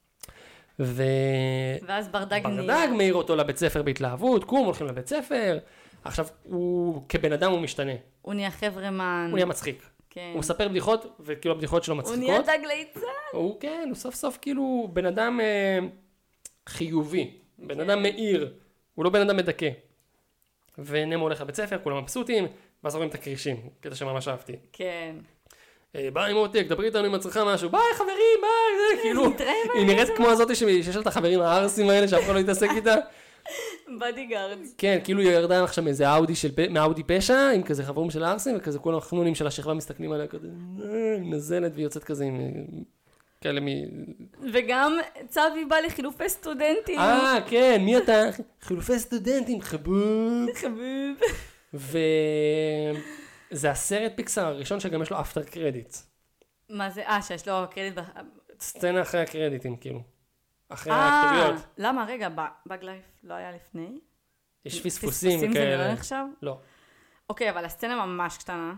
ו... ואז ברדג נהיה. ברדג מעיר אותו לבית ספר בהתלהבות, קום, הולכים לבית ספר. עכשיו, הוא, כבן אדם הוא משתנה. הוא נהיה חברמן. הוא נהיה מצחיק. כן. הוא מספר בדיחות, וכאילו הבדיחות שלו מצחיקות. הוא נהיה דג ליצן. הוא, כן, הוא סוף סוף כאילו בן אדם אה, חיובי. בן כן. אדם מאיר. הוא לא בן אדם מדכא. ונמו הולך לבית ספר, כולם מבסוטים, ואז רואים את הקרישים, כזה שממש אהבתי. כן. ביי מותק, דברי איתנו אם את צריכה משהו, ביי חברים, ביי, זה כאילו, היא נראית כמו הזאת שיש לה את החברים הארסים האלה שאף אחד לא יתעסק איתה. בדיגארדס. כן, כאילו היא ירדה עכשיו מאיזה אאודי של, מאאודי פשע, עם כזה חברים של הארסים, וכזה כל החנונים של השכבה מסתכלים עליה כזה, נזלת והיא יוצאת כזה עם כאלה מ... וגם צבי בא לחילופי סטודנטים. אה, כן, מי אתה? חילופי סטודנטים, חבוב. חבוב. זה הסרט פיקסאר הראשון שגם יש לו אפטר קרדיט. מה זה? אה, שיש לו קרדיט... סצנה אחרי הקרדיטים, כאילו. אחרי הכתוביות. למה? רגע, באג לייף לא היה לפני? יש פספוסים כאלה. פספוסים זה לא נחשב? לא. אוקיי, אבל הסצנה ממש קטנה.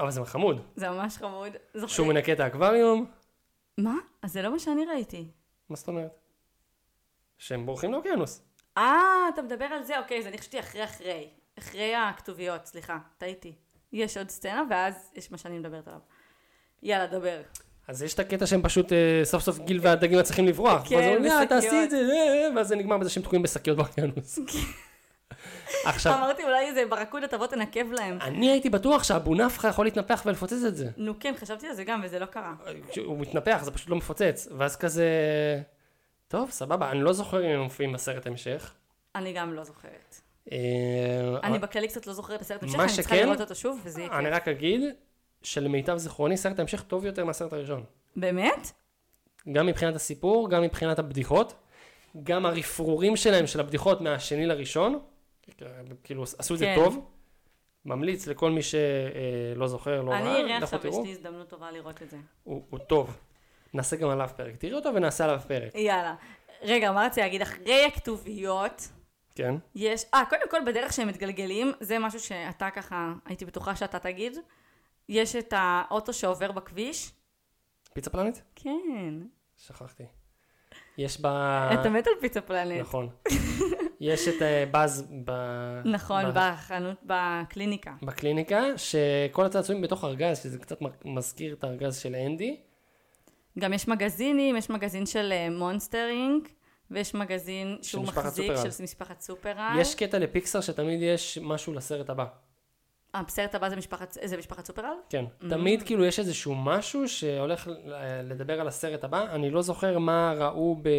אבל זה חמוד. זה ממש חמוד. שהוא מנקה את האקווריום. מה? אז זה לא מה שאני ראיתי. מה זאת אומרת? שהם בורחים לאוקיינוס. אה, אתה מדבר על זה? אוקיי, זה אני חשבתי אחרי אחרי. אחרי הכתוביות, סליחה, טעיתי. יש עוד סצנה, ואז יש מה שאני מדברת עליו. יאללה, דבר. אז יש את הקטע שהם פשוט סוף סוף גיל והדגים צריכים לברוח. כן, בשקיות. תעשי את זה, ואז זה נגמר בזה שהם תקועים בשקיות באוקיינוס. עכשיו... אמרתי, אולי איזה ברקודה תבוא תנקב להם. אני הייתי בטוח שהאבו נפחה יכול להתנפח ולפוצץ את זה. נו כן, חשבתי על זה גם, וזה לא קרה. הוא מתנפח, זה פשוט לא מפוצץ. ואז כזה... טוב, סבבה, אני לא זוכר אם הם מופיעים בסרט המשך. אני גם לא זוכרת. אני בכללי קצת לא זוכרת בסרט המשך, אני צריכה לראות אותו שוב, וזה יקרה. אני רק אגיד שלמיטב זיכרוני, סרט המשך טוב יותר מהסרט הראשון. באמת? גם מבחינת הסיפור, גם מבחינת הבדיחות, גם הרפרורים שלהם, של הבדיחות מהשני לראשון, כאילו עשו את זה טוב. ממליץ לכל מי שלא זוכר, לא רע. אני אראה עכשיו, יש לי הזדמנות טובה לראות את זה. הוא טוב. נעשה גם עליו פרק. תראי אותו ונעשה עליו פרק. יאללה. רגע, מה רציתי להגיד? אחרי הכתוביות, כן. יש, אה, קודם כל בדרך שהם מתגלגלים, זה משהו שאתה ככה, הייתי בטוחה שאתה תגיד. יש את האוטו שעובר בכביש. פיצה פלנט? כן. שכחתי. יש ב... אתה מת על פיצה פלנט. נכון. יש את באז ב... נכון, בחנות, בקליניקה. בקליניקה, שכל הצעצועים בתוך ארגז, שזה קצת מזכיר את הארגז של אנדי. גם יש מגזינים, יש מגזין של מונסטרינג, ויש מגזין שהוא מחזיק של משפחת סופרל. יש קטע לפיקסר שתמיד יש משהו לסרט הבא. אה, בסרט הבא זה משפחת, זה משפחת סופרל? כן. תמיד כאילו יש איזשהו משהו שהולך לדבר על הסרט הבא. אני לא זוכר מה ראו ב...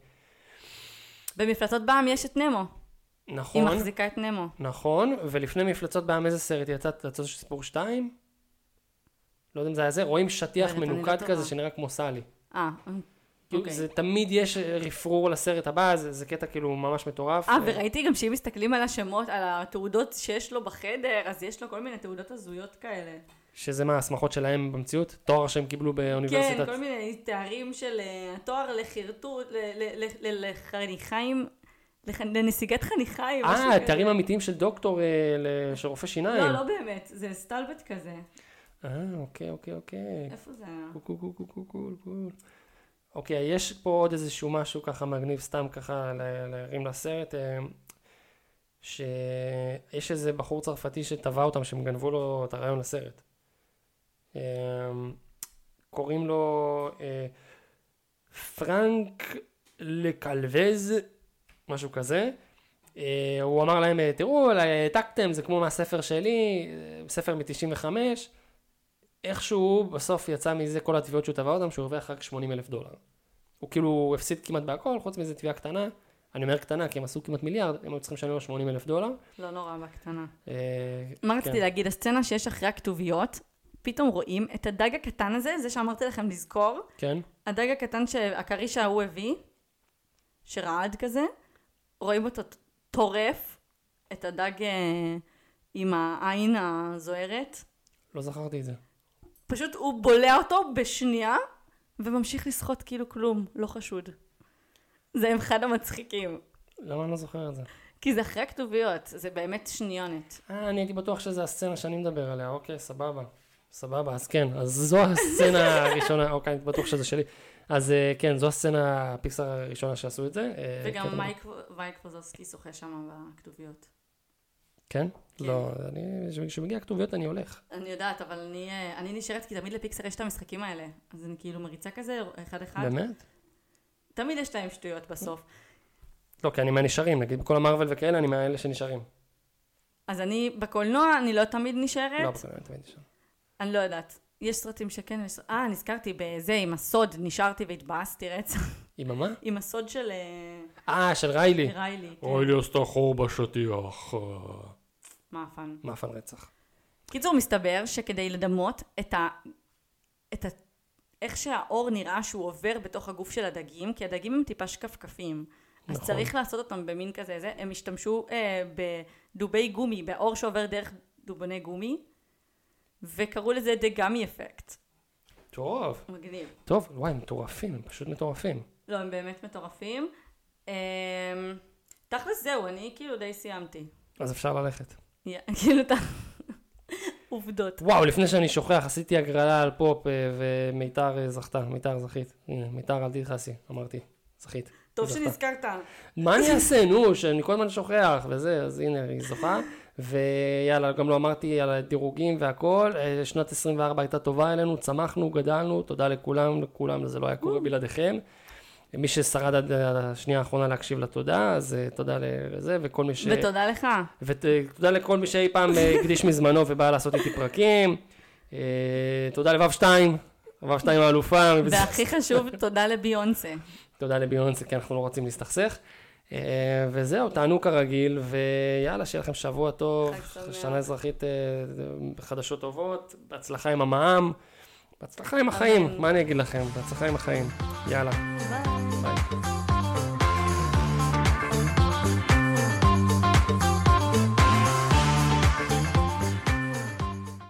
במפלצות בעם יש את נמו. נכון. היא מחזיקה את נמו. נכון, ולפני מפלצות בעם איזה סרט יצא? יצא של סיפור שתיים? לא יודע אם זה היה זה, רואים שטיח מנוקד כזה שנראה כמו סלי. אה, אוקיי. זה תמיד יש רפרור לסרט הבא, זה, זה קטע כאילו ממש מטורף. אה, וראיתי גם שאם מסתכלים על השמות, על התעודות שיש לו בחדר, אז יש לו כל מיני תעודות הזויות כאלה. שזה מה, הסמכות שלהם במציאות? תואר שהם קיבלו באוניברסיטת? כן, כל מיני תארים של תואר לחרטוט, לחניכיים, לנסיגת חניכיים. אה, תארים אמיתיים של דוקטור, של רופא שיניים. לא, לא באמת, זה סטלבט כזה. אה, אוקיי, אוקיי, אוקיי. איפה זה היה? קול, קול, קול, קול, קול, קול. אוקיי, יש פה עוד איזשהו משהו ככה מגניב סתם ככה להרים לסרט, שיש איזה בחור צרפתי שטבע אותם, שהם גנבו לו את הרעיון לסרט. קוראים לו פרנק לקלווז, משהו כזה. הוא אמר להם, תראו, העתקתם, זה כמו מהספר שלי, ספר מ-תשעים וחמש. איכשהו בסוף יצא מזה כל התביעות שהוא טבע אותם, שהוא הרוויח רק שמונים אלף דולר. הוא כאילו הפסיד כמעט בהכל, חוץ מזה תביעה קטנה. אני אומר קטנה, כי הם עשו כמעט מיליארד, הם היו צריכים לשלם לו שמונים אלף דולר. לא נורא, בקטנה. מה רציתי להגיד? הסצנה שיש אחרי הכתוביות, פתאום רואים את הדג הקטן הזה, זה שאמרתי לכם לזכור. כן. הדג הקטן שהקריש ההוא הביא, שרעד כזה, רואים אותו טורף, את הדג עם העין הזוהרת. לא זכרתי את זה. פשוט הוא בולע אותו בשנייה, וממשיך לשחות כאילו כלום, לא חשוד. זה אחד המצחיקים. למה אני לא זוכר את זה? כי זה אחרי הכתוביות, זה באמת שניונת. אה, אני הייתי בטוח שזה הסצנה שאני מדבר עליה, אוקיי, סבבה. סבבה, אז כן, אז זו הסצנה הראשונה, אוקיי, אני בטוח שזה שלי. אז כן, זו הסצנה, הפיקסר הראשונה שעשו את זה. וגם מייק ווזובסקי שוחה שם בכתוביות. כן? לא, כשמגיע הכתוביות אני הולך. אני יודעת, אבל אני נשארת, כי תמיד לפיקסר יש את המשחקים האלה. אז אני כאילו מריצה כזה, אחד אחד. באמת? תמיד יש להם שטויות בסוף. לא, כי אני מהנשארים, נגיד בכל המרוול וכאלה, אני מהאלה שנשארים. אז אני, בקולנוע, אני לא תמיד נשארת. לא, בקולנוע, אני תמיד נשאר. אני לא יודעת. יש סרטים שכן, אה, נזכרתי בזה, עם הסוד, נשארתי והתבאסתי רצח. עם מה? עם הסוד של... אה, של ריילי. ריילי. ריילי עשתה חור בשטיח. מאפן. מאפן רצח. קיצור, מסתבר שכדי לדמות את ה... את ה... איך שהאור נראה שהוא עובר בתוך הגוף של הדגים, כי הדגים הם טיפה שקפקפים. אז נכון. צריך לעשות אותם במין כזה, זה. הם השתמשו אה, בדובי גומי, באור שעובר דרך דובוני גומי, וקראו לזה דגמי אפקט. טוב. מגניב. טוב, וואי, הם מטורפים, הם פשוט מטורפים. לא, הם באמת מטורפים. אה, תכלס זהו, אני כאילו די סיימתי. אז אפשר ללכת. כאילו אתה... עובדות. וואו, לפני שאני שוכח, עשיתי הגרלה על פופ ומיתר זכתה, מיתר זכית. הנה, מיתר אל תתחסי, אמרתי, זכית. טוב שנזכרת. מה אני אעשה, נו, שאני כל הזמן שוכח וזה, אז הנה, היא זוכה. ויאללה, גם לא אמרתי על הדירוגים והכל, שנת עשרים וארבע הייתה טובה אלינו, צמחנו, גדלנו, תודה לכולם, לכולם, זה לא היה קורה בלעדיכם. מי ששרד עד השנייה האחרונה להקשיב לתודה, אז תודה לזה, וכל מי ש... ותודה לך. ותודה לכל מי שאי פעם הקדיש מזמנו ובא לעשות איתי פרקים. תודה לבב שתיים, לבב שתיים האלופה. והכי חשוב, תודה לביונסה. תודה לביונסה, כי אנחנו לא רוצים להסתכסך. וזהו, תענו כרגיל, ויאללה, שיהיה לכם שבוע טוב, שנה אזרחית חדשות טובות, בהצלחה עם המע"מ, בהצלחה עם החיים, מה אני אגיד לכם? בהצלחה עם החיים. יאללה. ביי. ביי.